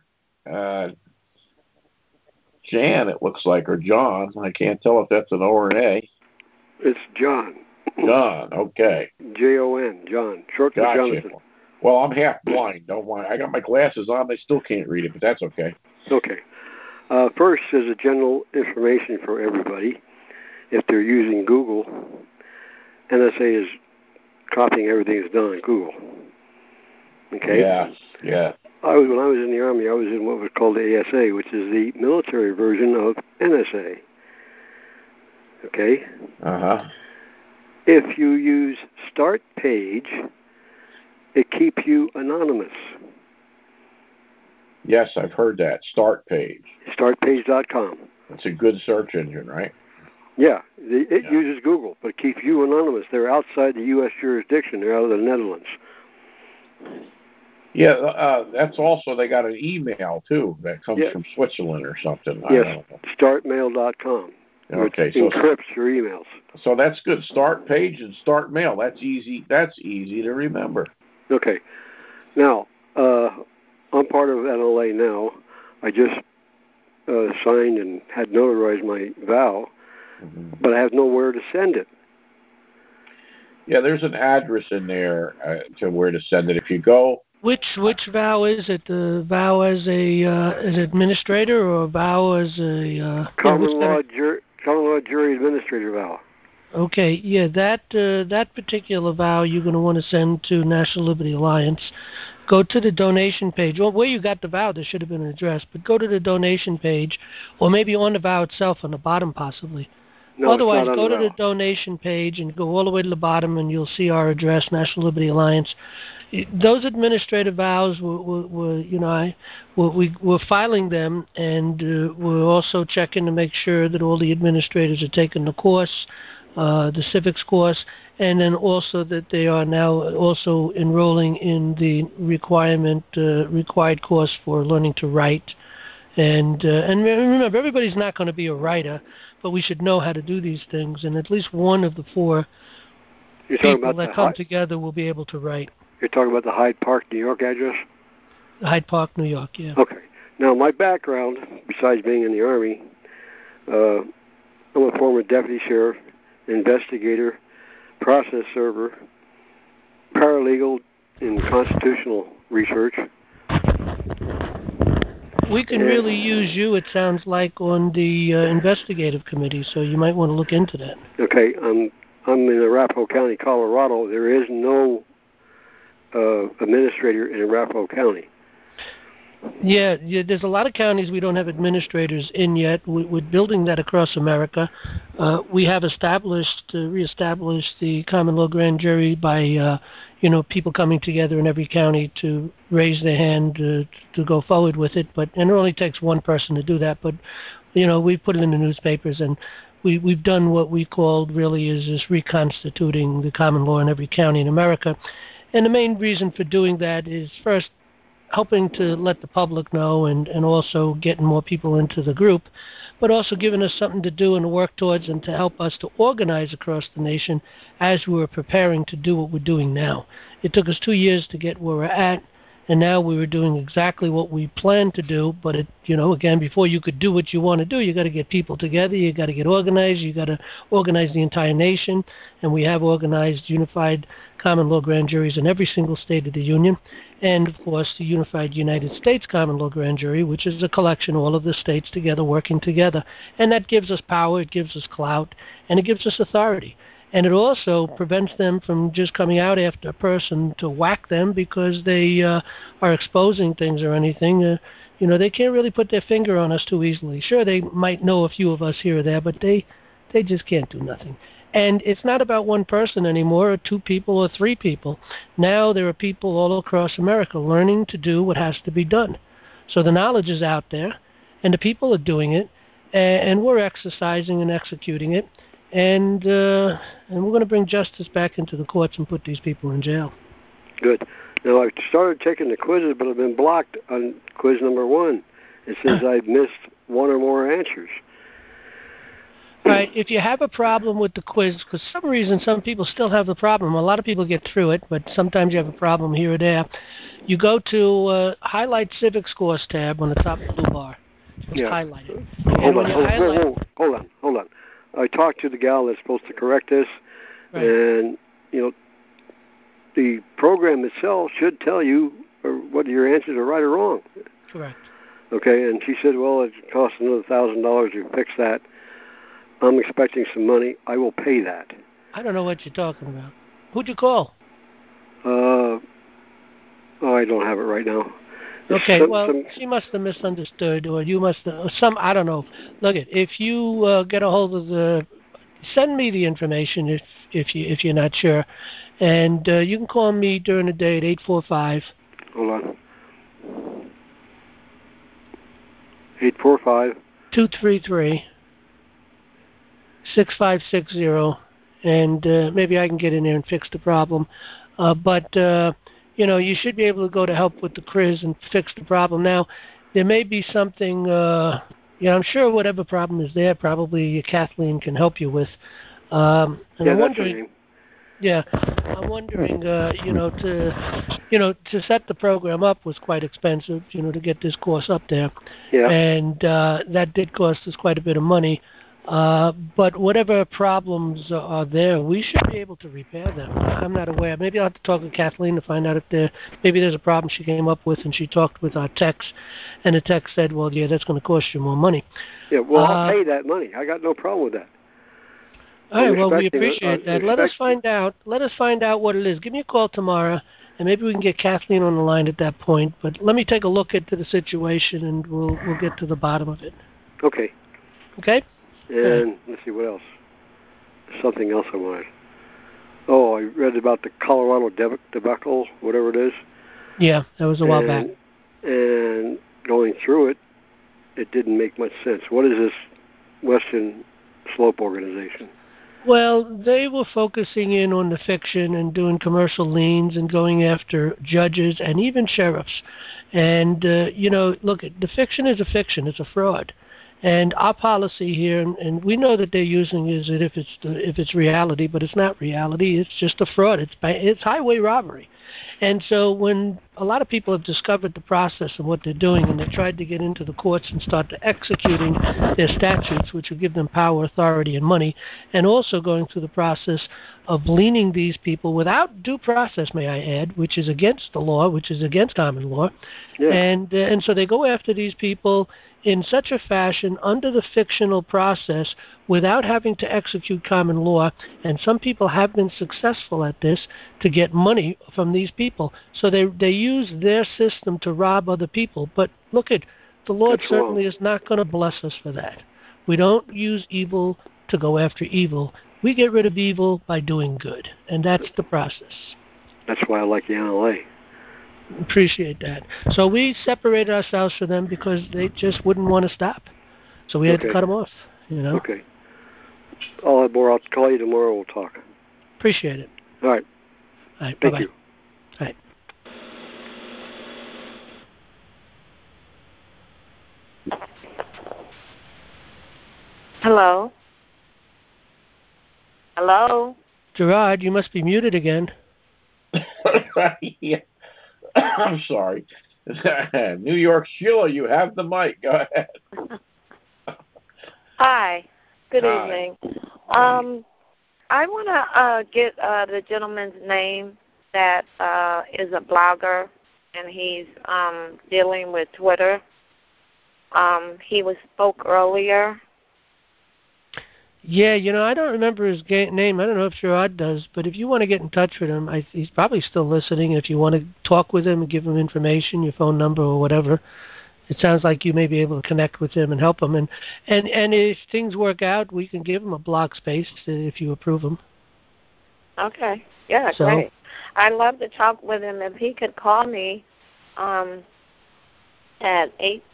Jan, it looks like, or John. I can't tell if that's an O or an A. It's John. John, okay. Jon, John. Short for Jonathan. Well, I'm half blind. Don't worry. I got my glasses on. I still can't read it, but that's okay. Okay. First, as a general information for everybody, if they're using Google, NSA is copying everything that's done on Google. Okay? Yeah. When I was in the Army, I was in what was called the ASA, which is the military version of NSA. Okay? Uh-huh. If you use Start Page, it keeps you anonymous. Yes, I've heard that. Start Page. Startpage.com. It's a good search engine, right? Yeah. It uses Google, but it keeps you anonymous. They're outside the U.S. jurisdiction. They're out of the Netherlands. Yeah, that's also, they got an email, too, that comes from Switzerland or something. Yes, startmail.com. Okay, it encrypts your emails. So that's good. Start Page and Start Mail. That's easy to remember. Okay. Now, I'm part of NLA now. I just signed and had notarized my vow, but I have nowhere to send it. Yeah, there's an address in there to where to send it. If you go... Which vow is it? The vow as as administrator, or a vow as a... Common law jury administrator vow. Okay, yeah, that particular vow you're going to want to send to National Liberty Alliance. Go to the donation page. Well, where you got the vow, there should have been an address, but go to the donation page, or maybe on the vow itself, on the bottom possibly. No, otherwise, go to the the donation page and go all the way to the bottom, and you'll see our address, National Liberty Alliance. Those administrative vows we're filing them, and we're also checking to make sure that all the administrators are taking the course, the civics course, and then also that they are now also enrolling in the required course for learning to write. And remember, everybody's not going to be a writer, but we should know how to do these things, and at least one of the four people that come together will be able to write. You're talking about the Hyde Park, New York address? Hyde Park, New York, yeah. Okay. Now, my background, besides being in the Army, I'm a former deputy sheriff, investigator, process server, paralegal in constitutional research. We can really use you, it sounds like, on the investigative committee, so you might want to look into that. Okay, I'm in Arapahoe County, Colorado. There is no administrator in Arapahoe County. Yeah, there's a lot of counties we don't have administrators in yet. We're building that across America. We have reestablished the common law grand jury by, people coming together in every county to raise their hand to go forward with it. And it only takes one person to do that. But, we've put it in the newspapers, and we've done what we called really is reconstituting the common law in every county in America. And the main reason for doing that is, first, helping to let the public know and also getting more people into the group, but also giving us something to do and to work towards and to help us to organize across the nation as we were preparing to do what we're doing now. It took us 2 years to get where we're at, and now we were doing exactly what we planned to do, but again, before you could do what you want to do, you got to get people together, you got to get organized, you got to organize the entire nation, and we have organized unified common law grand juries in every single state of the Union, and of course the unified United States common law grand jury, which is a collection of all of the states together working together, and that gives us power, it gives us clout, and it gives us authority. And it also prevents them from just coming out after a person to whack them because they are exposing things or anything. They can't really put their finger on us too easily. Sure, they might know a few of us here or there, but they just can't do nothing. And it's not about one person anymore, or 2 people or 3 people. Now there are people all across America learning to do what has to be done. So the knowledge is out there, and the people are doing it, and we're exercising and executing it. And we're going to bring justice back into the courts and put these people in jail. Good. Now, I've started taking the quizzes, but I've been blocked on quiz number 1. It says I've missed 1 or more answers. All right. If you have a problem with the quiz, because for some reason some people still have the problem. A lot of people get through it, but sometimes you have a problem here or there. You go to Highlight Civic Scores tab on the top blue bar. Just highlight it. Hold on. I talked to the gal that's supposed to correct this, right. And, the program itself should tell you whether your answers are right or wrong. Correct. Okay, and she said, well, it costs another $1,000 to fix that. I'm expecting some money. I will pay that. I don't know what you're talking about. Who'd you call? I don't have it right now. Okay, she must have misunderstood, or you must have, I don't know. Look, if you get a hold of send me the information if you're not sure, and you can call me during the day at 845. Hold on. 845. 233. 6560, and maybe I can get in there and fix the problem. But you should be able to go to help with the quiz and fix the problem. Now, there may be something, I'm sure whatever problem is there, probably Kathleen can help you with. And I'm wondering, I'm wondering, to set the program up was quite expensive, to get this course up there. Yeah. And that did cost us quite a bit of money. But whatever problems are there, we should be able to repair them. I'm not aware. Maybe I'll have to talk to Kathleen to find out if maybe there's a problem she came up with, and she talked with our techs, and the tech said, well, yeah, that's going to cost you more money. Yeah, well, I'll pay that money. I got no problem with that. All right, well, we appreciate that. Let us find out what it is. Give me a call tomorrow, and maybe we can get Kathleen on the line at that point. But let me take a look into the situation, and we'll get to the bottom of it. Okay. Okay? And let's see, what else? Something else I wanted. Oh, I read about the Colorado debacle, whatever it is. Yeah, that was a while back. And going through it, it didn't make much sense. What is this Western Slope organization? Well, they were focusing in on the fiction and doing commercial liens and going after judges and even sheriffs. And, look, the fiction is a fiction. It's a fraud. And our policy here, and we know that they're using is that if it's reality, but it's not reality. It's just a fraud. It's highway robbery. And so when a lot of people have discovered the process of what they're doing, and they tried to get into the courts and start executing their statutes, which will give them power, authority, and money, and also going through the process of liening these people without due process, may I add, which is against the law, which is against common law. Yeah. And so they go after these people in such a fashion under the fictional process without having to execute common law, and some people have been successful at this to get money from these people. So they use their system to rob other people, but look at the Lord certainly is not going to bless us for that. We don't use evil to go after evil. We get rid of evil by doing good, and that's the process. That's why I like the NLA. Appreciate that. So we separated ourselves from them because they just wouldn't want to stop. So we had to cut them off, you know. Okay. I'll have more. I'll call you tomorrow. We'll talk. Appreciate it. All right. All right. Thank bye-bye. you. All right. Hello? Hello? Gerard, you must be muted again. Yeah. I'm sorry. New York Sheila, you have the mic. Go ahead. Hi. Good Hi. evening. I want to get the gentleman's name that is a blogger, and he's dealing with Twitter. He spoke earlier. Yeah, you know, I don't remember his name. I don't know if Gerard does, but if you want to get in touch with him, he's probably still listening. If you want to talk with him and give him information, your phone number or whatever, it sounds like you may be able to connect with him and help him. And if things work out, we can give him a block space if you approve him. Okay. Yeah, great. I'd love to talk with him. If he could call me at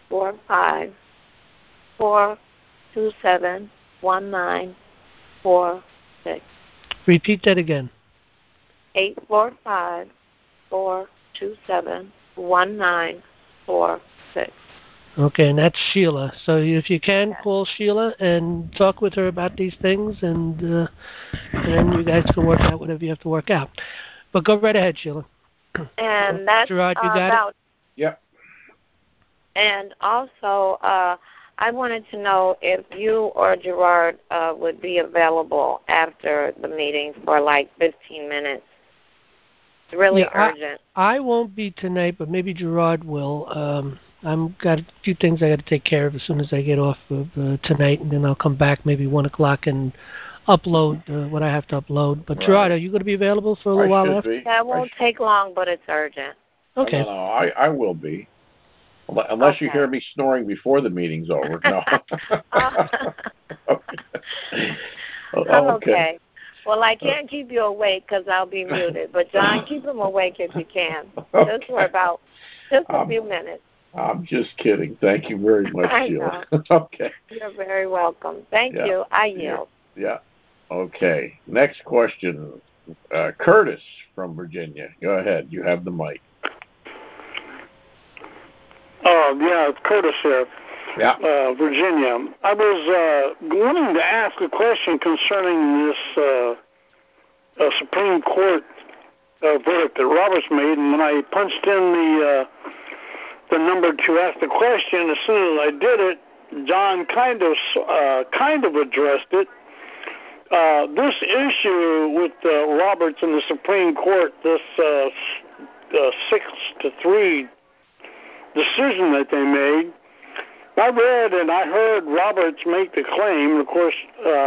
845-427-1946. Repeat that again. 845-427-1946. Okay, and that's Sheila. So if you can, call Sheila and talk with her about these things, and then you guys can work out whatever you have to work out. But go right ahead, Sheila. And that's Gerard, you got it? Yep. And also, I wanted to know if you or Gerard would be available after the meeting for like 15 minutes. It's really urgent. I won't be tonight, but maybe Gerard will. I've got a few things I got to take care of as soon as I get off of tonight, and then I'll come back maybe 1 o'clock and upload what I have to upload. But Gerard, are you going to be available for a little while after? That won't take long, but it's urgent. Okay. No, I will be. Unless you hear me snoring before the meeting's over. No. Okay. Well, I can't keep you awake because I'll be muted. But, John, keep him awake if you can. Just for about a few minutes. I'm just kidding. Thank you very much, Sheila. Okay. You're very welcome. Thank you. I yield. Yeah. Okay. Next question. Curtis from Virginia. Go ahead. You have the mic. Yeah, it's Curtis here. Yeah. Virginia. I was wanting to ask a question concerning this Supreme Court verdict that Roberts made, and when I punched in the number to ask the question, as soon as I did it, John kind of addressed it. This issue with Roberts and the Supreme Court, this 6-3 decision that they made, I read and I heard Roberts make the claim. Of course,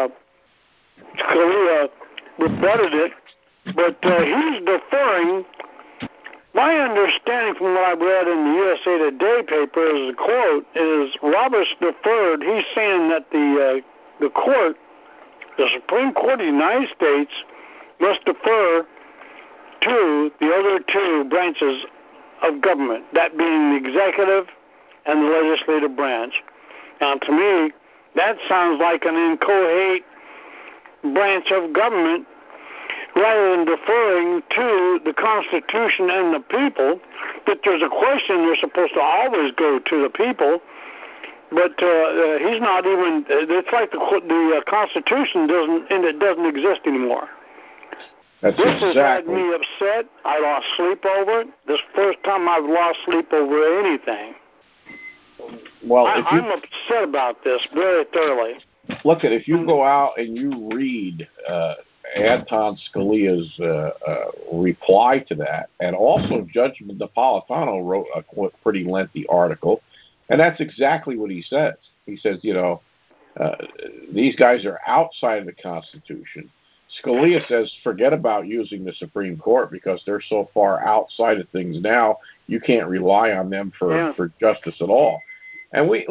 Scalia rebutted it, but he's deferring. My understanding from what I read in the USA Today paper is the quote is Roberts deferred. He's saying that the court, the Supreme Court of the United States, must defer to the other two branches of government, that being the executive and the legislative branch. Now, to me, that sounds like an inchoate branch of government rather than deferring to the Constitution and the people. But there's a question, they're supposed to always go to the people. But he's not even, it's like the Constitution doesn't exist anymore. This has had me upset. I lost sleep over it. This first time I've lost sleep over anything. Well, I'm upset about this very thoroughly. Look, if you go out and you read Anton Scalia's reply to that, and also Judge Napolitano wrote a pretty lengthy article, and that's exactly what he says. He says, these guys are outside of the Constitution. Scalia says forget about using the Supreme Court because they're so far outside of things now, you can't rely on them for justice at all. And we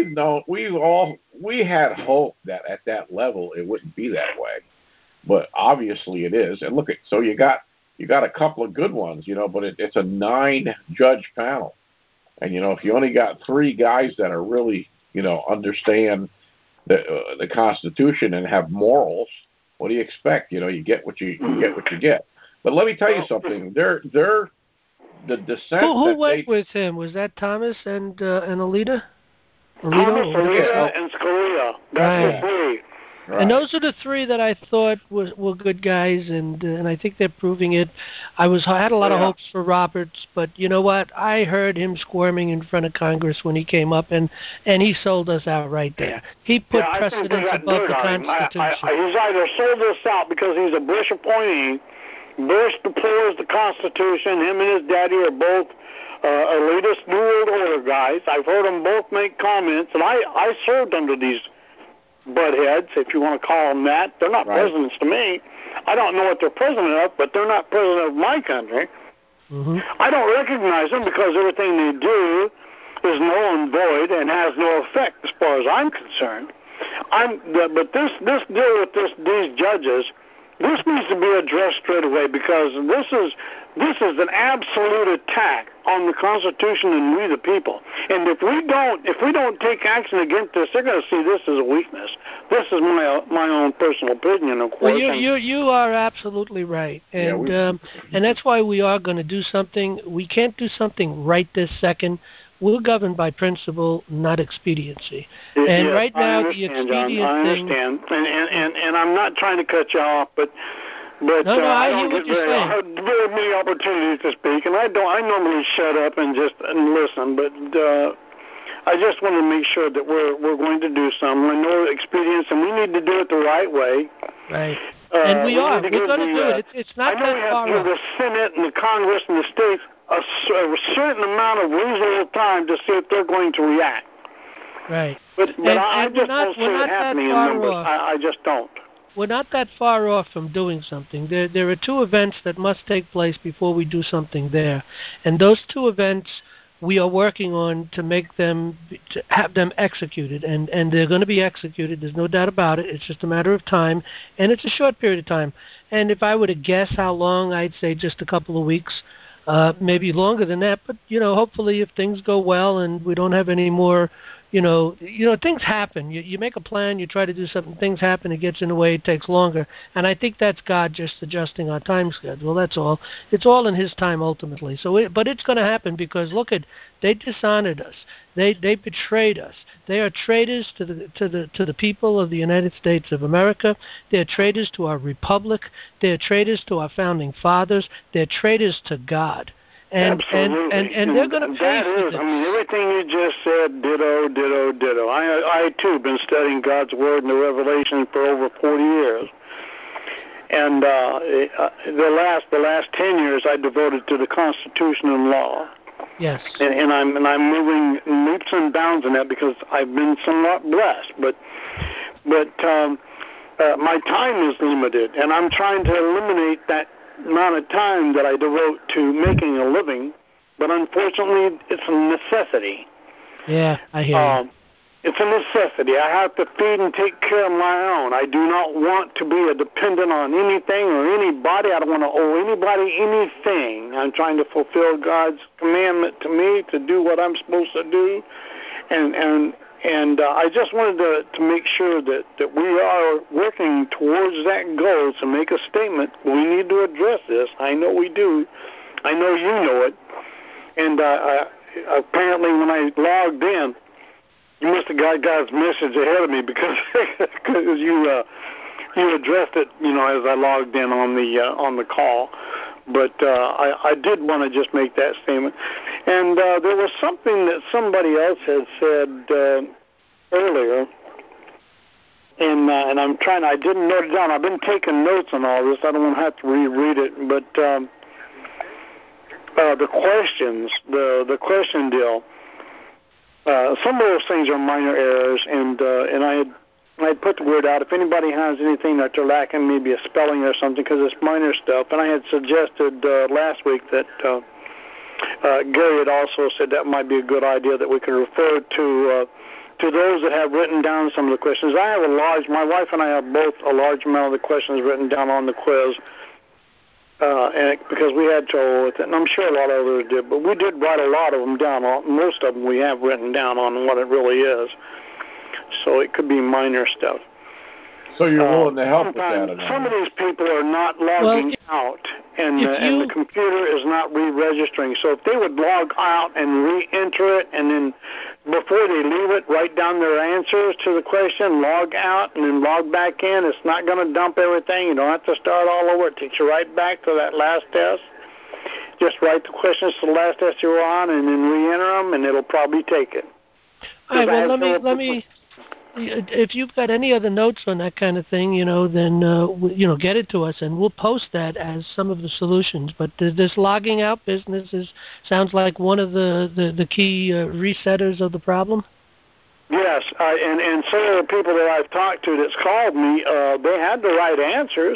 had hope that at that level it wouldn't be that way, but obviously it is. And so you got a couple of good ones, but it's a 9-judge panel, and if you only got 3 guys that are really understand the Constitution and have morals, what do you expect? You get what you get. But let me tell you something. The dissent. Who went with him? Was that Thomas and Alito? Thomas, Alito, and Scalia. That's the 3. Right. And those are the 3 that I thought were good guys, and I think they're proving it. I had a lot of hopes for Roberts, but you know what? I heard him squirming in front of Congress when he came up, and he sold us out right there. He put precedence above the Constitution. He's either sold us out because he's a Bush appointee. Bush deplores the Constitution. Him and his daddy are both elitist New World Order guys. I've heard them both make comments, and I served under these buttheads, if you want to call them that. They're not presidents to me. I don't know what they're president of, but they're not president of my country. Mm-hmm. I don't recognize them because everything they do is null and void and has no effect as far as I'm concerned. But this deal with these judges, this needs to be addressed straight away because this is an absolute attack on the Constitution and we the people. And if we don't take action against this, they're going to see this as a weakness. This is my own personal opinion, of course. Well, you are absolutely right, and that's why we are going to do something. We can't do something right this second. We're governed by principle, not expediency. And right now, the expedient thing. I understand, and I'm not trying to cut you off, but I don't get very many opportunities to speak, and I normally shut up and listen, but I just want to make sure that we're going to do something. I know expedience, and we need to do it the right way. Right. And we are. We're going to do it. It's not that far off. I know we have to give the Senate and the Congress and the states a certain amount of reasonable time to see if they're going to react. Right. But I just don't see it happening in numbers. I just don't. We're not that far off from doing something. There are 2 events that must take place before we do something there. And those 2 events we are working on to have them executed. And they're going to be executed. There's no doubt about it. It's just a matter of time. And it's a short period of time. And if I were to guess how long, I'd say just a couple of weeks. Maybe longer than that, but hopefully if things go well and we don't have any more, things happen. You make a plan, you try to do something, things happen, it gets in the way, it takes longer. And I think that's God just adjusting our time schedule. That's all. It's all in His time ultimately. But it's going to happen because they dishonored us. They betrayed us. They are traitors to the people of the United States of America. They're traitors to our republic. They're traitors to our founding fathers. They're traitors to God. Absolutely. And they're going to face this. I mean, everything you just said, ditto, ditto, ditto. I too been studying God's Word and the Revelation for over 40 years. And the last 10 years I devoted to the Constitution and law. Yes. And I'm moving leaps and bounds in that because I've been somewhat blessed. But my time is limited, and I'm trying to eliminate that amount of time that I devote to making a living, but unfortunately it's a necessity. Yeah, I hear you. It's a necessity. I have to feed and take care of my own. I do not want to be a dependent on anything or anybody. I don't want to owe anybody anything. I'm trying to fulfill God's commandment to me to do what I'm supposed to do, and I just wanted to make sure that we are working towards that goal to make a statement. We need to address this. I know we do. I know you know it. And apparently when I logged in, you must have got God's message ahead of me because you addressed it, as I logged in on the call. But I did want to just make that statement. And there was something that somebody else had said earlier, and I didn't note it down. I've been taking notes on all this. I don't want to have to reread it. But the questions, the question deal, some of those things are minor errors, and I had I put the word out. If anybody has anything that they're lacking, maybe a spelling or something, because it's minor stuff. And I had suggested last week that Gary had also said that might be a good idea, that we could refer to those that have written down some of the questions. My wife and I have both a large amount of the questions written down on the quiz, and because we had trouble with it, and I'm sure a lot of others did, but we did write a lot of them down. Most of them we have written down on what it really is. So it could be minor stuff. So you're willing to help with that? Some of these people are not logging out, and the computer is not re-registering. So if they would log out and re-enter it, and then before they leave it, write down their answers to the question, log out, and then log back in, it's not going to dump everything. You don't have to start all over. It takes you right back to that last test. Just write the questions to the last test you were on, and then re-enter them, and it'll probably take it. All right, well, let me. If you've got any other notes on that kind of thing, then get it to us, and we'll post that as some of the solutions. But this logging out business sounds like one of the key resetters of the problem. Yes, and some of the people that I've talked to that's called me, they had the right answers.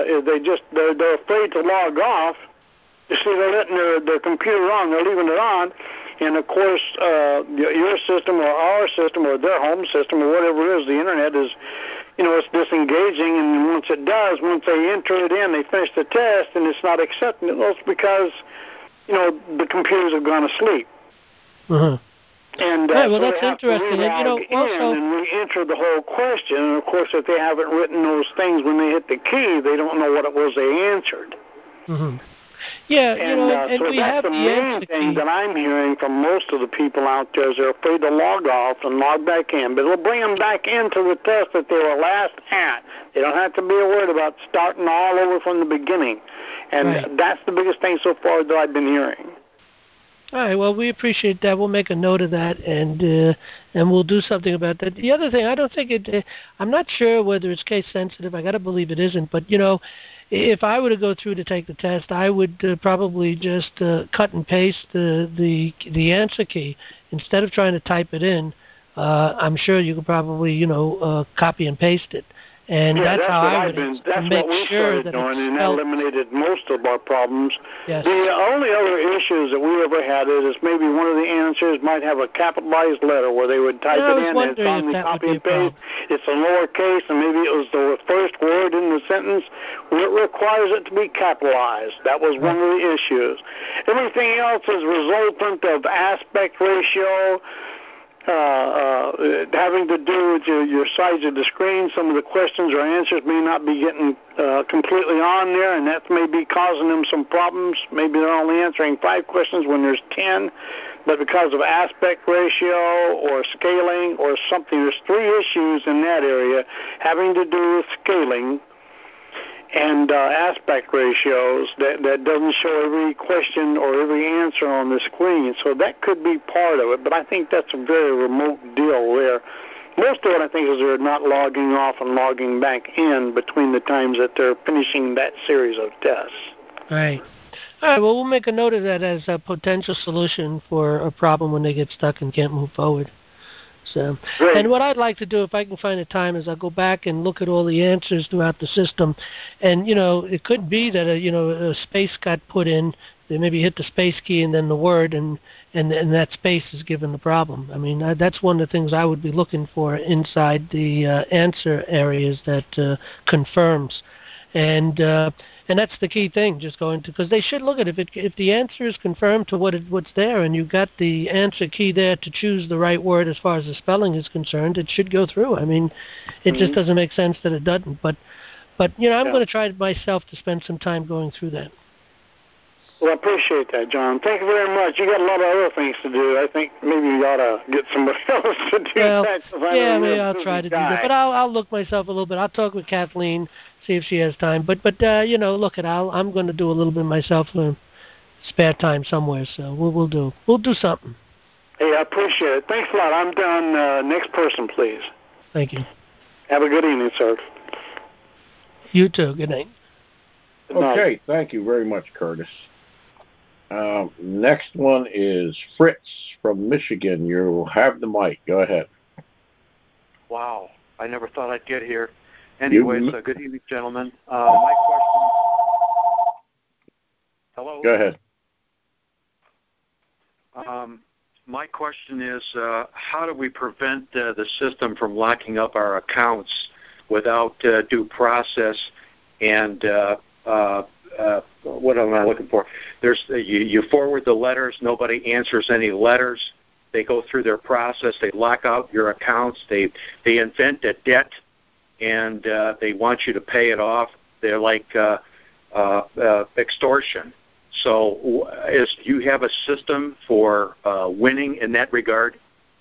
They're afraid to log off. You see, they're letting their computer on, they're leaving it on. And, of course, your system or our system or their home system or whatever it is, the Internet is, it's disengaging. And once they enter it in, they finish the test, and it's not accepting it. Well, it's because, the computers have gone to sleep. Uh-huh. And right, well, so that's interesting. And re-enter the whole question. And, of course, if they haven't written those things when they hit the key, they don't know what it was they answered. Mm-hmm. Yeah, and so we that's have the main thing that I'm hearing from most of the people out there is they're afraid to log off and log back in. But it'll bring them back into the test that they were last at. They don't have to be worried about starting all over from the beginning. And that's the biggest thing so far that I've been hearing. All right, well, we appreciate that. We'll make a note of that, and we'll do something about that. The other thing, I don't think I'm not sure whether it's case sensitive. I got to believe it isn't, but, if I were to go through to take the test, I would probably just cut and paste the answer key instead of trying to type it in. I'm sure you could probably copy and paste it, and that's how I would make sure that doing, and that eliminated most of our problems. Yes. The only other issues that we ever had is maybe one of the answers might have a capitalized letter where they would type it in and it's on the copy and paste. It's a lowercase, and maybe it was the first word in the sentence. It requires it to be capitalized. That was one of the issues. Everything else is resultant of aspect ratio, having to do with your size of the screen. Some of the questions or answers may not be getting completely on there, and that may be causing them some problems. Maybe they're only answering 5 questions when there's 10, but because of aspect ratio or scaling or something, there's 3 issues in that area having to do with scaling and aspect ratios that doesn't show every question or every answer on the screen. So that could be part of it, but I think that's a very remote deal there. Most of it, I think, is they're not logging off and logging back in between the times that they're finishing that series of tests. Right. All right, well, we'll make a note of that as a potential solution for a problem when they get stuck and can't move forward. So, and what I'd like to do, if I can find the time, is I'll go back and look at all the answers throughout the system. And, it could be that, a space got put in. They maybe hit the space key and then the word, and that space is given the problem. I mean, that's one of the things I would be looking for inside the answer areas that confirms. And that's the key thing, just going to, because they should look at it. If the answer is confirmed to what's there, and you've got the answer key there to choose the right word as far as the spelling is concerned, it should go through. I mean, it just doesn't make sense that it doesn't. But I'm going to try myself to spend some time going through that. Well, I appreciate that, John. Thank you very much. You got a lot of other things to do. I think maybe you ought to get somebody else to do that. Yeah, maybe I'll try to do that. But I'll look myself a little bit. I'll talk with Kathleen, see if she has time. But look, I'm going to do a little bit myself in spare time somewhere. So we'll do something. Hey, I appreciate it. Thanks a lot. I'm done. Next person, please. Thank you. Have a good evening, sir. You too. Good night. Okay, thank you very much, Curtis. Next one is Fritz from Michigan. You have the mic. Go ahead. Wow. I never thought I'd get here. Anyways, good evening, gentlemen. My question. Hello. Go ahead. My question is, how do we prevent the system from locking up our accounts without due process? And what am I looking for? There's you forward the letters. Nobody answers any letters. They go through their process. They lock out your accounts. They invent a debt, and they want you to pay it off. They're like extortion. So, do you have a system for winning in that regard?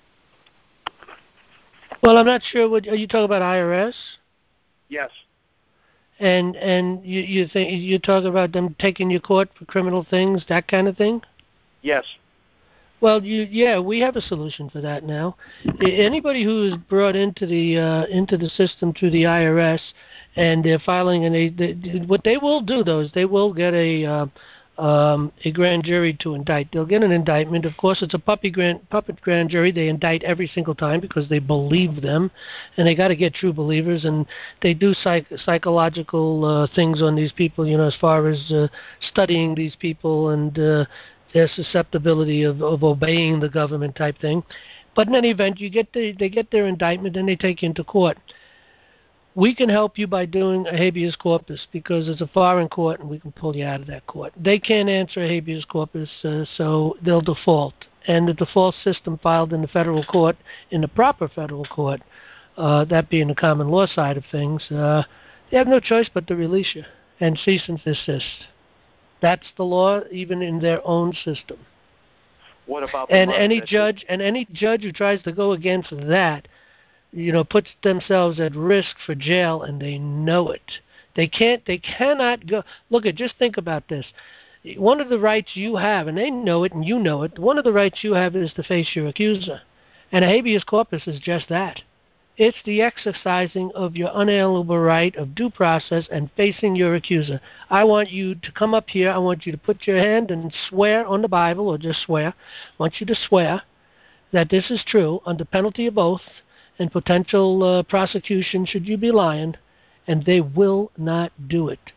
Well, I'm not sure. Are you talking about IRS? Yes. And you think you're talking about them taking you to court for criminal things, that kind of thing? Yes. Well, we have a solution for that now. Anybody who is brought into the system through the IRS, and they're filing, and what they will do though is they will get a grand jury to indict. They'll get an indictment. Of course, it's a puppet grand jury. They indict every single time because they believe them, and they got to get true believers. And they do psychological things on these people, as far as studying these people and their susceptibility of obeying the government type thing. But in any event, they get their indictment and they take you into court. We can help you by doing a habeas corpus because it's a foreign court and we can pull you out of that court. They can't answer a habeas corpus, so they'll default. And the default system filed in the federal court, in the proper federal court, that being the common law side of things, they have no choice but to release you and cease and desist. That's the law, even in their own system. What about any judge who tries to go against that, puts themselves at risk for jail, and they know it. They cannot go. Just think about this. One of the rights you have, and they know it, and you know it. One of the rights you have is to face your accuser, and a habeas corpus is just that. It's the exercising of your unalienable right of due process and facing your accuser. I want you to come up here. I want you to put your hand and swear on the Bible, or just swear. I want you to swear that this is true under penalty of oath and potential prosecution should you be lying, and they will not do it.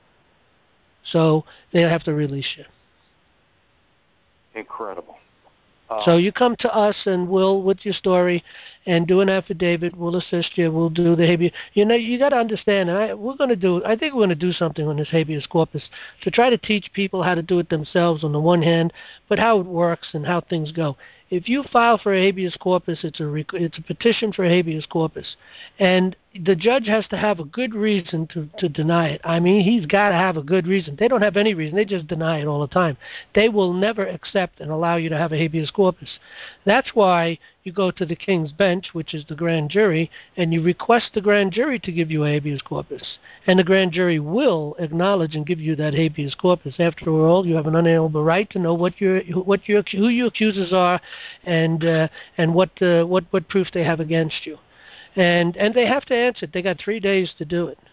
So they'll have to release you. Incredible. So you come to us, and we'll, with your story, and do an affidavit. We'll assist you. We'll do the habeas. You got to understand. I think we're going to do something on this habeas corpus to try to teach people how to do it themselves on the one hand, but how it works and how things go. If you file for a habeas corpus, it's a petition for a habeas corpus, and the judge has to have a good reason to deny it. I mean, he's got to have a good reason. They don't have any reason. They just deny it all the time. They will never accept and allow you to have a habeas corpus. That's why you go to the King's Bench, which is the grand jury, and you request the grand jury to give you a habeas corpus. And the grand jury will acknowledge and give you that habeas corpus. After all, you have an unalienable right to know who your accusers are, and what proof they have against you. And they have to answer it. They got 3 days to do it,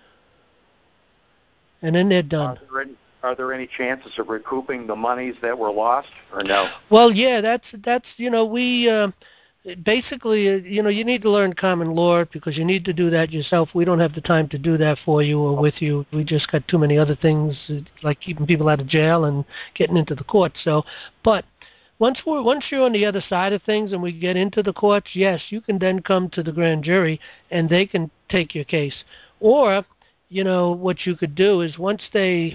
and then they're done. Are there any chances of recouping the monies that were lost, or no? Well, yeah, that's we basically you need to learn common law because you need to do that yourself. We don't have the time to do that for you or with you. We just got too many other things like keeping people out of jail and getting into the court. But once you're on the other side of things and we get into the courts, yes, you can then come to the grand jury and they can take your case. Or, what you could do is once they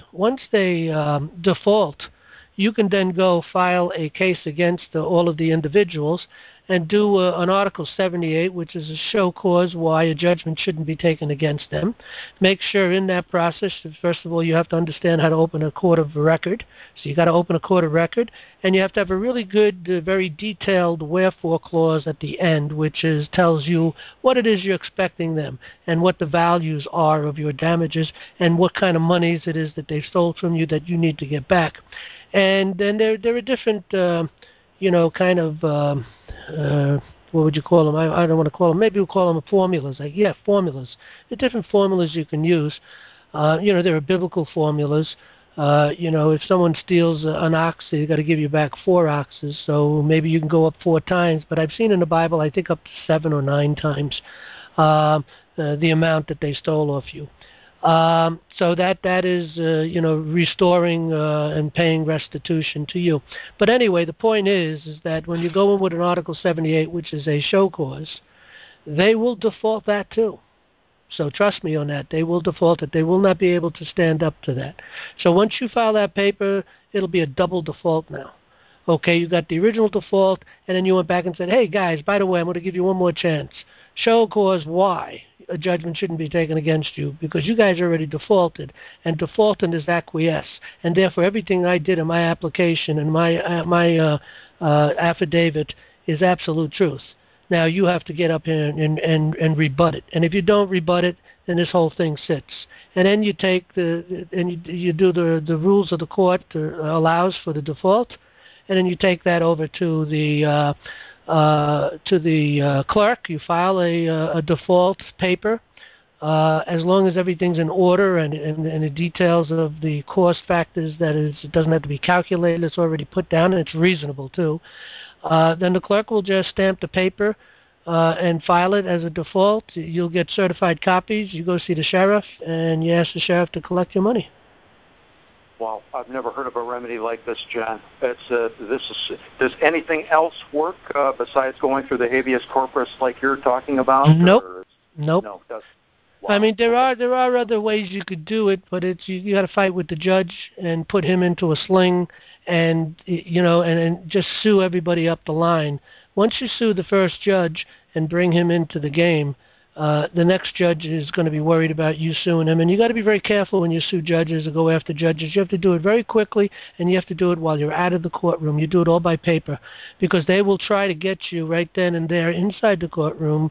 default, you can then go file a case against all of the individuals and do an Article 78, which is a show cause why a judgment shouldn't be taken against them. Make sure in that process, first of all, you have to understand how to open a court of record. So you got to open a court of record, and you have to have a really good, very detailed wherefore clause at the end, which tells you what it is you're expecting them and what the values are of your damages and what kind of monies it is that they stole from you that you need to get back. And then there are different, what would you call them? I don't want to call them. Maybe we'll call them formulas. Formulas. The different formulas you can use. There are biblical formulas. If someone steals an ox, they've got to give you back 4 oxes. So maybe you can go up 4 times. But I've seen in the Bible, I think up to 7 or 9 times. the amount that they stole off you. So that is, restoring and paying restitution to you. But anyway, the point is that when you go in with an Article 78, which is a show cause, they will default that too. So trust me on that. They will default it. They will not be able to stand up to that. So once you file that paper, it'll be a double default now. Okay, you got the original default, and then you went back and said, hey, guys, by the way, I'm going to give you one more chance. Show cause why a judgment shouldn't be taken against you, because you guys already defaulted, and defaulting is acquiesce. And therefore, everything I did in my application and my affidavit is absolute truth. Now you have to get up here and rebut it. And if you don't rebut it, then this whole thing sits. And then you take you do the rules of the court allows for the default, and then you take that over to the clerk. You file a default paper. As long as everything's in order and the details of the cost factors, it doesn't have to be calculated, it's already put down, and it's reasonable too. Then the clerk will just stamp the paper and file it as a default. You'll get certified copies. You go see the sheriff, and you ask the sheriff to collect your money. Wow, I've never heard of a remedy like this, John. Does anything else work besides going through the habeas corpus like you're talking about? Nope. No, it doesn't. Wow. I mean, there are other ways you could do it, but it's you got to fight with the judge and put him into a sling, and and just sue everybody up the line. Once you sue the first judge and bring him into the game, the next judge is going to be worried about you suing him. And you got to be very careful when you sue judges or go after judges. You have to do it very quickly, and you have to do it while you're out of the courtroom. You do it all by paper, because they will try to get you right then and there inside the courtroom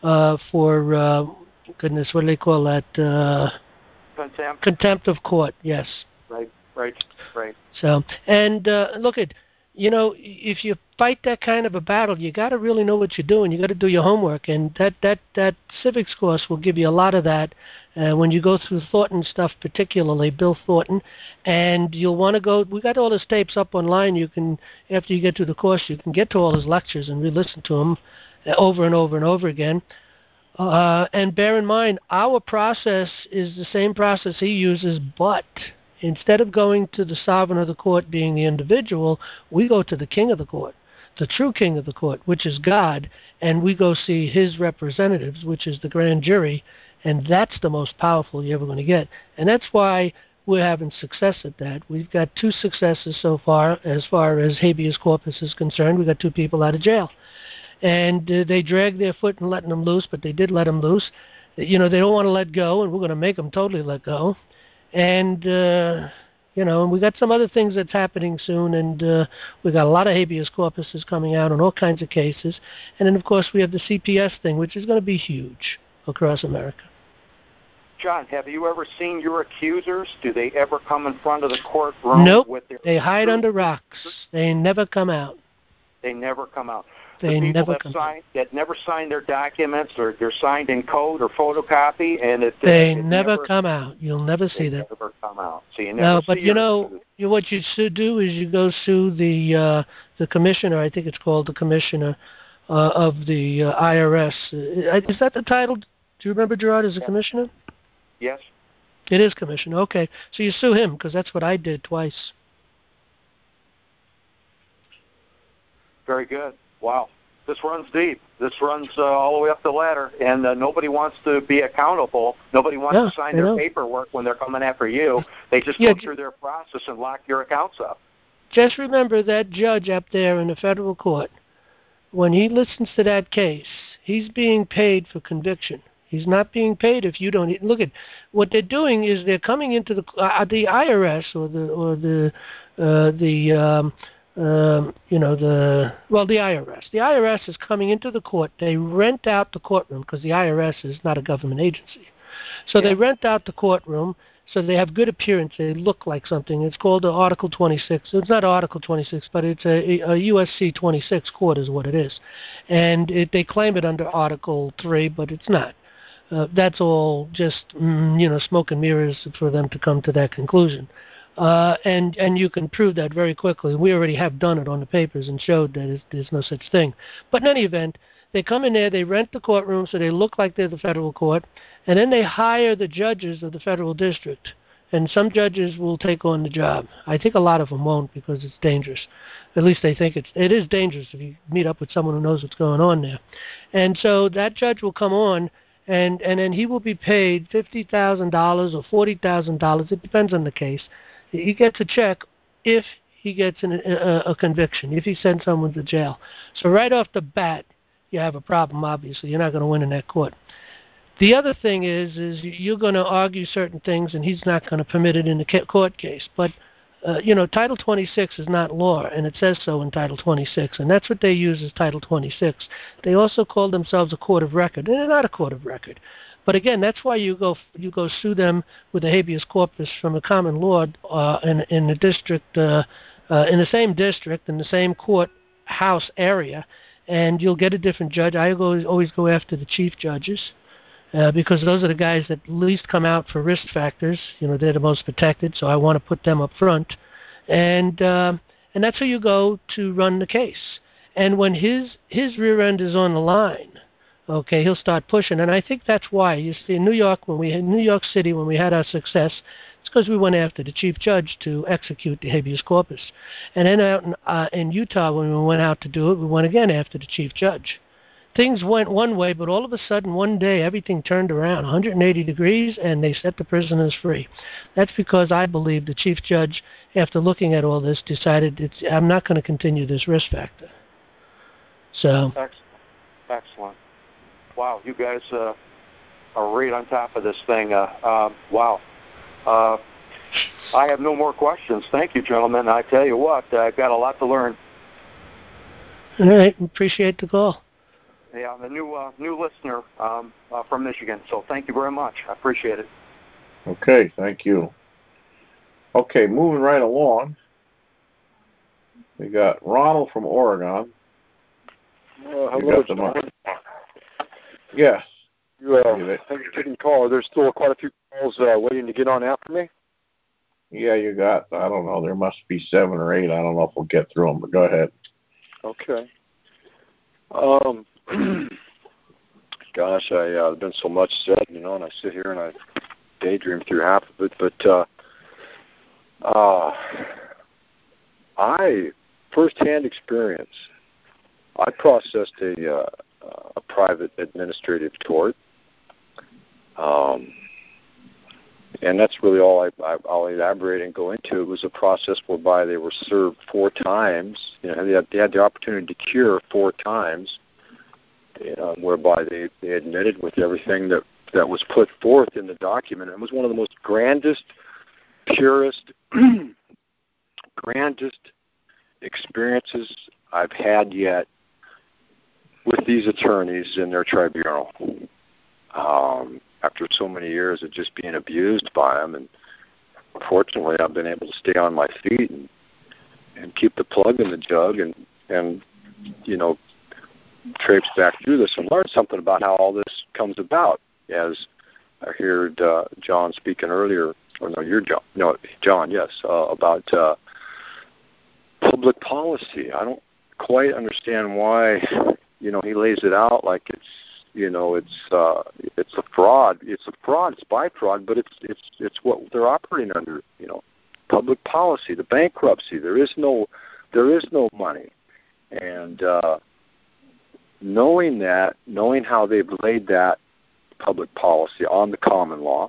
for goodness, what do they call that? Contempt. Contempt of court. Yes. Right. So, and look at, if you fight that kind of a battle, you got to really know what you're doing. You got to do your homework, and that civics course will give you a lot of that when you go through Thornton stuff, particularly Bill Thornton. And you'll want to go. We got all his tapes up online. You can, after you get to the course, you can get to all his lectures and re-listen to them over and over and over again. And bear in mind, our process is the same process he uses, but instead of going to the sovereign of the court being the individual, we go to the king of the court, the true king of the court, which is God, and we go see his representatives, which is the grand jury, and that's the most powerful you're ever going to get. And that's why we're having success at that. We've got 2 successes so far as habeas corpus is concerned. We got 2 people out of jail. And they dragged their foot in letting them loose, but they did let them loose. They don't want to let go, and we're going to make them totally let go. And, and we got some other things that's happening soon, and we got a lot of habeas corpuses coming out on all kinds of cases. And then, of course, we have the CPS thing, which is going to be huge across America. John, have you ever seen your accusers? Do they ever come in front of the courtroom? Nope. With their they hide under rocks. They never come out. They never come out. They the people never that never sign their documents, or they're signed in code or photocopy, and they never come out. You'll never see them. Never come out. So you No, never but see what you should do is you go sue the commissioner. I think it's called the commissioner of the IRS. Is that the title? Do you remember, Gerard, as a commissioner? Yes. It is commissioner. Okay, so you sue him, because that's what I did twice. Very good. Wow. This runs deep. This runs all the way up the ladder, and nobody wants to be accountable. Nobody wants to sign their paperwork when they're coming after you. They just go through their process and lock your accounts up. Just remember that judge up there in the federal court, when he listens to that case, he's being paid for conviction. He's not being paid if you don't. Look at what they're doing is they're coming into the IRS the IRS. The IRS is coming into the court. They rent out the courtroom, because the IRS is not a government agency. So they rent out the courtroom so they have good appearance. They look like something. It's called Article 26. It's not Article 26, but it's a USC 26 court is what it is. And they claim it under Article 3, but it's not. That's all just, smoke and mirrors for them to come to that conclusion. And you can prove that very quickly. We already have done it on the papers and showed that there's no such thing. But in any event, They come in there, they rent the courtroom so they look like they're the federal court, and then they hire the judges of the federal district. And some judges will take on the job. I think a lot of them won't because it's dangerous. At least they think it is dangerous if you meet up with someone who knows what's going on there. And so that judge will come on, and then he will be paid $50,000 or $40,000. It depends on the case. He gets a check if he gets a conviction, if he sends someone to jail. So right off the bat, you have a problem, obviously. You're not going to win in that court. The other thing is you're going to argue certain things, and he's not going to permit it in the court case. But, Title 26 is not law, and it says so in Title 26, and that's what they use as Title 26. They also call themselves a court of record, and they're not a court of record. But again, that's why you go sue them with a habeas corpus from a common law in the district, in the same district, in the same courthouse area, and you'll get a different judge. I always go after the chief judges. Because those are the guys that least come out for risk factors. They're the most protected, so I want to put them up front. And that's who you go to run the case. And when his rear end is on the line, okay, he'll start pushing. And I think that's why. You see, in New York City, when we had our success, it's because we went after the chief judge to execute the habeas corpus. And then out in Utah, when we went out to do it, we went again after the chief judge. Things went one way, but all of a sudden, one day, everything turned around 180 degrees, and they set the prisoners free. That's because I believe the chief judge, after looking at all this, decided I'm not going to continue this risk factor. So. Excellent. Wow, you guys are right on top of this thing. Wow. I have no more questions. Thank you, gentlemen. I tell you what, I've got a lot to learn. All right. Appreciate the call. Yeah, I'm a new listener from Michigan, so thank you very much. I appreciate it. Okay, thank you. Okay, moving right along. We got Ronald from Oregon. Hello, John. Yes. Thank you for taking the call. There's still quite a few calls waiting to get on after me. Yeah, you got, I don't know, there must be 7 or 8. I don't know if we'll get through them, but go ahead. Okay. Gosh, there's been so much said, and I sit here and I daydream through half of it, but I first-hand experience. I processed a private administrative tort, and that's really all I'll elaborate and go into. It was a process whereby they were served 4 times. They had the opportunity to cure 4 times. Whereby they admitted with everything that was put forth in the document. It was one of the most grandest, purest, grandest experiences I've had yet with these attorneys in their tribunal. After so many years of just being abused by them, and fortunately I've been able to stay on my feet and keep the plug in the jug and traipse back through this and learn something about how all this comes about. As I heard John speaking earlier, or no, you're John. No, John, yes, about public policy. I don't quite understand why, he lays it out like it's a fraud. It's a fraud. It's by fraud, but it's what they're operating under. Public policy, the bankruptcy. There is no money, and knowing how they've laid that public policy on the common law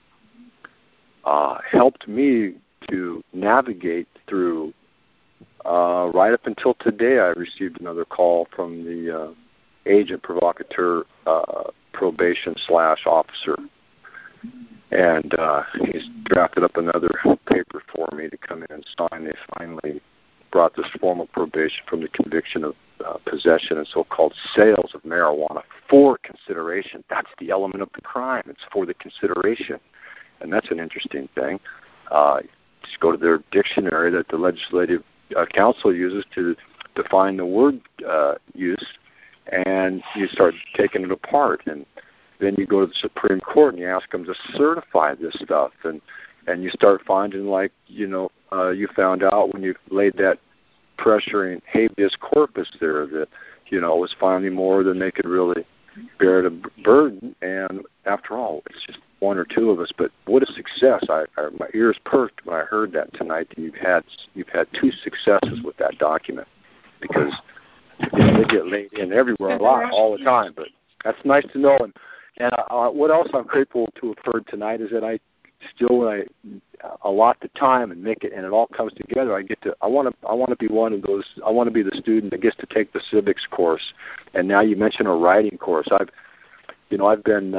helped me to navigate through. Right up until today, I received another call from the agent provocateur probation /officer, and he's drafted up another paper for me to come in and sign. They finally brought this formal probation from the conviction of possession and so-called sales of marijuana for consideration. That's the element of the crime. It's for the consideration, and that's an interesting thing. Just go to their dictionary that the legislative council uses to define the word use, and you start taking it apart, and then you go to the Supreme Court and you ask them to certify this stuff, and you start finding, like, you found out when you laid that pressuring habeas corpus there, that was finally more than they could really bear to burden. And after all, it's just one or two of us. But what a success! My ears perked when I heard that tonight. That you've had two successes with that document, because they get laid in everywhere a lot all the time. But that's nice to know. And what else I'm grateful to have heard tonight is that I still allot the time and make it, and it all comes together. I want to be one of those. I want to be the student that gets to take the civics course. And now you mentioned a writing course. I've been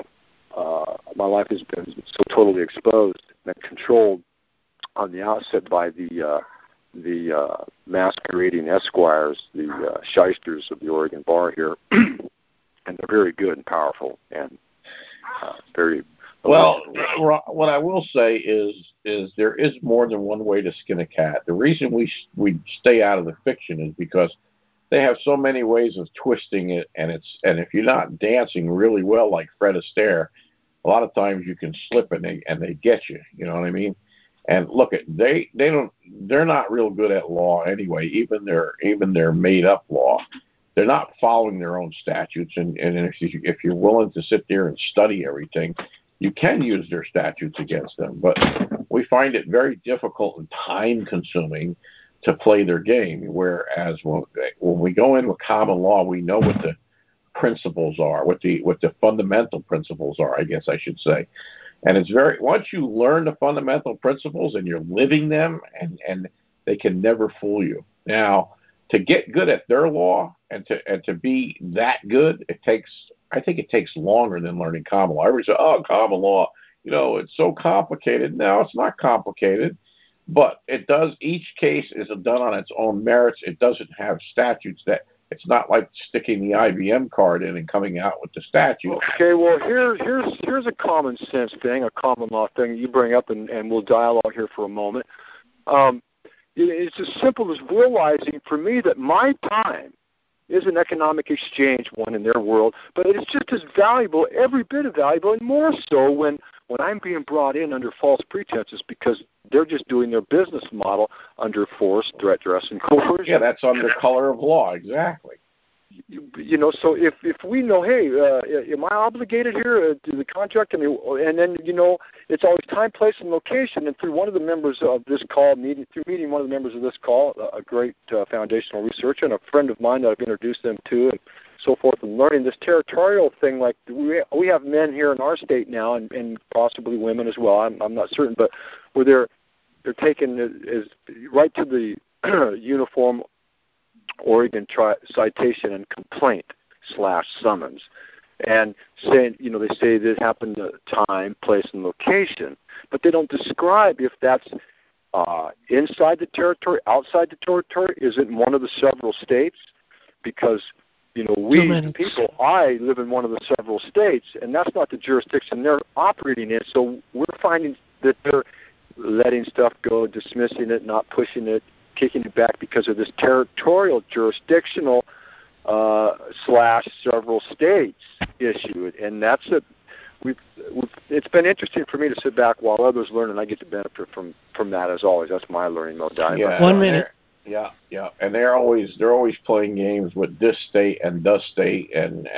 my life has been so totally exposed and controlled on the outset by the masquerading esquires, the shysters of the Oregon bar here, and they're very good and powerful and very. Well, what I will say is there is more than one way to skin a cat. The reason we stay out of the fiction is because they have so many ways of twisting it, and if you're not dancing really well like Fred Astaire, a lot of times you can slip and they get you. You know what I mean? And look, they're not real good at law anyway. Even their made up law, they're not following their own statutes. And if you're willing to sit there and study everything, you can use their statutes against them. But we find it very difficult and time consuming to play their game. Whereas when we go in with common law, we know what the principles are, what the fundamental principles are, I guess I should say. And it's once you learn the fundamental principles and you're living them, and they can never fool you. Now, to get good at their law and to be that good, I think it takes longer than learning common law. Everybody says, "Oh, common law, it's so complicated." No, it's not complicated, but it does. Each case is done on its own merits. It doesn't have statutes that. It's not like sticking the IBM card in and coming out with the statute. Okay, well, here's a common sense thing, a common law thing you bring up, and we'll dialogue here for a moment. It's as simple as realizing for me that my time is an economic exchange, one in their world, but it's just as valuable, every bit as valuable, and more so when I'm being brought in under false pretenses because they're just doing their business model under force, threat, duress, and coercion. Yeah, that's under color of law, exactly. So if we know, hey, am I obligated here to the contract? And then, it's always time, place, and location. And through one of the members of this call, meeting one of the members of this call, a great foundational researcher and a friend of mine that I've introduced them to and so forth, and learning this territorial thing, like we have men here in our state now, and possibly women as well, I'm not certain, but where they're taken as right to the uniform Oregon citation and complaint / summons, and saying, they say that happened at time, place, and location, but they don't describe if that's inside the territory, outside the territory. Is it in one of the several states? Because I live in one of the several states, and that's not the jurisdiction they're operating in. So we're finding that they're letting stuff go, dismissing it, not pushing it, kicking it back because of this territorial jurisdictional / several states issue. And that's it. It's been interesting for me to sit back while others learn, and I get to benefit from that as always. That's my learning modality. Yeah, 1 minute. Yeah, and they're always playing games with this state and the state, and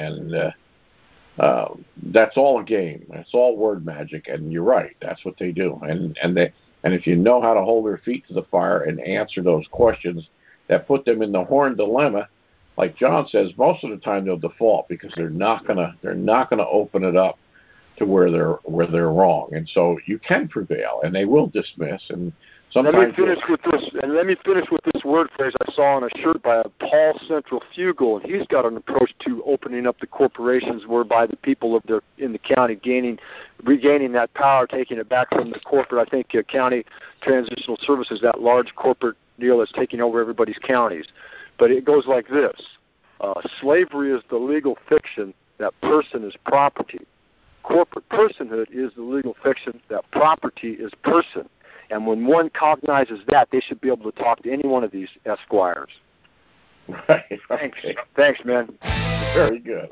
that's all a game. It's all word magic, and you're right. That's what they do, and if you know how to hold their feet to the fire and answer those questions that put them in the horn dilemma, like John says, most of the time they'll default because they're not gonna open it up to where they're wrong, and so you can prevail, and they will dismiss. And sometimes let me finish with this word phrase I saw on a shirt by a Paul Centrifugal, and he's got an approach to opening up the corporations whereby the people in the county regaining that power, taking it back from the corporate. I think County Transitional Services, that large corporate deal that's taking over everybody's counties. But it goes like this: slavery is the legal fiction, that person is property. Corporate personhood is the legal fiction, that property is person. And when one cognizes that, they should be able to talk to any one of these esquires. Right. Thanks, man. Very good.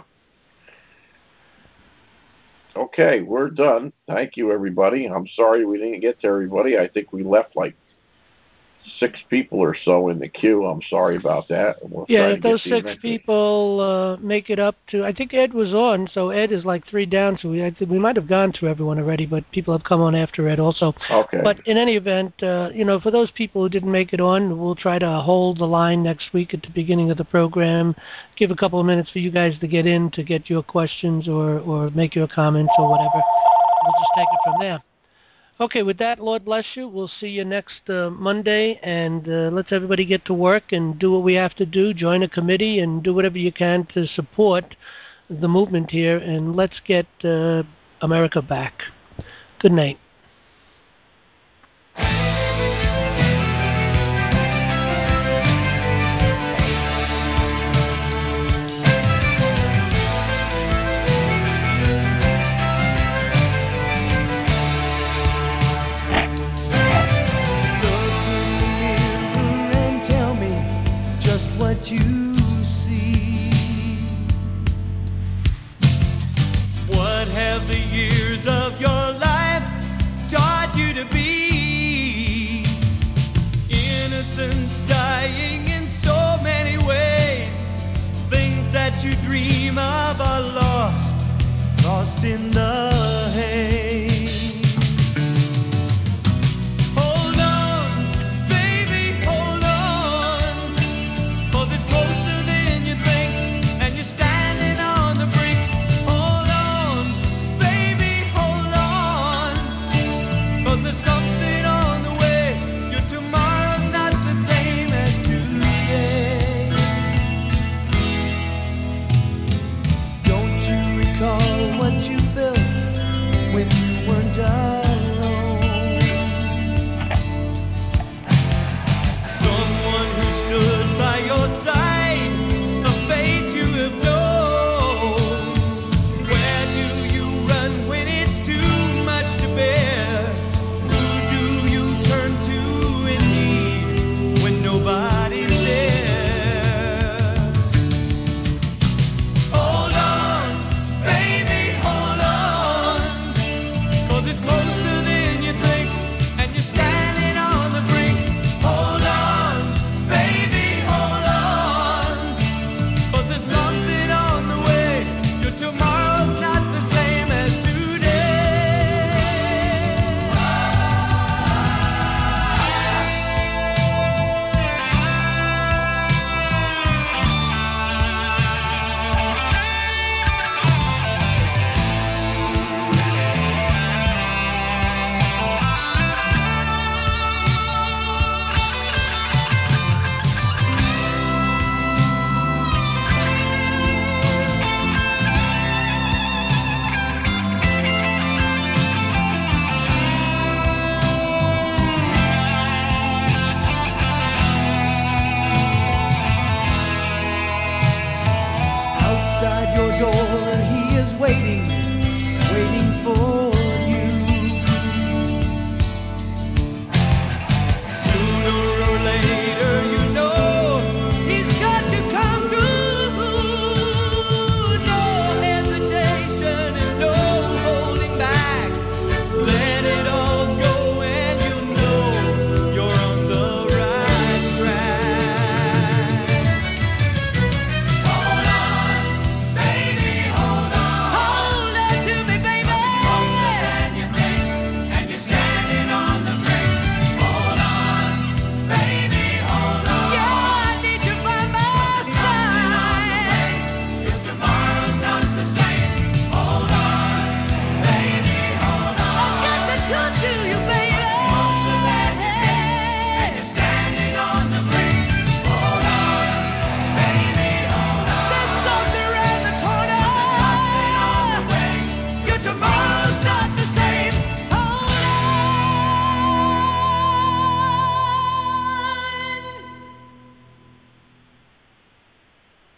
Okay, we're done. Thank you, everybody. I'm sorry we didn't get to everybody. I think we left like 6 people or so in the queue. I'm sorry about that. We'll if those 6 people make it up to, I think Ed was on, so Ed is like 3 down, so we might have gone through everyone already, but people have come on after Ed also. Okay. But in any event, for those people who didn't make it on, we'll try to hold the line next week at the beginning of the program, give a couple of minutes for you guys to get in to get your questions or make your comments or whatever. We'll just take it from there. Okay, with that, Lord bless you. We'll see you next Monday, and let's everybody get to work and do what we have to do, join a committee, and do whatever you can to support the movement here, and let's get America back. Good night. What you see. What have the years of your life taught you to be? Innocence dying in so many ways. Things that you dream of are lost in the haze. What you